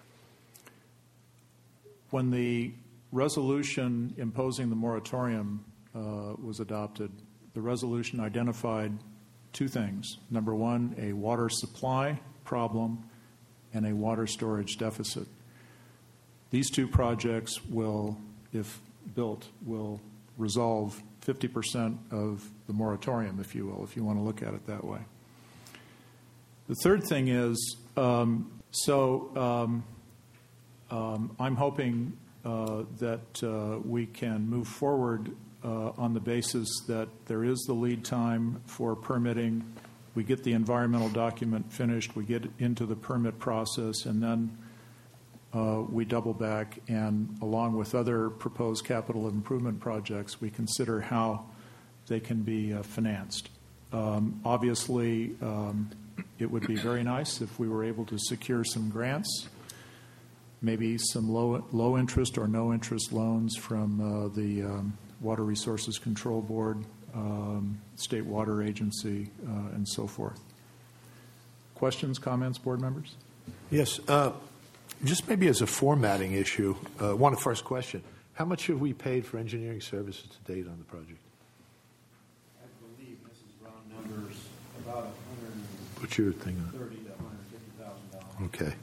When the resolution imposing the moratorium uh, was adopted, the resolution identified two things. Number one, a water supply problem and a water storage deficit. These two projects will, if built, will resolve fifty percent of the moratorium, if you will, if you want to look at it that way. The third thing is, um, so um, um, I'm hoping uh, that uh, we can move forward uh, on the basis that there is the lead time for permitting. We get the environmental document finished, we get into the permit process, and then uh, we double back and, along with other proposed capital improvement projects, we consider how they can be uh, financed. Um, obviously, um, it would be very nice if we were able to secure some grants, maybe some low, low interest or no interest loans from uh, the um, Water Resources Control Board, um, State Water Agency, uh, and so forth. Questions, comments, board members? Yes. Uh, just maybe as a formatting issue, uh, one first question. How much have we paid for engineering services to date on the project? I believe this is round numbers, about one hundred What's your thing on? thirty to one hundred fifty thousand dollars. Okay.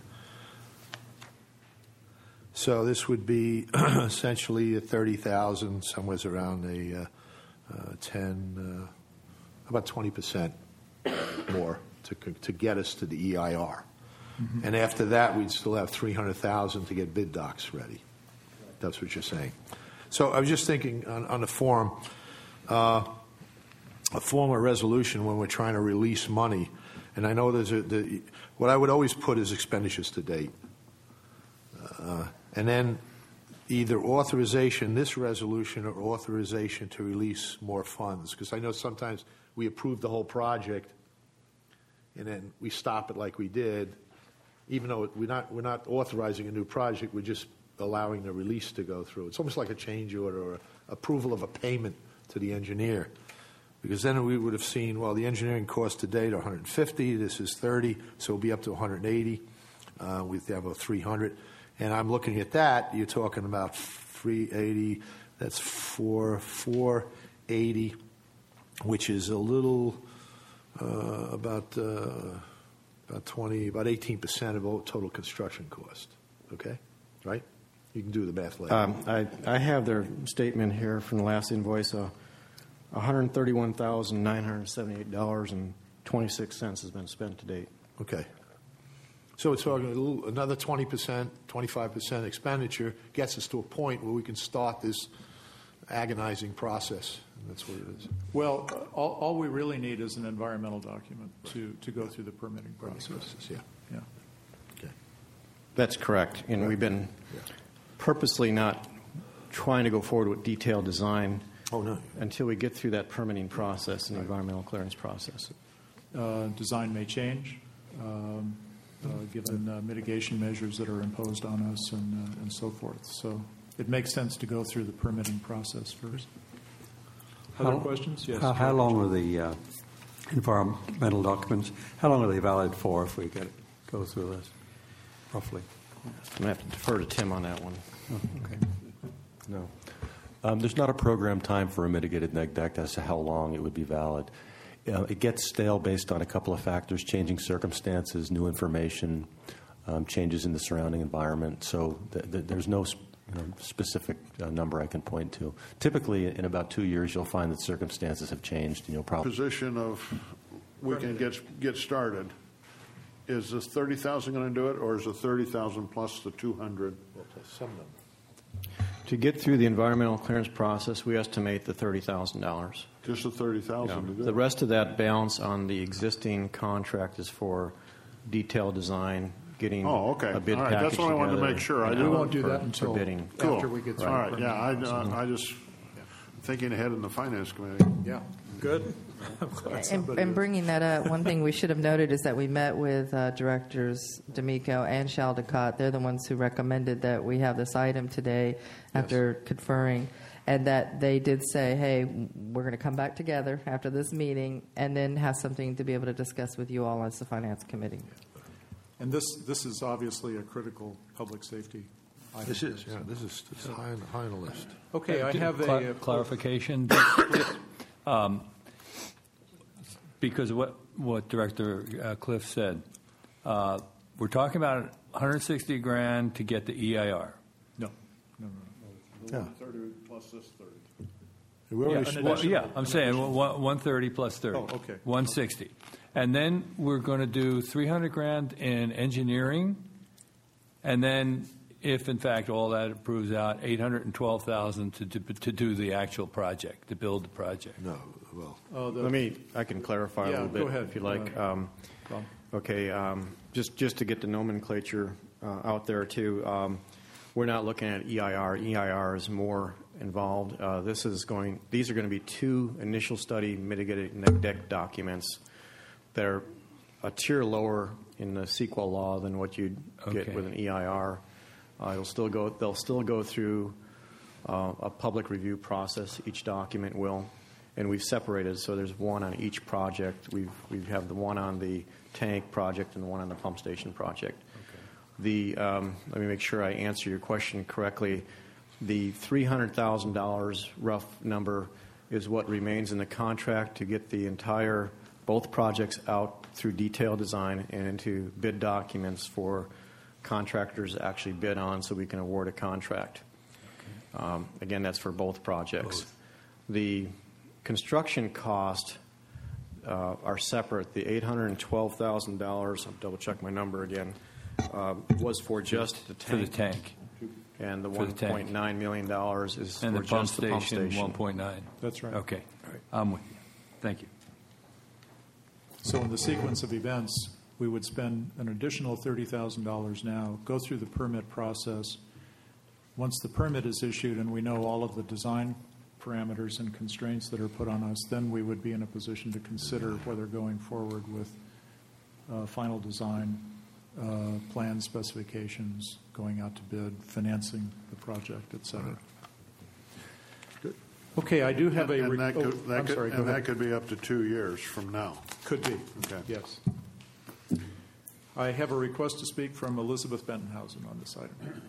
So this would be essentially a thirty thousand, somewhere around a uh, uh, ten, uh, about twenty percent more to to get us to the E I R. Mm-hmm. And after that, we'd still have three hundred thousand to get bid docs ready. That's what you're saying. So I was just thinking on, on the form, uh, a form of resolution when we're trying to release money. And I know there's a, the, what I would always put is expenditures to date. Uh, and then either authorization, this resolution, or authorization to release more funds. Because I know sometimes we approve the whole project and then we stop it like we did. even though we're not, we're not authorizing a new project, we're just allowing the release to go through. It's almost like a change order or approval of a payment to the engineer. Because then we would have seen, well, the engineering cost to date are one hundred fifty, this is thirty, so it'll be up to one hundred eighty. Uh, we have a three hundred. And I'm looking at that, you're talking about three eighty, that's four, four eighty, which is a little, uh, about, uh, about twenty, about eighteen percent of all total construction cost. Okay? Right? You can do the math later. Um, I, I have their statement here from the last invoice. Uh, one hundred thirty-one thousand nine hundred seventy-eight dollars and twenty-six cents has been spent to date. Okay. So it's talking a little, another twenty percent, twenty-five percent expenditure gets us to a point where we can start this agonizing process. And that's what it is. Well, all, all we really need is an environmental document to, to go through the permitting process. process, yeah. Yeah. Okay. That's correct. And we've been purposely not trying to go forward with detailed design oh, no. until we get through that permitting process and environmental clearance process. Uh, design may change, um, uh, given uh, mitigation measures that are imposed on us and, uh, and so forth. So it makes sense to go through the permitting process first. Other How- questions? Yes. How, how long are the uh, environmental documents, how long are they valid for if we get go through this, roughly? I'm going to have to defer to Tim on that one. Oh, okay. No. Um, there's not a program time for a mitigated neg deck as to how long it would be valid. Uh, it gets stale based on a couple of factors: changing circumstances, new information, um, changes in the surrounding environment. So th- th- there's no sp- you know, specific uh, number I can point to. Typically, in about two years, you'll find that circumstances have changed, and you'll probably Position of we can get get started. Is this thirty thousand going to do it, or is it thirty thousand plus the two hundred? Well, some of them. To get through the environmental clearance process, we estimate the thirty thousand dollars. Just the thirty thousand to do The it. rest of that balance on the existing contract is for detailed design, getting Oh, okay. a bid All right, package that's what I wanted to together, make sure. I and didn't- out We won't do for- that for until bidding. Cool. after we get through All right, permitting yeah, I, process. I, I just thinking ahead in the finance committee. Yeah, good. I'm glad And, somebody and is. bringing that up, one thing we should have noted is that we met with uh, directors D'Amico and Chaldecott. They're the ones who recommended that we have this item today after conferring, and that they did say, hey, we're going to come back together after this meeting and then have something to be able to discuss with you all as the finance committee. And this, this is obviously a critical public safety item. This is, yeah, this is this is high, on, high on the list. Okay, I have Cla- a... clarification. um, because of what, what Director uh, Cliff said. Uh, we're talking about one hundred sixty grand to get the E I R. No, no, no. Yeah. thirty plus this thirty. We Yeah, already well, yeah, I'm saying one- 130 plus thirty. Oh, okay. one sixty. And then we're going to do three hundred grand in engineering, and then if in fact all that proves out, eight hundred twelve thousand to, to to do the actual project, to build the project. No, well, Oh, the, Let me, I can clarify Yeah, a little bit go ahead. if you like. Uh, Um, Bob. Okay, um, just, just to get the nomenclature uh, out there too, um, we're not looking at E I R. E I R is more involved. Uh, this is going, these are going to be two initial study mitigated neg deck documents that are a tier lower in the C E Q A law than what you'd get Okay. with an E I R. Uh, it'll still go, they'll still go through uh, a public review process. Each document will. And we've separated, so there's one on each project. We've we have the one on the tank project and the one on the pump station project. The um, let me make sure I answer your question correctly. The three hundred thousand dollars rough number is what remains in the contract to get the entire both projects out through detailed design and into bid documents for contractors to actually bid on, so we can award a contract. Um, again, that's for both projects. Both. The construction cost uh, are separate. The eight hundred twelve thousand dollars, I'll double check my number again, uh, was for just the For the tank. tank. And the For the one tank. point nine million dollars is And for the pump just the pump station, station. one point nine. That's right. Okay. I'm with you. Thank you. So in the sequence of events, we would spend an additional thirty thousand dollars now, go through the permit process. Once the permit is issued and we know all of the design parameters and constraints that are put on us, then we would be in a position to consider whether going forward with uh, final design uh, plan specifications, going out to bid, financing the project, et cetera. Okay, I do have a. And Re- that oh, could, that I'm could, sorry. Go and ahead. that could be up to two years from now. Could be. Okay. Yes. I have a request to speak from Elizabeth Bentonhausen on this item.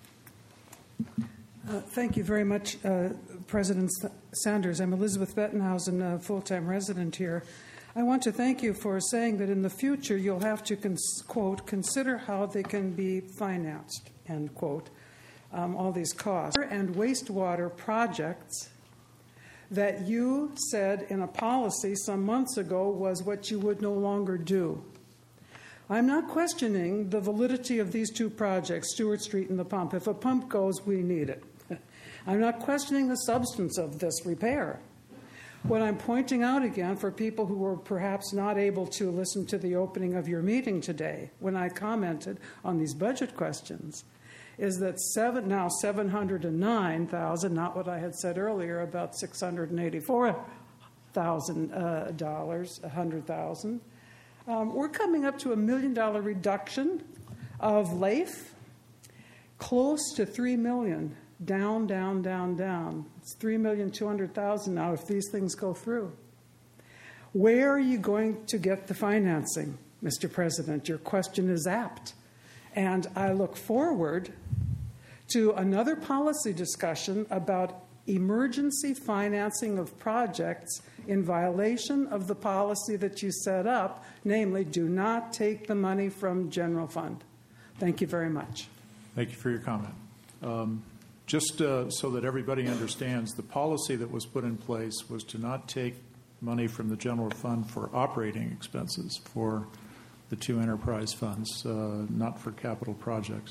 Uh, thank you very much, uh, President Sanders. I'm Elizabeth Bettenhausen, a full-time resident here. I want to thank you for saying that in the future you'll have to, cons- quote, consider how they can be financed, end quote, um, all these costs. And wastewater projects that you said in a policy some months ago was what you would no longer do. I'm not questioning the validity of these two projects, Stewart Street and the pump. If a pump goes, we need it. I'm not questioning the substance of this repair. What I'm pointing out again for people who were perhaps not able to listen to the opening of your meeting today when I commented on these budget questions is that seven, now seven hundred nine thousand dollars, not what I had said earlier about six hundred eighty-four thousand dollars, one hundred thousand dollars. Um, we're coming up to a million dollar reduction of L A I F, close to three million. Down, down, down, down. It's three million two hundred thousand now if these things go through. Where are you going to get the financing, Mister President? Your question is apt. And I look forward to another policy discussion about emergency financing of projects in violation of the policy that you set up, namely, do not take the money from general fund. Thank you very much. Thank you for your comment. Um, just uh, so that everybody understands, the policy that was put in place was to not take money from the general fund for operating expenses for the two enterprise funds, uh, not for capital projects.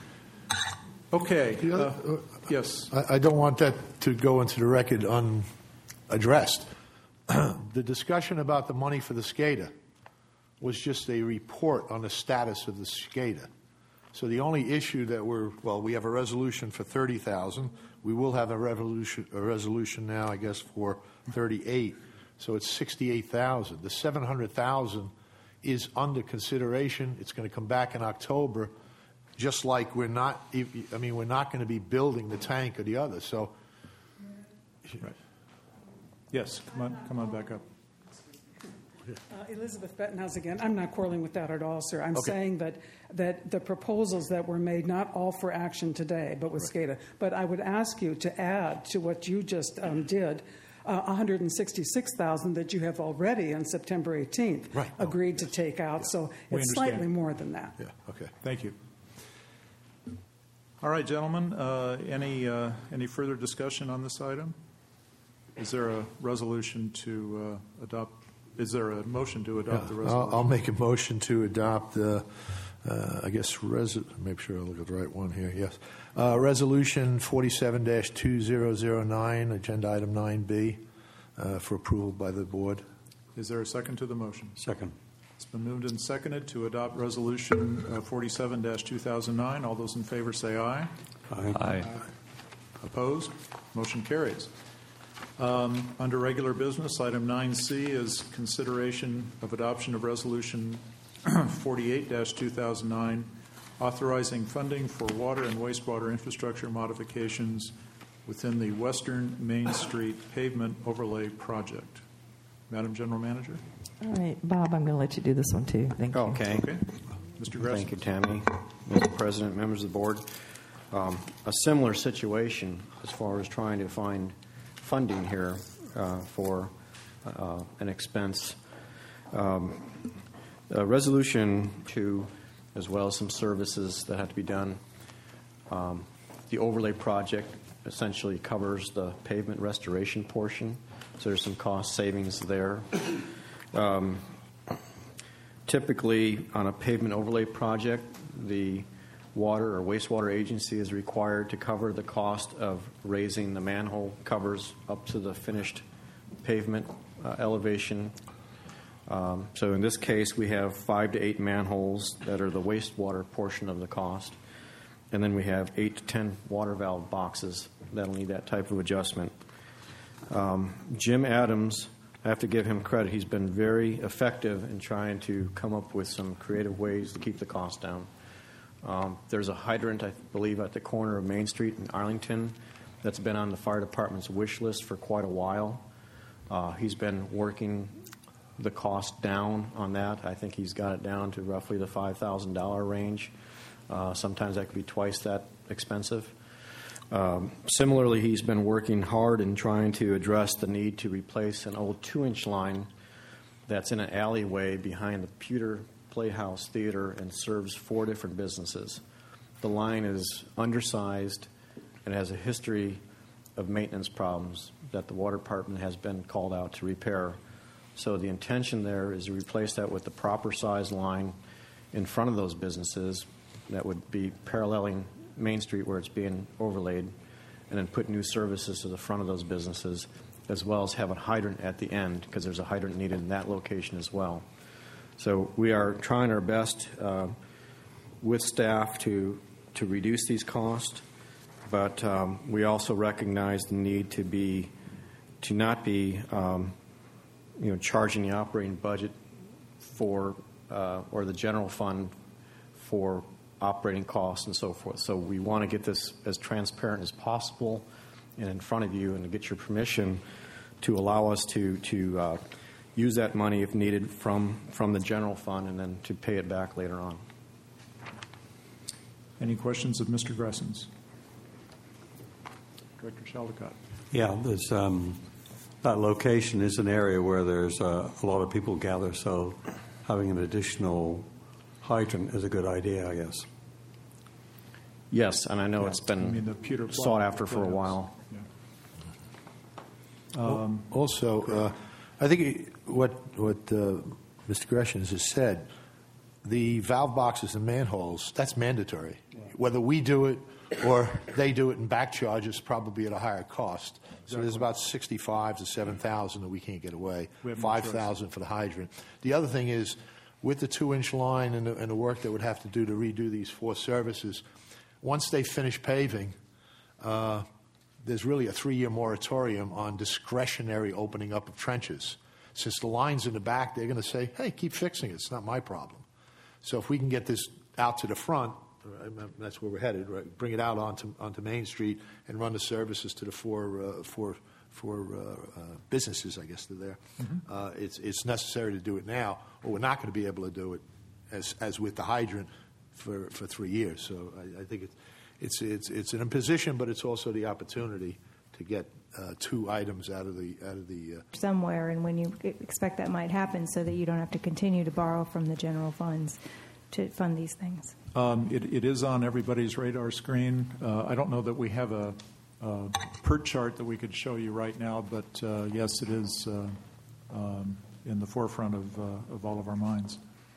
Okay. Uh, yes. I, I don't want that to go into the record unaddressed. The discussion about the money for the SCADA was just a report on the status of the SCADA. So the only issue that we're, well, we have a resolution for thirty thousand dollars. We will have a, revolution, a resolution now, I guess, for thirty-eight. So it's sixty-eight thousand dollars. The seven hundred thousand dollars is under consideration. It's going to come back in October, just like we're not, I mean, we're not going to be building the tank or the other. So, right. Yes, come on, come on back up. Uh, Elizabeth Bettenhouse again. I'm not quarreling with that at all, sir. I'm Okay. saying that, that the proposals that were made, not all for action today, but with SCADA. But I would ask you to add to what you just um, did, uh, one hundred sixty-six thousand dollars that you have already on September eighteenth Right. agreed to take out. So We it's understand. slightly more than that. yeah, okay. Thank you. All right, gentlemen, uh, any, uh, any further discussion on this item? Is there a resolution to uh, adopt? Is there a motion to adopt the Yeah, resolution? I'll, I'll make a motion to adopt, uh, uh, I guess, res- make sure I look at the right one here, yes. Uh, Resolution forty-seven dash two thousand nine, Agenda Item nine B, uh, for approval by the board. Is there a second to the motion? Second. It's been moved and seconded to adopt Resolution uh, forty-seven dash two thousand nine. All those in favor say aye. Aye. Aye. Opposed? Motion carries. Um, under regular business, item nine C is consideration of adoption of Resolution forty-eight dash two thousand nine, authorizing funding for water and wastewater infrastructure modifications within the Western Main Street Pavement Overlay Project. Madam General Manager? All right, Bob, I'm going to let you do this one too. Thank you. Okay. Okay. Mister Gressel. Thank you, Tammy. Mister President, members of the board. Um, a similar situation as far as trying to find funding here uh, for uh, an expense. Um, uh, resolution two, as well as some services that have to be done. Um, the overlay project essentially covers the pavement restoration portion, so there's some cost savings there. Um, typically, on a pavement overlay project, the water or wastewater agency is required to cover the cost of raising the manhole covers up to the finished pavement uh, elevation. Um, so in this case, we have five to eight manholes that are the wastewater portion of the cost. And then we have eight to ten water valve boxes that'll need that type of adjustment. Um, Jim Adams I have to give him credit. He's been very effective in trying to come up with some creative ways to keep the cost down. Um, there's a hydrant, I believe, at the corner of Main Street in Arlington that's been on the fire department's wish list for quite a while. Uh, he's been working the cost down on that. I think he's got it down to roughly the five thousand dollars range. Uh, sometimes that could be twice that expensive. Um, similarly, he's been working hard in trying to address the need to replace an old two-inch line that's in an alleyway behind the Pewter Playhouse Theater and serves four different businesses. The line is undersized and has a history of maintenance problems that the water department has been called out to repair. So the intention there is to replace that with the proper size line in front of those businesses that would be paralleling Main Street where it's being overlaid, and then put new services to the front of those businesses, as well as have a hydrant at the end, because there's a hydrant needed in that location as well. So we are trying our best uh, with staff to to reduce these costs, but um, we also recognize the need to be to not be um, you know charging the operating budget for uh, or the general fund for operating costs and so forth. So we want to get this as transparent as possible and in front of you, and to get your permission to allow us to to uh, use that money if needed from from the general fund, and then to pay it back later on. Any questions of Mister Gressens? Director Shaldicott. Yeah, there's, um, that location is an area where there's uh, a lot of people gather, so having an additional hydrant is a good idea, I guess. Yes, and I know Yeah, it's been I mean, the Pewter sought Pla- after for a Playhouse. while. Um, also, uh, I think what what uh, Mister Gresham has said, the valve boxes and manholes, that's mandatory. Whether we do it or they do it and back charge us, probably at a higher cost. So there's about sixty-five to seven thousand that we can't get away. We have no Five choice. thousand for the hydrant. The other thing is, with the two-inch line and the, and the work that would have to do to redo these four services, once they finish paving, uh, there's really a three-year moratorium on discretionary opening up of trenches. Since the line's in the back, they're going to say, hey, keep fixing it. It's not my problem. So if we can get this out to the front, right, that's where we're headed, right? Bring it out onto onto Main Street and run the services to the four, uh, four, four uh, uh, businesses, I guess, that are there. Mm-hmm. Uh, it's, it's necessary to do it now, or we're not going to be able to do it as, as with the hydrant for, for three years. So I, I think it's, it's, it's, it's an imposition, but it's also the opportunity to get uh, two items out of the out of the. Uh, somewhere, and when you expect that might happen, so that you don't have to continue to borrow from the general funds to fund these things. Um, it, it is on everybody's radar screen. Uh, I don't know that we have a, a PERT chart that we could show you right now, but uh, yes, it is uh, um, in the forefront of, uh, of all of our minds.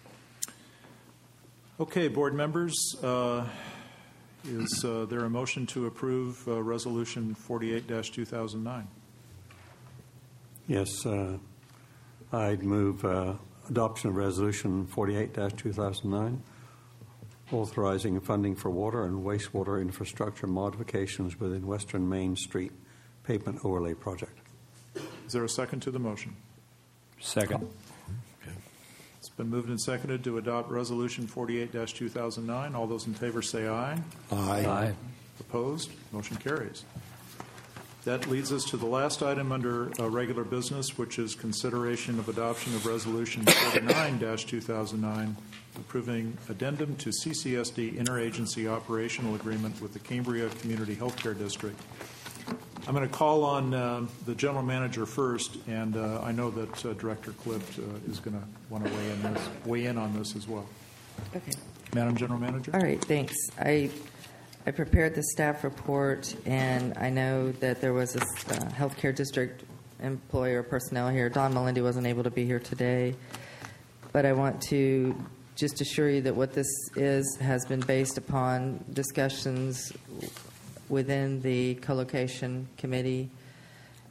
Okay, board members, uh, is uh, there a motion to approve uh, Resolution forty-eight dash two thousand nine? Yes, uh, I'd move uh, adoption of Resolution forty-eight dash two thousand nine, authorizing funding for water and wastewater infrastructure modifications within Western Main Street pavement overlay project. Is there a second to the motion? Second. It's been moved and seconded to adopt Resolution forty-eight dash two thousand nine. All those in favor say aye. Aye. Aye. Opposed? Motion carries. That leads us to the last item under uh, regular business, which is consideration of adoption of Resolution forty-nine dash two thousand nine, approving addendum to C C S D interagency operational agreement with the Cambria Community Healthcare District. I'm going to call on uh, the general manager first, and uh, I know that uh, Director Clift uh, is going to want to weigh in, this, weigh in on this as well. Okay. Madam General Manager? All right, thanks. I I prepared the staff report, and I know that there was a uh, healthcare district employer personnel here. Don Melindy wasn't able to be here today, but I want to just assure you that what this is has been based upon discussions within the co-location committee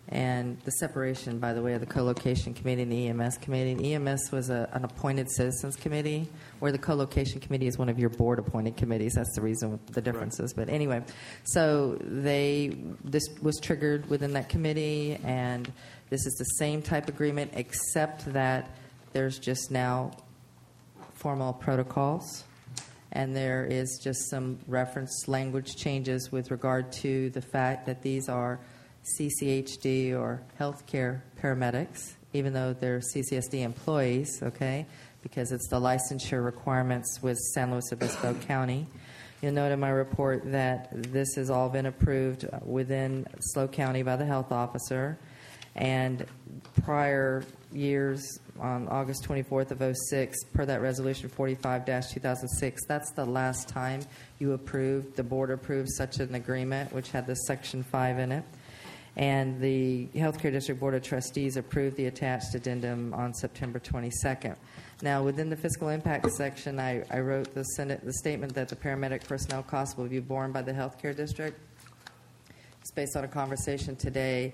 And the separation, by the way, of the co-location committee and the E M S committee. And E M S was a, an appointed citizens committee, where the co-location committee is one of your board-appointed committees. That's the reason the differences. Right. But anyway, so they this was triggered within that committee, and this is the same type agreement, except that there's just now formal protocols, and there is just some reference language changes with regard to the fact that these are C C H D or healthcare paramedics, even though they're C C S D employees, okay, because it's the licensure requirements with San Luis Obispo County. You'll note in my report that this has all been approved within SLO County by the health officer, and prior years, on August twenty-fourth of oh six, per that resolution forty-five dash two thousand six, that's the last time you approved, the board approved such an agreement, which had this section five in it. And the Healthcare District Board of Trustees approved the attached addendum on September twenty-second. Now, within the fiscal impact section, I, I wrote the, Senate, the statement that the paramedic personnel costs will be borne by the Healthcare District. It's based on a conversation today.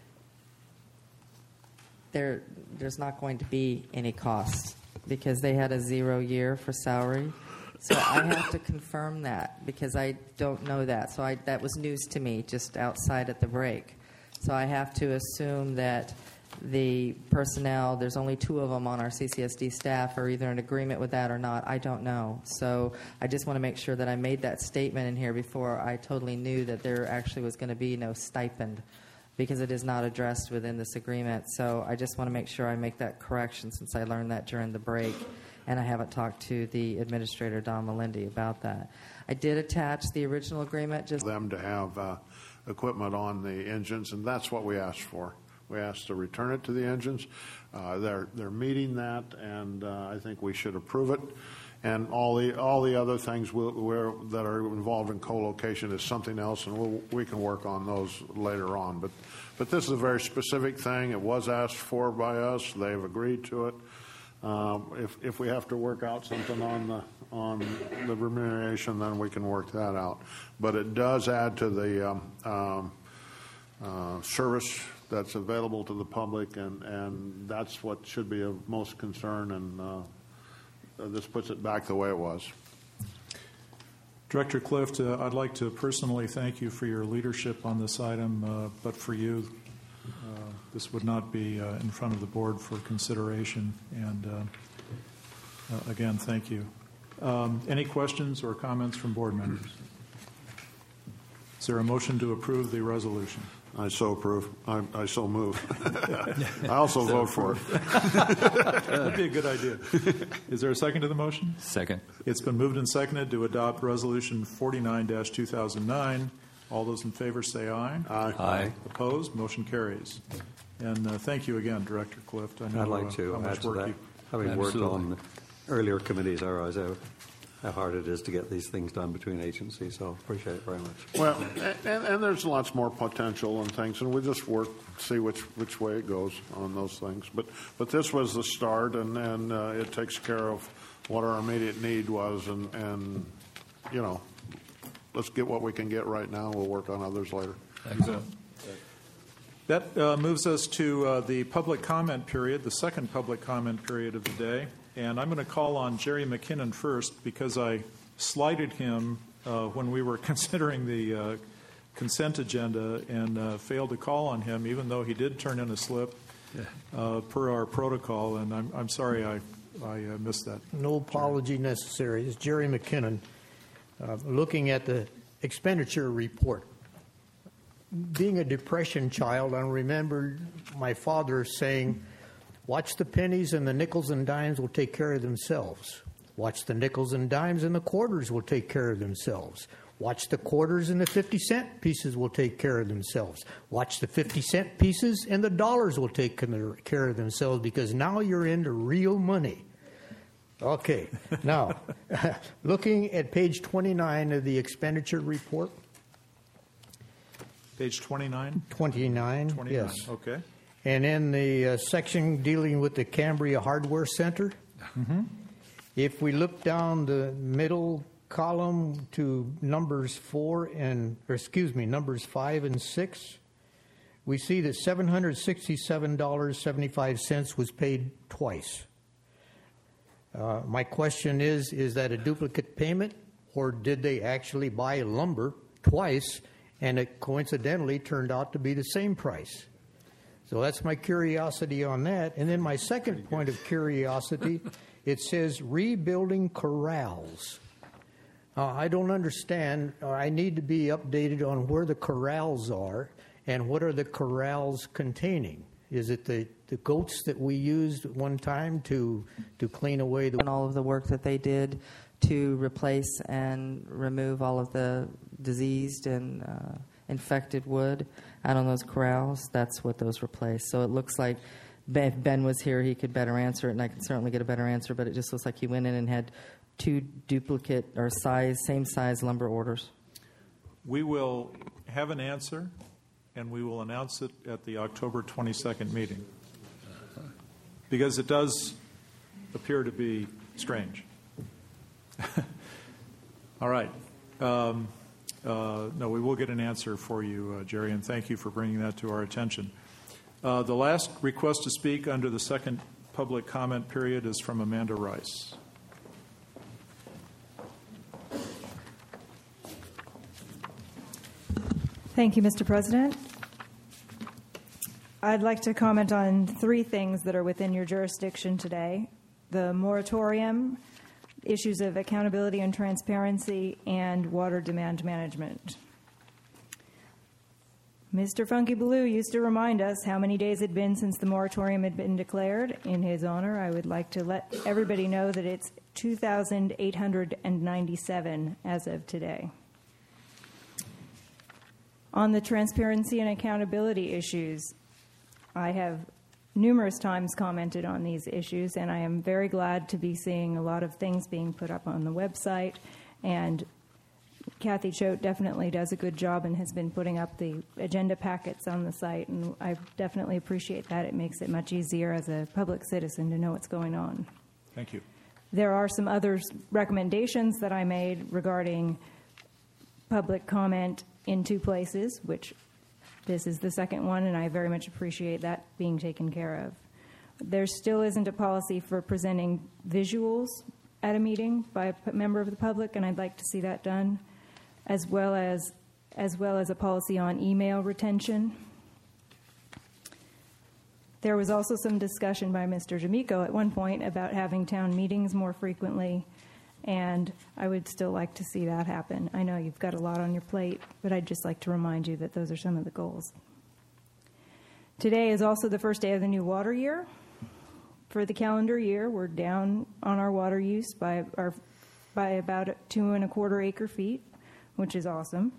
There, there's not going to be any costs because they had a zero year for salary. So I have to confirm that because I don't know that. So I, that was news to me just outside at the break. So I have to assume that the personnel, there's only two of them on our C C S D staff, are either in agreement with that or not. I don't know. So I just want to make sure that I made that statement in here before I totally knew that there actually was going to be no stipend, because it is not addressed within this agreement. So I just want to make sure I make that correction since I learned that during the break, and I haven't talked to the administrator, Don Melindy, about that. I did attach the original agreement. Just them to have uh, equipment on the engines, and that's what we asked for. We asked to return it to the engines. Uh, they're they're meeting that, and uh, I think we should approve it. And all the all the other things we'll, we're, that are involved in co-location is something else, and we'll, we can work on those later on. But but this is a very specific thing. It was asked for by us. They've agreed to it. Um, if if we have to work out something on the on the remuneration, then we can work that out. But it does add to the um, um, uh, service that's available to the public, and, and that's what should be of most concern. And uh, this puts it back the way it was. Director Clift, uh, I'd like to personally thank you for your leadership on this item, uh, but for you, uh, this would not be uh, in front of the board for consideration. And uh, uh, again, thank you. Um, any questions or comments from board members? Is there a motion to approve the resolution? I so approve. I, I so move. I also So vote for it. That'd be a good idea. Is there a second to the motion? Second. It's been moved and seconded to adopt Resolution forty-nine dash two thousand nine. All those in favor say aye. Aye. Aye. Opposed? Motion carries. And uh, thank you again, Director Clift. I know I'd like uh, to how much add to work that. you. Having Absolutely. worked on earlier committees, I realize how, how hard it is to get these things done between agencies, so appreciate it very much. Well, and, and there's lots more potential and things, and we just work, see which which way it goes on those things. But but this was the start, and, and uh, it takes care of what our immediate need was, and, and you know, let's get what we can get right now. We'll work on others later. Excellent. That uh, moves us to uh, the public comment period, the second public comment period of the day. And I'm going to call on Jerry McKinnon first because I slighted him uh, when we were considering the uh, consent agenda and uh, failed to call on him, even though he did turn in a slip uh, per our protocol. And I'm, I'm sorry I, I uh, missed that. No apology necessary. It's Jerry McKinnon. Uh, looking at the expenditure report. Being a Depression child, I remember my father saying, watch the pennies and the nickels and dimes will take care of themselves. Watch the nickels and dimes and the quarters will take care of themselves. Watch the quarters and the fifty cent pieces will take care of themselves. Watch the fifty cent pieces and the dollars will take care of themselves, because now you're into real money. Okay, now, looking at page twenty-nine of the expenditure report. Page twenty-nine? twenty-nine, twenty-nine, yes. okay. And in the uh, section dealing with the Cambria Hardware Center, Mm-hmm. if we look down the middle column to numbers four and, or excuse me, numbers five and six, we see that seven hundred sixty-seven dollars and seventy-five cents was paid twice. Uh, my question is, is that a duplicate payment, or did they actually buy lumber twice and it coincidentally turned out to be the same price? So that's my curiosity on that. And then my second point of curiosity, it says rebuilding corrals. Uh, I don't understand, or I need to be updated on where the corrals are and what are the corrals containing. Is it the, the goats that we used at one time to to clean away the... And all of the work that they did to replace and remove all of the diseased and uh, infected wood out on those corrals, that's what those replaced. So it looks like if Ben was here, he could better answer it, and I can certainly get a better answer, but it just looks like he went in and had two duplicate or size, same size lumber orders. We will have an answer, and we will announce it at the October twenty-second meeting, because it does appear to be strange. All right. Um, uh, no, we will get an answer for you, uh, Jerry, and thank you for bringing that to our attention. Uh, the last request to speak under the second public comment period is from Amanda Rice. Thank you, Mister President. I'd like to comment on three things that are within your jurisdiction today: the moratorium, issues of accountability and transparency, and water demand management. Mister Funky Blue used to remind us how many days it had been since the moratorium had been declared. In his honor, I would like to let everybody know that it's two thousand eight hundred ninety-seven as of today. On the transparency and accountability issues, I have numerous times commented on these issues, and I am very glad to be seeing a lot of things being put up on the website. And Kathy Choate definitely does a good job and has been putting up the agenda packets on the site, and I definitely appreciate that. It makes it much easier as a public citizen to know what's going on. Thank you. There are some other recommendations that I made regarding public comment in two places, which this is the second one, and I very much appreciate that being taken care of. There still isn't a policy for presenting visuals at a meeting by a member of the public, and I'd like to see that done, as well as as well as a policy on email retention. There was also some discussion by Mister D'Amico at one point about having town meetings more frequently, and I would still like to see that happen. I know you've got a lot on your plate, but I'd just like to remind you that those are some of the goals. Today is also the first day of the new water year. For the calendar year, we're down on our water use by our by about two and a quarter acre feet, which is awesome.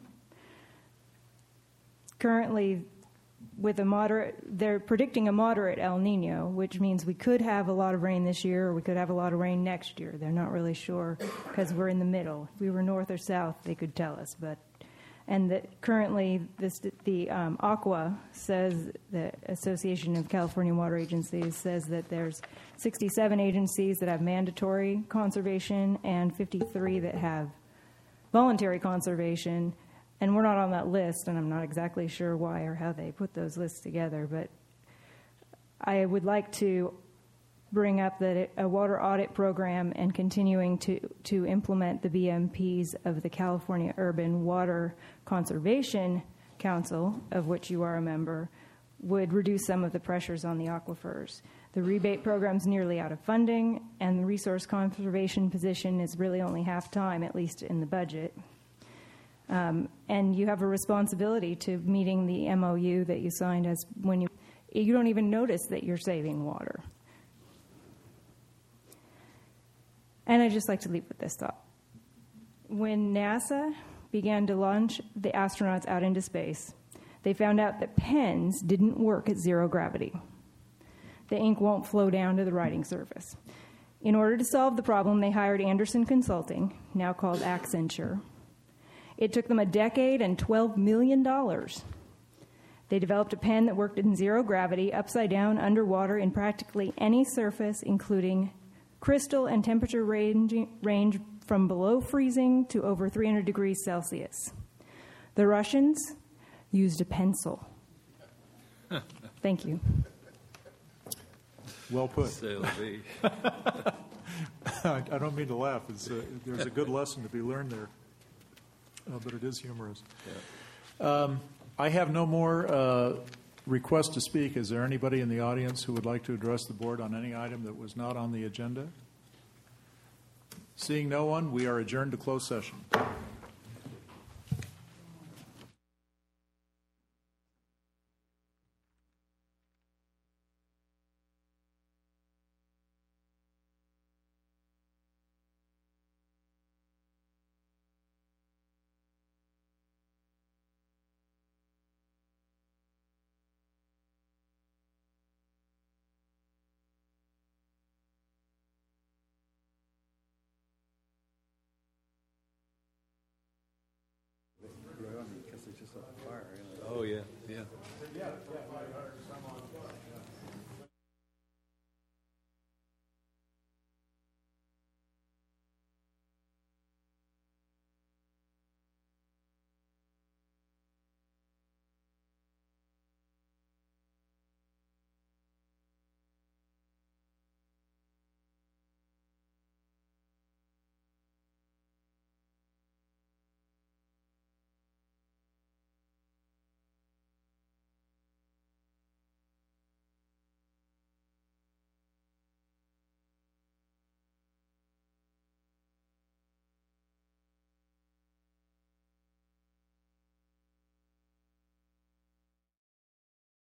Currently, with a moderate, they're predicting a moderate El Nino, which means we could have a lot of rain this year, or we could have a lot of rain next year. They're not really sure because we're in the middle. If we were north or south, they could tell us. But and that currently, this, the um, Aqua says, the Association of California Water Agencies says that there's sixty-seven agencies that have mandatory conservation and fifty-three that have voluntary conservation. And we're not on that list, and I'm not exactly sure why or how they put those lists together, but I would like to bring up that a water audit program and continuing to, to implement the B M Ps of the California Urban Water Conservation Council, of which you are a member, would reduce some of the pressures on the aquifers. The rebate program's nearly out of funding, and the resource conservation position is really only half-time, at least in the budget. Um, and you have a responsibility to meeting the M O U that you signed as when you you don't even notice that you're saving water. And I'd just like to leave with this thought. When NASA began to launch the astronauts out into space, they found out that pens didn't work at zero gravity. The ink won't flow down to the writing surface. In order to solve the problem, they hired Anderson Consulting, now called Accenture. It took them a decade and twelve million dollars. They developed a pen that worked in zero gravity, upside down, underwater, in practically any surface, including crystal and temperature range, range from below freezing to over three hundred degrees Celsius. The Russians used a pencil. Thank you. Well put. C'est la vie. I I don't mean to laugh. It's a, there's a good lesson to be learned there, uh, but it is humorous. Um, I have no more uh, requests to speak. Is there anybody in the audience who would like to address the board on any item that was not on the agenda? Seeing no one, we are adjourned to closed session.